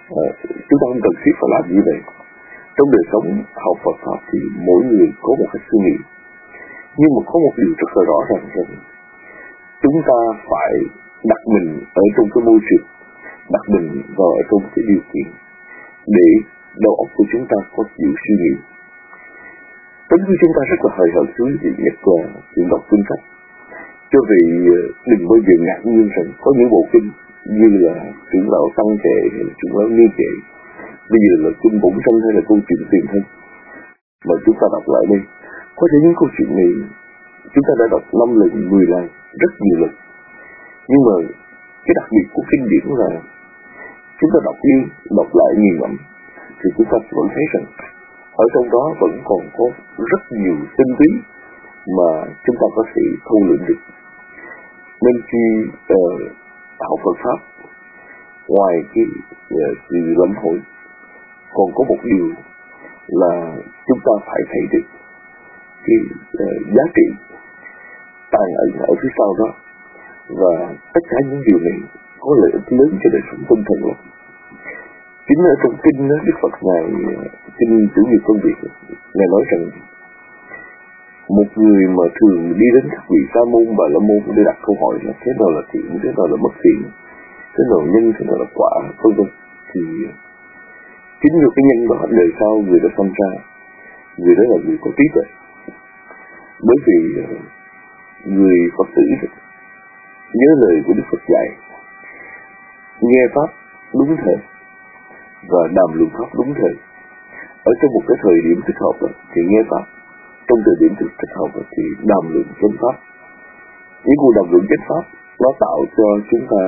Chúng ta không cần thiết phải làm như vậy. Trong đời sống học Phật Pháp thì mỗi người có một cách suy nghĩ, nhưng mà có một điều rất là rõ ràng rằng chúng ta phải đặt mình ở trong cái môi trường, đặt mình vào ở trong cái điều kiện để đầu óc của chúng ta có chịu suy nghĩ. Tính của chúng ta rất là hời hợt suy nghĩ, nhất là chuyện đọc kinh sách. Cho vì đừng bao giờ ngạc nhiên rằng có những bộ kinh như là trưởng lão Tăng Kệ hay là trưởng lão Ni Kệ, bây giờ là kinh Bổn Thân hay là câu chuyện tiền thân mà chúng ta đọc lại đây, có thể những câu chuyện này chúng ta đã đọc 5 lần, 10 lần, rất nhiều lần. Nhưng mà cái đặc biệt của kinh điển là chúng ta đọc đi, đọc lại nghiền ngẫm thì chúng ta vẫn thấy rằng ở trong đó vẫn còn có rất nhiều tinh túy mà chúng ta có thể thâu lượm được. Nên khi học Phật Pháp, ngoài cái sự lãnh hội, còn có một điều là chúng ta phải thấy được cái giá trị tàn ẩn ở phía sau đó, và tất cả những điều này có lợi ích lớn cho đời sống tinh thần lắm. Chính ở trong kinh đó, Đức Phật ngài kinh Tiểu Nghiệp Công Việc, ngài nói rằng một người mà thường đi đến các vị sa môn, bà la môn để đặt câu hỏi là thế nào là thiện, thế nào là bất thiện, thế nào là nhân, thế nào là quả, vân vân, thì chính như cái nhân đó đời sau người đã sinh ra, người đó là người có trí tuệ. Bởi vì người Phật tử nhớ lời của Đức Phật dạy, nghe Pháp đúng thời và đàm luận Pháp đúng thời. Ở trong một cái thời điểm thích hợp thì nghe Pháp, trong thời điểm thích hợp thì đàm luận chánh Pháp. Những cuộc đàm luận chánh Pháp nó tạo cho chúng ta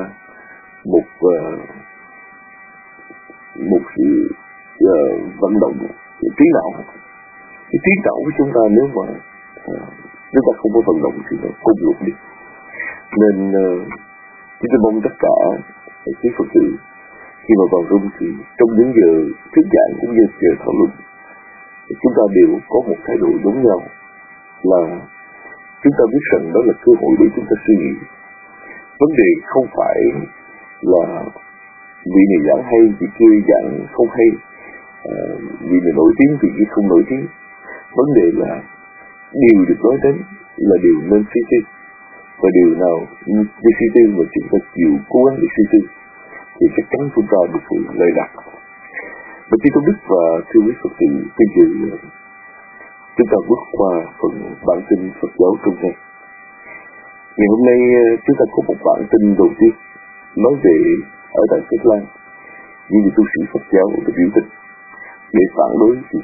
một sự vận động trí não. Cái trí não của chúng ta nếu mà chúng ta không có vận động thì nó cung lục đi. Nên chúng tôi mong tất cả quý Phật tử khi mà vào room thì trong những giờ thuyết giảng cũng như giờ thảo luận, chúng ta đều có một thái độ giống nhau, là chúng ta biết rằng đó là cơ hội để chúng ta suy nghĩ. Vấn đề không phải là vị này giảng hay, vị kia giảng không hay, vị này nổi tiếng, vị kia không nổi tiếng. Vấn đề là điều được nói đến là điều nên suy tư, và điều nào đi suy tư mà chúng ta chịu cố gắng để suy tư thì chắc chắn chúng ta được sự lợi lạc. Và khi tôi biết và thưa quý Phật tử, bây giờ chúng ta bước qua phần bản tin Phật giáo trong ngày. Ngày hôm nay chúng ta có một bản tin đầu tiên nói về ở tại Thái Lan, những người tu sĩ Phật giáo đã biểu tình để phản đối việc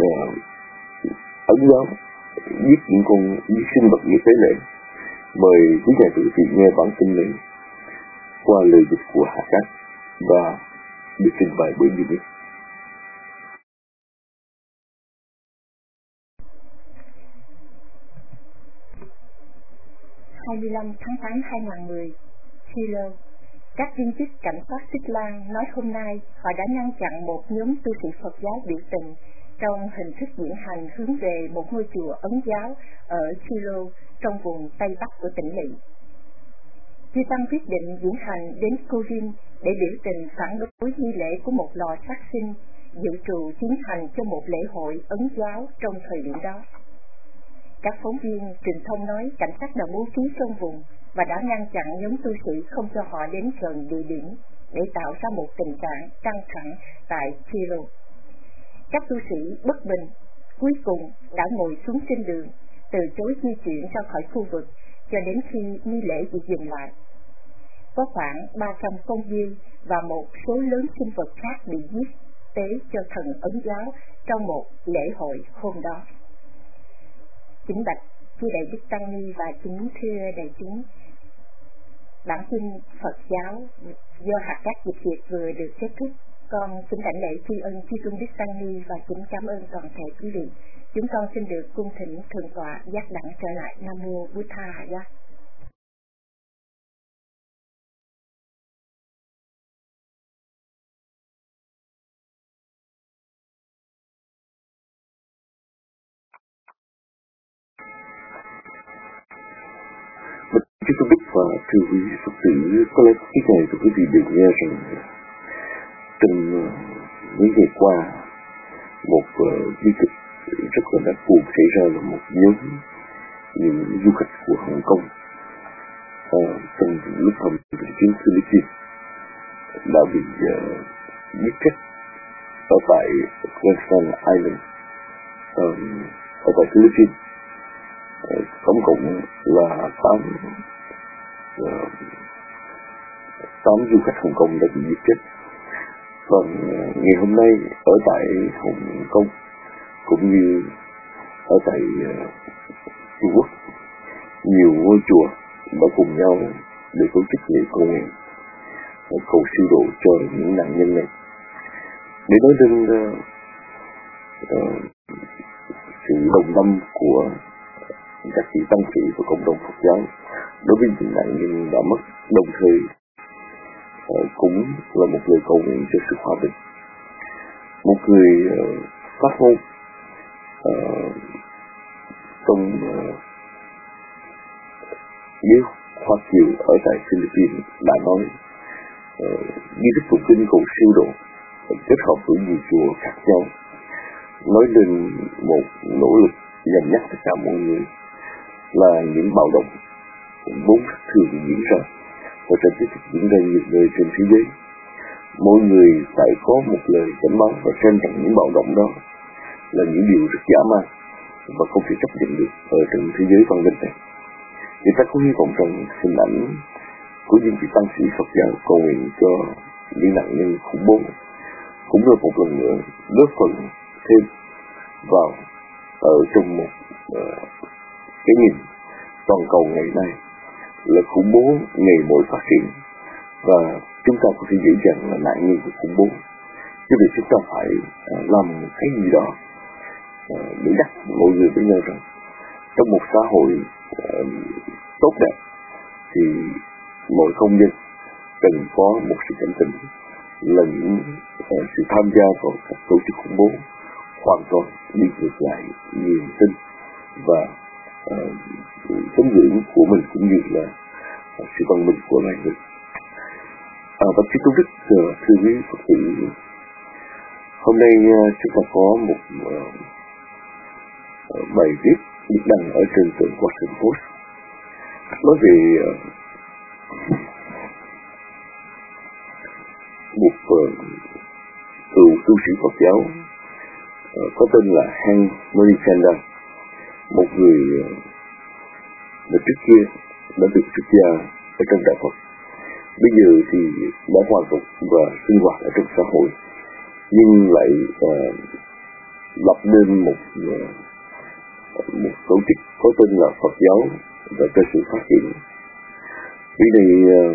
Ấn giáo giết những sinh vật như tế lễ. Mời quý nhà tử thiện nghe bản tin này qua lời dịch của Hạ Cát và được trình bày bởi Duy Nhất. 25 tháng 8 2010, Chile. Các viên chức cảnh sát Tích Lan nói hôm nay họ đã ngăn chặn một nhóm tu sĩ Phật giáo biểu tình trong hình thức diễn hành hướng về một ngôi chùa Ấn giáo ở Chile trong vùng Tây Bắc của tỉnh lỵ. Chư Tăng quyết định diễn hành đến Covin để biểu tình phản đối nghi lễ của một lò sát sinh dự trù tiến hành cho một lễ hội Ấn giáo trong thời điểm đó. Các phóng viên truyền thông nói cảnh sát đã bố trí trong vùng và đã ngăn chặn nhóm tu sĩ không cho họ đến gần địa điểm để tạo ra một tình trạng căng thẳng tại Chile. Các tu sĩ bất bình cuối cùng đã ngồi xuống trên đường, từ chối di chuyển ra khỏi khu vực cho đến khi nghi lễ bị dừng lại. Có khoảng 300 con dê và một số lớn sinh vật khác bị giết tế cho thần Ấn giáo trong một lễ hội hôm đó. Kính bạch chư đại đức tăng ni và kính thưa đại chúng, bản tin Phật giáo do Hạt Cát dịch việt vừa được kết thúc. Con kính đảnh lễ tri ân chư tôn đức tăng ni và kính cảm ơn toàn thể quý vị. Chúng con xin được cung thỉnh thượng tọa giác đẳng trở lại. Nam mô Bụt Tha Hạ Giác. Chúng tôi biết và thưa quý Phật tử, có lẽ cái này của quý vị đều nghe rằng trong mấy ngày qua một bi kịch rất là đáng buồn xảy ra là một nhóm những du khách của Hồng Kông trong lúc hành chuyến Philippines đã bị giết chết ở tại Quezon Island ở tại Philippines. Tổng cộng là 8 du khách Hồng Kông đã bị giết chết. Còn ngày hôm nay ở tại Hồng Kông cũng như ở tại Trung Quốc, nhiều ngôi chùa đã cùng nhau để tổ chức lễ cầu nguyện cầu siêu độ cho những nạn nhân này, để nói lên sự đồng tâm của các vị tăng sĩ và cộng đồng Phật giáo đối với những nạn nhân đã mất, đồng thời cũng là một lời cầu nguyện cho sự hòa bình. Một người phát ngôn trong giới Hoa Kiều ở tại Philippines đã nói nghi thức tụng kinh cầu siêu độ kết hợp với nhiều chùa khác nhau, nói lên một nỗ lực nhằm nhắc tất cả mọi người là những bạo động vốn thường diễn ra và sẽ tiếp tục diễn ra nhiều nơi trên thế giới. Mỗi người phải có một lời cảnh báo và xem rằng những bạo động đó là những điều rất dã man và không thể chấp nhận được ở trong thế giới văn minh này. Người ta có hy vọng rằng hình ảnh của những vị tăng sĩ Phật giáo cầu nguyện cho những nạn nhân khủng bố cũng là một lần nữa góp phần thêm vào ở trong một cái nhìn toàn cầu ngày nay là khủng bố ngày mỗi phát triển và chúng ta có thể dễ dàng là nạn nhân của khủng bố. Cho nên chúng ta phải làm cái gì đó để nhắc mọi người với nhau rằng trong một xã hội tốt đẹp thì mọi công dân cần có một sự cảnh tỉnh là những sự tham gia vào các tổ chức khủng bố hoàn toàn đi ngược lại niềm tin và tín ngưỡng của mình cũng như là sự văn minh của loài người. Và Chúa Tôn Đức thưa quý Phật tử, hôm nay chúng ta có một bài viết được đăng ở trên tờ Washington Post nói về một cựu tu sĩ Phật giáo có tên là Henry Chandler, một người mà trước kia đã được xuất gia ở trong đạo Phật, bây giờ thì đã hòa tục và sinh hoạt ở trong xã hội, nhưng lại lập nên một tổ chức có tên là Phật giáo và cho sự phát triển. Vị này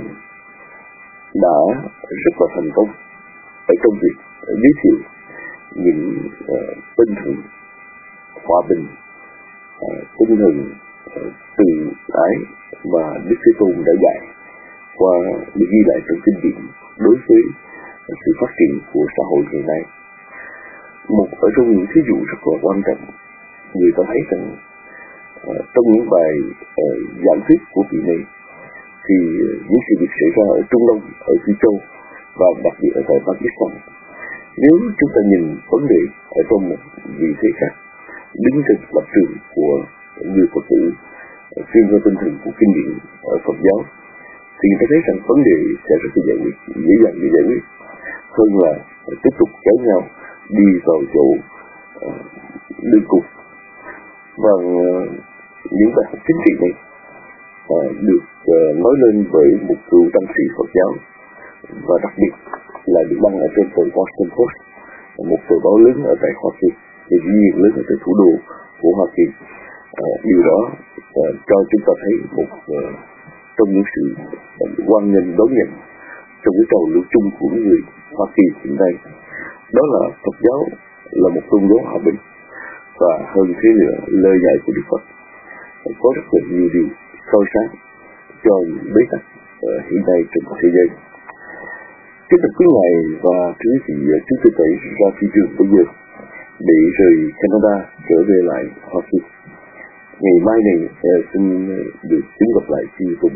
đã rất là thành công ở trong việc giới thiệu những tinh thần hòa bình, tinh thần từ ái mà Đức Thế Tôn đã dạy qua được ghi lại trong kinh điển đối với sự phát triển của xã hội ngày nay. Một ở trong những thí dụ rất là quan trọng, người ta thấy rằng trong những bài giảng thuyết của vị này thì những sự việc xảy ra ở Trung Đông, ở Phi Châu và đặc biệt ở tại Pakistan, nếu chúng ta nhìn vấn đề ở trong một vị thế khác, đứng trên lập trường của người Phật tử chuyên theo tinh thần của kinh điển ở Phật giáo, thì người ta thấy rằng vấn đề sẽ rất là dễ dàng để giải quyết hơn là tiếp tục kéo nhau đi vào chỗ đường cùng. Và những bài học chính trị này được nói lên bởi một cựu tăng sĩ Phật giáo và đặc biệt là được đăng ở trên tờ Washington Post, một tờ báo lớn ở tại Hoa Kỳ, thì dĩ nhiên lớn ở tại thủ đô của Hoa Kỳ. Điều đó cho chúng ta thấy một trong những sự hoan nghênh đón nhận trong cái trào lưu chung của người Hoa Kỳ hiện nay, đó là Phật giáo là một tôn giáo hòa bình, và hơn thế nữa lời dạy của Đức Phật có rất là nhiều điều soi sáng cho những bế tắc hiện nay trong thế giới. Kính thưa quý ngài và quý vị, chúng tôi phải ra phi trường bây giờ để rời Canada trở về lại Hoa Kỳ. Ngày mai này xin được kính gặp lại chư tôn